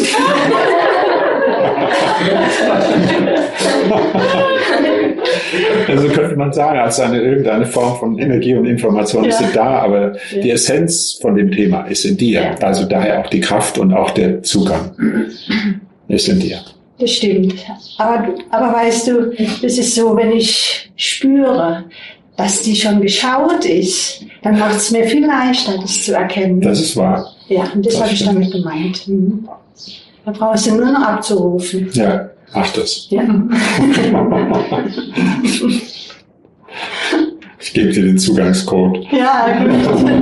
Also könnte man sagen, als irgendeine Form von Energie und Information ist sie da, aber die Essenz von dem Thema ist in dir. Ja. Also daher auch die Kraft und auch der Zugang ist in dir. Das stimmt. Aber weißt du, das ist so, wenn ich spüre, dass die schon geschaut ist, dann macht es mir viel leichter, das zu erkennen. Das ist wahr. Ja, und das habe ich damit gemeint. Da brauchst du nur noch abzurufen. Ja, mach das. Ja. Ich gebe dir den Zugangscode. Ja, gut.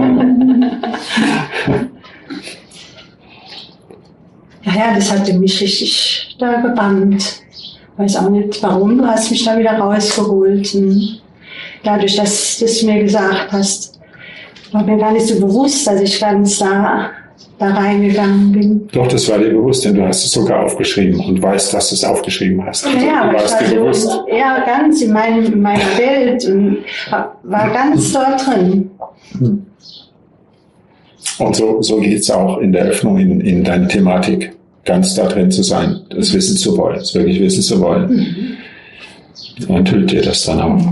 Ja, das hatte mich richtig da gebannt. Weiß auch nicht warum, du hast mich da wieder rausgeholt. Dadurch, dass du es mir gesagt hast, war mir gar nicht so bewusst, dass ich ganz da reingegangen bin. Doch, das war dir bewusst, denn du hast es sogar aufgeschrieben und weißt, dass du es aufgeschrieben hast. Also, ja, du warst dir bewusst. Ja, ganz in meiner Welt und war ganz dort drin. Und so geht es auch in der Öffnung in deine Thematik. ganz da drin zu sein, das wissen zu wollen, das wirklich wissen zu wollen, dann enthüllt dir das dann auch.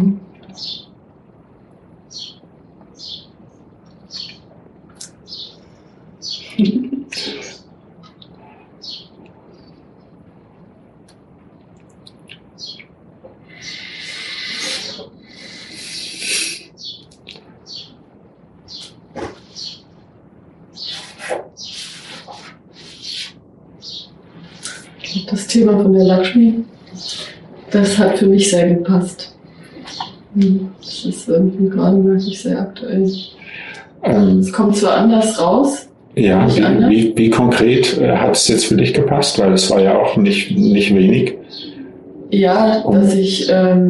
Das Thema von der Lakshmi, das hat für mich sehr gepasst. Das ist irgendwie gerade wirklich sehr aktuell. Es kommt zwar anders raus. Ja, wie konkret hat es jetzt für dich gepasst? Weil es war ja auch nicht wenig. Ja, dass ich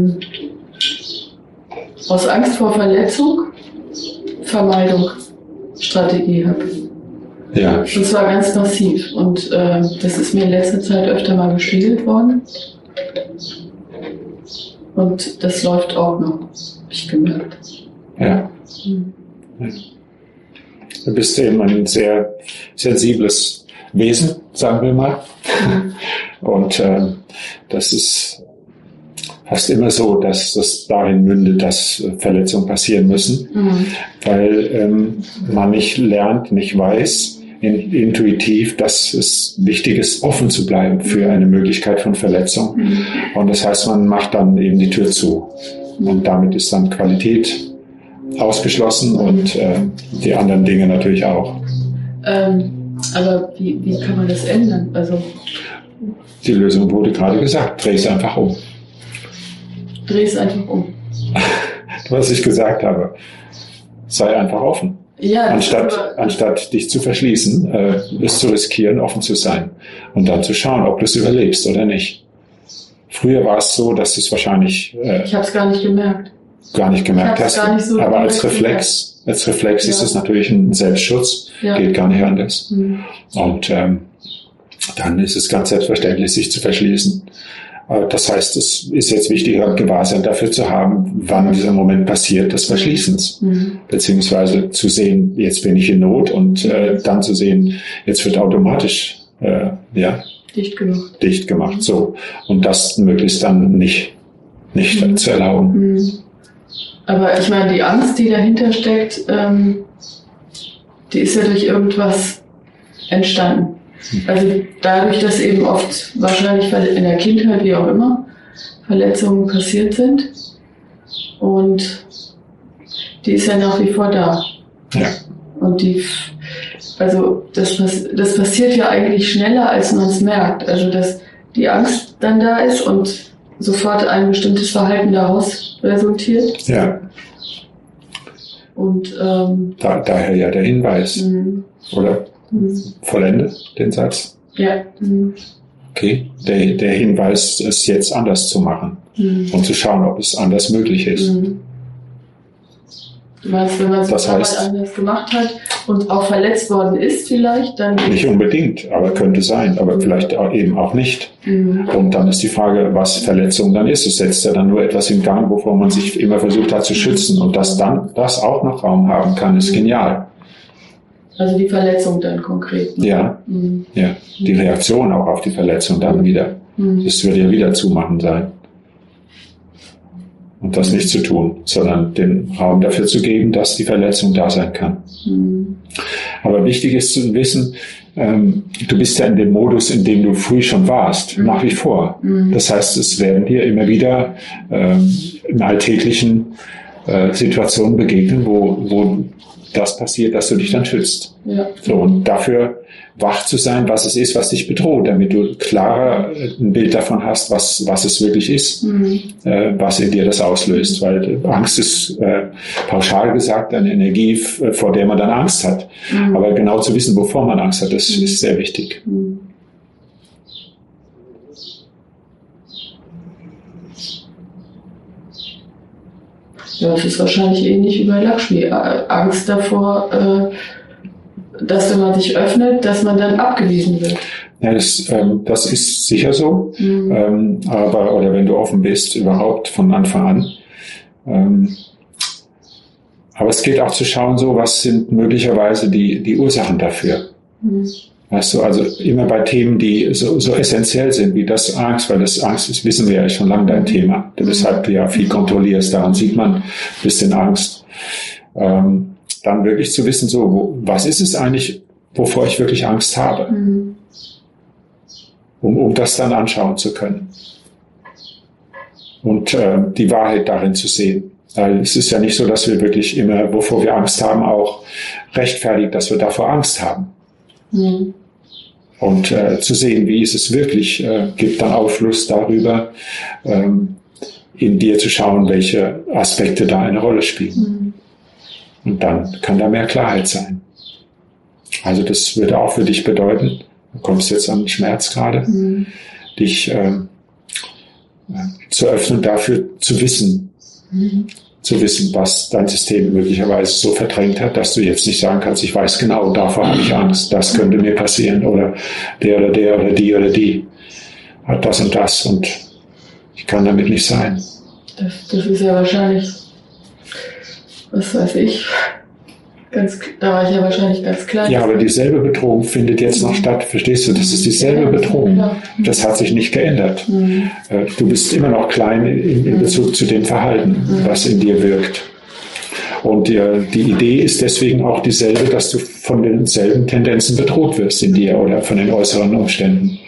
aus Angst vor Verletzung Vermeidung Strategie habe. Ja. Und zwar ganz massiv. Und das ist mir in letzter Zeit öfter mal gespiegelt worden. Und das läuft auch noch, habe ich gemerkt. Ja. Du bist eben ein sehr sensibles Wesen, sagen wir mal. Und das ist fast immer so, dass das darin mündet, dass Verletzungen passieren müssen, weil man nicht lernt, nicht weiß, intuitiv, dass es wichtig ist, offen zu bleiben für eine Möglichkeit von Verletzung. Und das heißt, man macht dann eben die Tür zu. Und damit ist dann Qualität ausgeschlossen und die anderen Dinge natürlich auch. Aber wie kann man das ändern? Also die Lösung wurde gerade gesagt, dreh es einfach um. Dreh es einfach um. Was ich gesagt habe, sei einfach offen. Ja, anstatt dich zu verschließen, es zu riskieren, offen zu sein und dann zu schauen, ob du es überlebst oder nicht. Früher war es so, dass du es wahrscheinlich ich habe es gar nicht gemerkt. Hast, so aber als Reflex ist es natürlich ein Selbstschutz, geht gar nicht anders. Und dann ist es ganz selbstverständlich, sich zu verschließen. Das heißt, es ist jetzt wichtiger, Gewahrsein dafür zu haben, wann dieser Moment passiert, des Verschließens. Beziehungsweise zu sehen, jetzt bin ich in Not und dann zu sehen, jetzt wird automatisch dicht gemacht. So. Und das möglichst dann nicht zu erlauben. Aber ich meine, die Angst, die dahinter steckt, die ist ja durch irgendwas entstanden. Also dadurch, dass eben oft wahrscheinlich in der Kindheit, wie auch immer, Verletzungen passiert sind. Und die ist ja nach wie vor da. Ja. Und das passiert ja eigentlich schneller, als man es merkt. Also dass die Angst dann da ist und sofort ein bestimmtes Verhalten daraus resultiert. Ja. Und daher ja der Hinweis. Oder? Vollende den Satz. Ja. Okay. Der Hinweis, es jetzt anders zu machen und zu schauen, ob es anders möglich ist. Du meinst, wenn man es anders gemacht hat und auch verletzt worden ist vielleicht, dann... Nicht unbedingt, aber könnte sein, aber vielleicht eben auch nicht. Und dann ist die Frage, was Verletzung dann ist. Es setzt ja dann nur etwas in Gang, wovor man sich immer versucht hat zu schützen. Und dass dann das auch noch Raum haben kann, ist genial. Also die Verletzung dann konkret. Ne? Ja, ja, die Reaktion auch auf die Verletzung dann wieder. Das würde ja wieder zumachen sein. Und das nicht zu tun, sondern den Raum dafür zu geben, dass die Verletzung da sein kann. Aber wichtig ist zu wissen, du bist ja in dem Modus, in dem du früh schon warst, nach wie vor. Das heißt, es werden dir immer wieder in alltäglichen Situationen begegnen, wo das passiert, dass du dich dann schützt. Ja. So, und dafür wach zu sein, was es ist, was dich bedroht, damit du klarer ein Bild davon hast, was es wirklich ist, was in dir das auslöst. Weil Angst ist pauschal gesagt eine Energie, vor der man dann Angst hat. Aber genau zu wissen, wovor man Angst hat, das ist sehr wichtig. Ja, es ist wahrscheinlich ähnlich wie bei Lakshmi. Angst davor, dass wenn man sich öffnet, dass man dann abgewiesen wird. Ja, das ist sicher so. Oder wenn du offen bist, überhaupt von Anfang an. Aber es geht auch zu schauen, so was sind möglicherweise die Ursachen dafür. Weißt du, also immer bei Themen, die so essentiell sind wie das Angst, weil das Angst ist, wissen wir ja schon lange dein Thema, weshalb du ja viel kontrollierst, daran sieht man ein bisschen Angst. Dann wirklich zu wissen, so, was ist es eigentlich, wovor ich wirklich Angst habe, um das dann anschauen zu können. Und die Wahrheit darin zu sehen. Weil es ist ja nicht so, dass wir wirklich immer, wovor wir Angst haben, auch rechtfertigen, dass wir davor Angst haben. Und zu sehen, wie ist es wirklich, gibt dann Aufschluss darüber, in dir zu schauen, welche Aspekte da eine Rolle spielen. Und dann kann da mehr Klarheit sein. Also das würde auch für dich bedeuten, du kommst jetzt an den Schmerz gerade, dich zu öffnen, dafür zu wissen, was dein System möglicherweise so verdrängt hat, dass du jetzt nicht sagen kannst, ich weiß genau, davor habe ich Angst, das könnte mir passieren oder der oder die hat das und das und ich kann damit nicht sein. Das ist ja wahrscheinlich, was weiß ich, da war ich ja wahrscheinlich ganz klein. Ja, aber dieselbe Bedrohung findet jetzt noch statt, verstehst du? Das ist dieselbe Bedrohung. Das hat sich nicht geändert. Du bist immer noch klein in Bezug zu dem Verhalten, was in dir wirkt. Und die Idee ist deswegen auch dieselbe, dass du von denselben Tendenzen bedroht wirst in dir oder von den äußeren Umständen.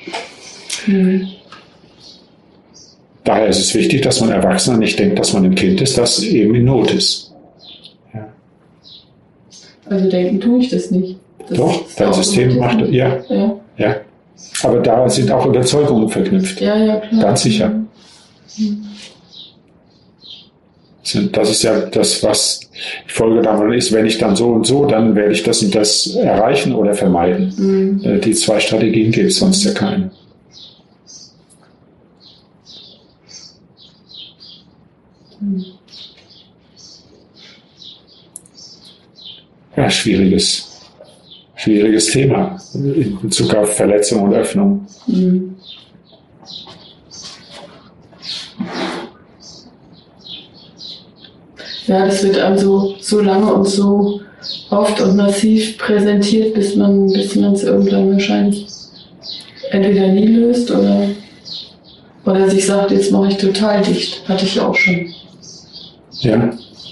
Daher ist es wichtig, dass man Erwachsener nicht denkt, dass man ein Kind ist, das eben in Not ist. Also denken tue ich das nicht. Doch, dein System macht, ja. Aber da sind auch Überzeugungen verknüpft. Ja, klar. Ganz sicher. Das ist ja das, was die Folge davon ist, wenn ich dann so und so, dann werde ich das und das erreichen oder vermeiden. Die zwei Strategien gibt es sonst ja keine. Ja, schwieriges Thema in Bezug auf Verletzung und Öffnung. Ja, das wird einem so lange und so oft und massiv präsentiert, bis man es irgendwann wahrscheinlich entweder nie löst oder sich sagt, jetzt mache ich total dicht. Hatte ich auch schon. Ja.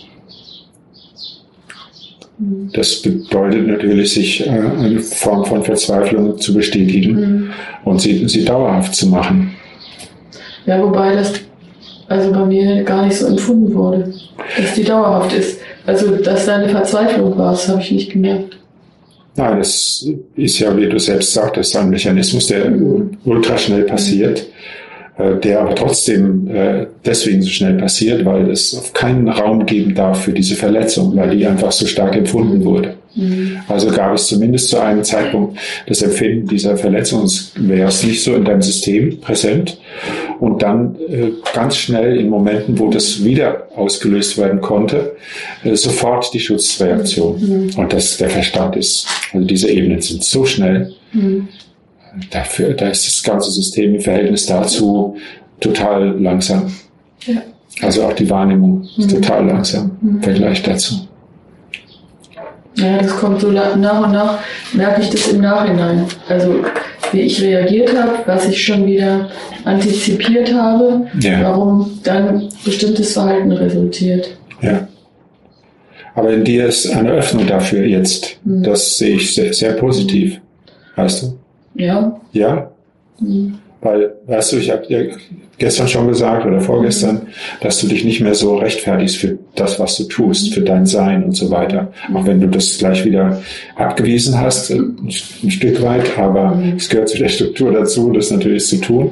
Das bedeutet natürlich, sich eine Form von Verzweiflung zu bestätigen und sie dauerhaft zu machen. Ja, wobei das also bei mir gar nicht so empfunden wurde, dass die dauerhaft ist. Also, dass da eine Verzweiflung war, das habe ich nicht gemerkt. Nein, das ist ja, wie du selbst sagtest, ein Mechanismus, der ultraschnell passiert, der aber trotzdem deswegen so schnell passiert, weil es auf keinen Raum geben darf für diese Verletzung, weil die einfach so stark empfunden wurde. Also gab es zumindest zu einem Zeitpunkt das Empfinden dieser Verletzung, wäre es nicht so in deinem System präsent und dann ganz schnell in Momenten, wo das wieder ausgelöst werden konnte, sofort die Schutzreaktion. Und der Verstand ist, also diese Ebenen sind so schnell, da ist das ganze System im Verhältnis dazu total langsam. Ja. Also auch die Wahrnehmung ist total langsam im Vergleich dazu. Ja, das kommt so nach und nach, merke ich das im Nachhinein. Also wie ich reagiert habe, was ich schon wieder antizipiert habe, warum dann bestimmtes Verhalten resultiert. Ja. Aber in dir ist eine Öffnung dafür jetzt. Das sehe ich sehr, sehr positiv. Weißt du? Ja. Ja? Weil, weißt du, ich habe dir gestern schon gesagt oder vorgestern, dass du dich nicht mehr so rechtfertigst für das, was du tust, für dein Sein und so weiter. Auch wenn du das gleich wieder abgewiesen hast, ein Stück weit, aber es gehört zu der Struktur dazu, das natürlich zu tun.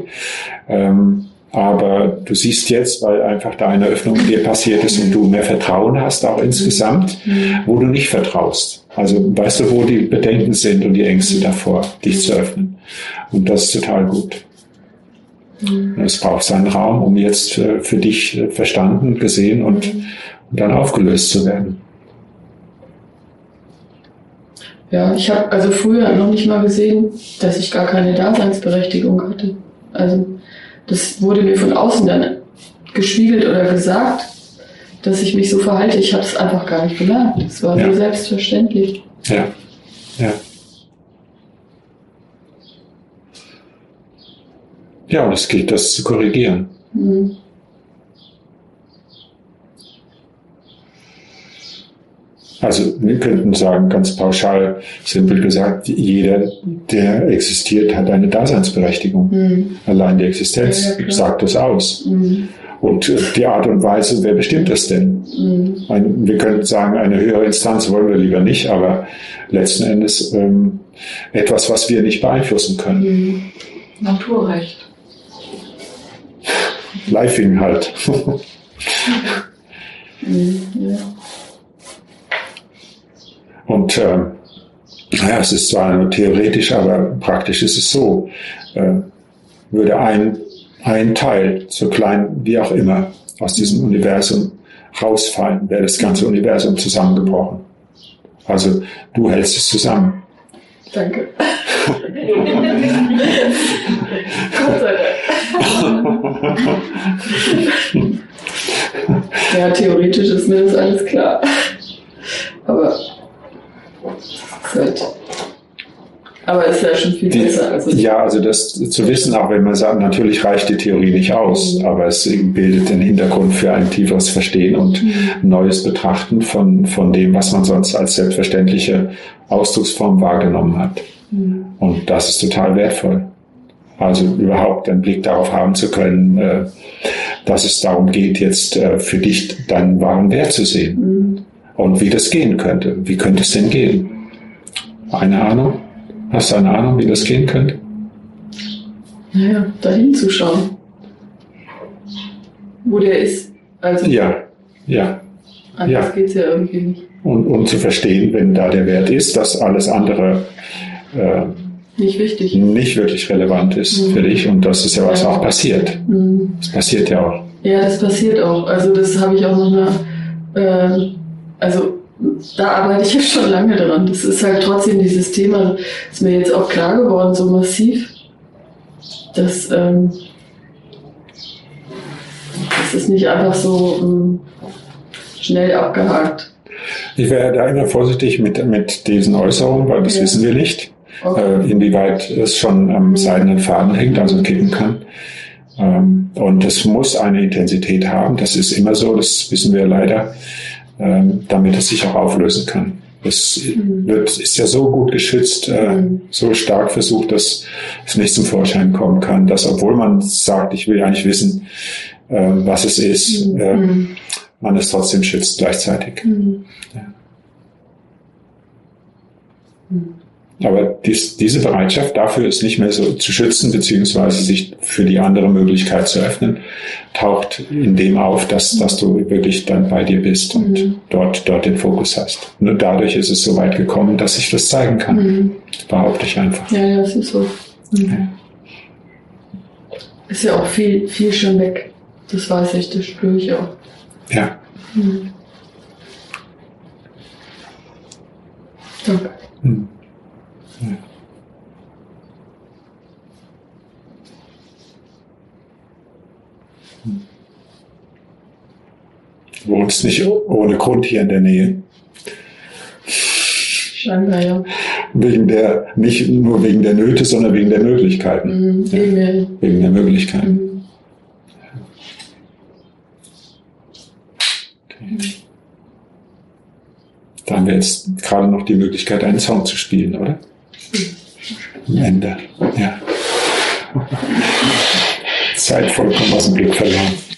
Aber du siehst jetzt, weil einfach da eine Öffnung in dir passiert ist und du mehr Vertrauen hast, auch insgesamt, wo du nicht vertraust. Also weißt du, wo die Bedenken sind und die Ängste davor, dich zu öffnen. Und das ist total gut. Es braucht seinen Raum, um jetzt für dich verstanden, gesehen und dann aufgelöst zu werden. Ja, ich habe also früher noch nicht mal gesehen, dass ich gar keine Daseinsberechtigung hatte. Also das wurde mir von außen dann gespiegelt oder gesagt, dass ich mich so verhalte. Ich habe es einfach gar nicht bemerkt. Es war so selbstverständlich. Ja, ja. Ja, und es gilt, das zu korrigieren. Mhm. Also wir könnten sagen, ganz pauschal, simpel gesagt, jeder, der existiert, hat eine Daseinsberechtigung. Mhm. Allein die Existenz Ja, sagt das aus. Mhm. Und die Art und Weise, wer bestimmt das denn? Mhm. Wir könnten sagen, eine höhere Instanz wollen wir lieber nicht, aber letzten Endes etwas, was wir nicht beeinflussen können. Mhm. Naturrecht. Lifing halt. Mhm. Ja. Und naja, es ist zwar nur theoretisch, aber praktisch ist es so. Würde ein Teil, so klein wie auch immer, aus diesem Universum rausfallen, wäre das ganze Universum zusammengebrochen. Also du hältst es zusammen. Danke. Gott sei Dank. Ja, theoretisch ist mir das alles klar. Aber es ist ja schon viel besser. Also das zu wissen, auch wenn man sagt, natürlich reicht die Theorie nicht aus, aber es bildet den Hintergrund für ein tieferes Verstehen und neues Betrachten von dem, was man sonst als selbstverständliche Ausdrucksform wahrgenommen hat. Und das ist total wertvoll. Also überhaupt einen Blick darauf haben zu können, dass es darum geht, jetzt für dich deinen wahren Wert zu sehen. Und wie das gehen könnte. Wie könnte es denn gehen? Eine Ahnung? Hast du eine Ahnung, wie das gehen könnte? Naja, dahin zu schauen. Wo der ist. Also ja. Anders geht's ja irgendwie nicht. Und zu verstehen, wenn da der Wert ist, dass alles andere nicht wichtig. Nicht wirklich relevant ist für dich und das ist ja was auch passiert. Das passiert ja auch. Ja, das passiert auch. Also das habe ich auch noch mal, also da arbeite ich ja schon lange dran. Das ist halt trotzdem dieses Thema, ist mir jetzt auch klar geworden, so massiv, dass das ist nicht einfach so schnell abgehakt. Ich wäre da immer vorsichtig mit diesen Äußerungen, weil das wissen wir nicht. Okay. Inwieweit es schon am seidenen Faden hängt, also kippen kann. Und es muss eine Intensität haben, das ist immer so, das wissen wir leider, damit es sich auch auflösen kann. Es ist ja so gut geschützt, so stark versucht, dass es nicht zum Vorschein kommen kann, dass obwohl man sagt, ich will eigentlich wissen, was es ist, man es trotzdem schützt gleichzeitig. Ja. Aber diese Bereitschaft dafür ist nicht mehr so zu schützen, beziehungsweise sich für die andere Möglichkeit zu öffnen, taucht in dem auf, dass du wirklich dann bei dir bist und dort den Fokus hast. Nur dadurch ist es so weit gekommen, dass ich das zeigen kann. Behaupte ich einfach. Ja, das ist so. Ja. Ist ja auch viel, viel schon weg. Das weiß ich, das spüre ich auch. Ja. Danke. Ja. Du wohnst nicht ohne Grund hier in der Nähe. Scheinbar, ja. Nicht nur wegen der Nöte, sondern wegen der Möglichkeiten. Wegen der Möglichkeiten. Okay. Da haben wir jetzt gerade noch die Möglichkeit, einen Song zu spielen, oder? Am Ende, ja. Zeit vollkommen aus dem Blick verloren.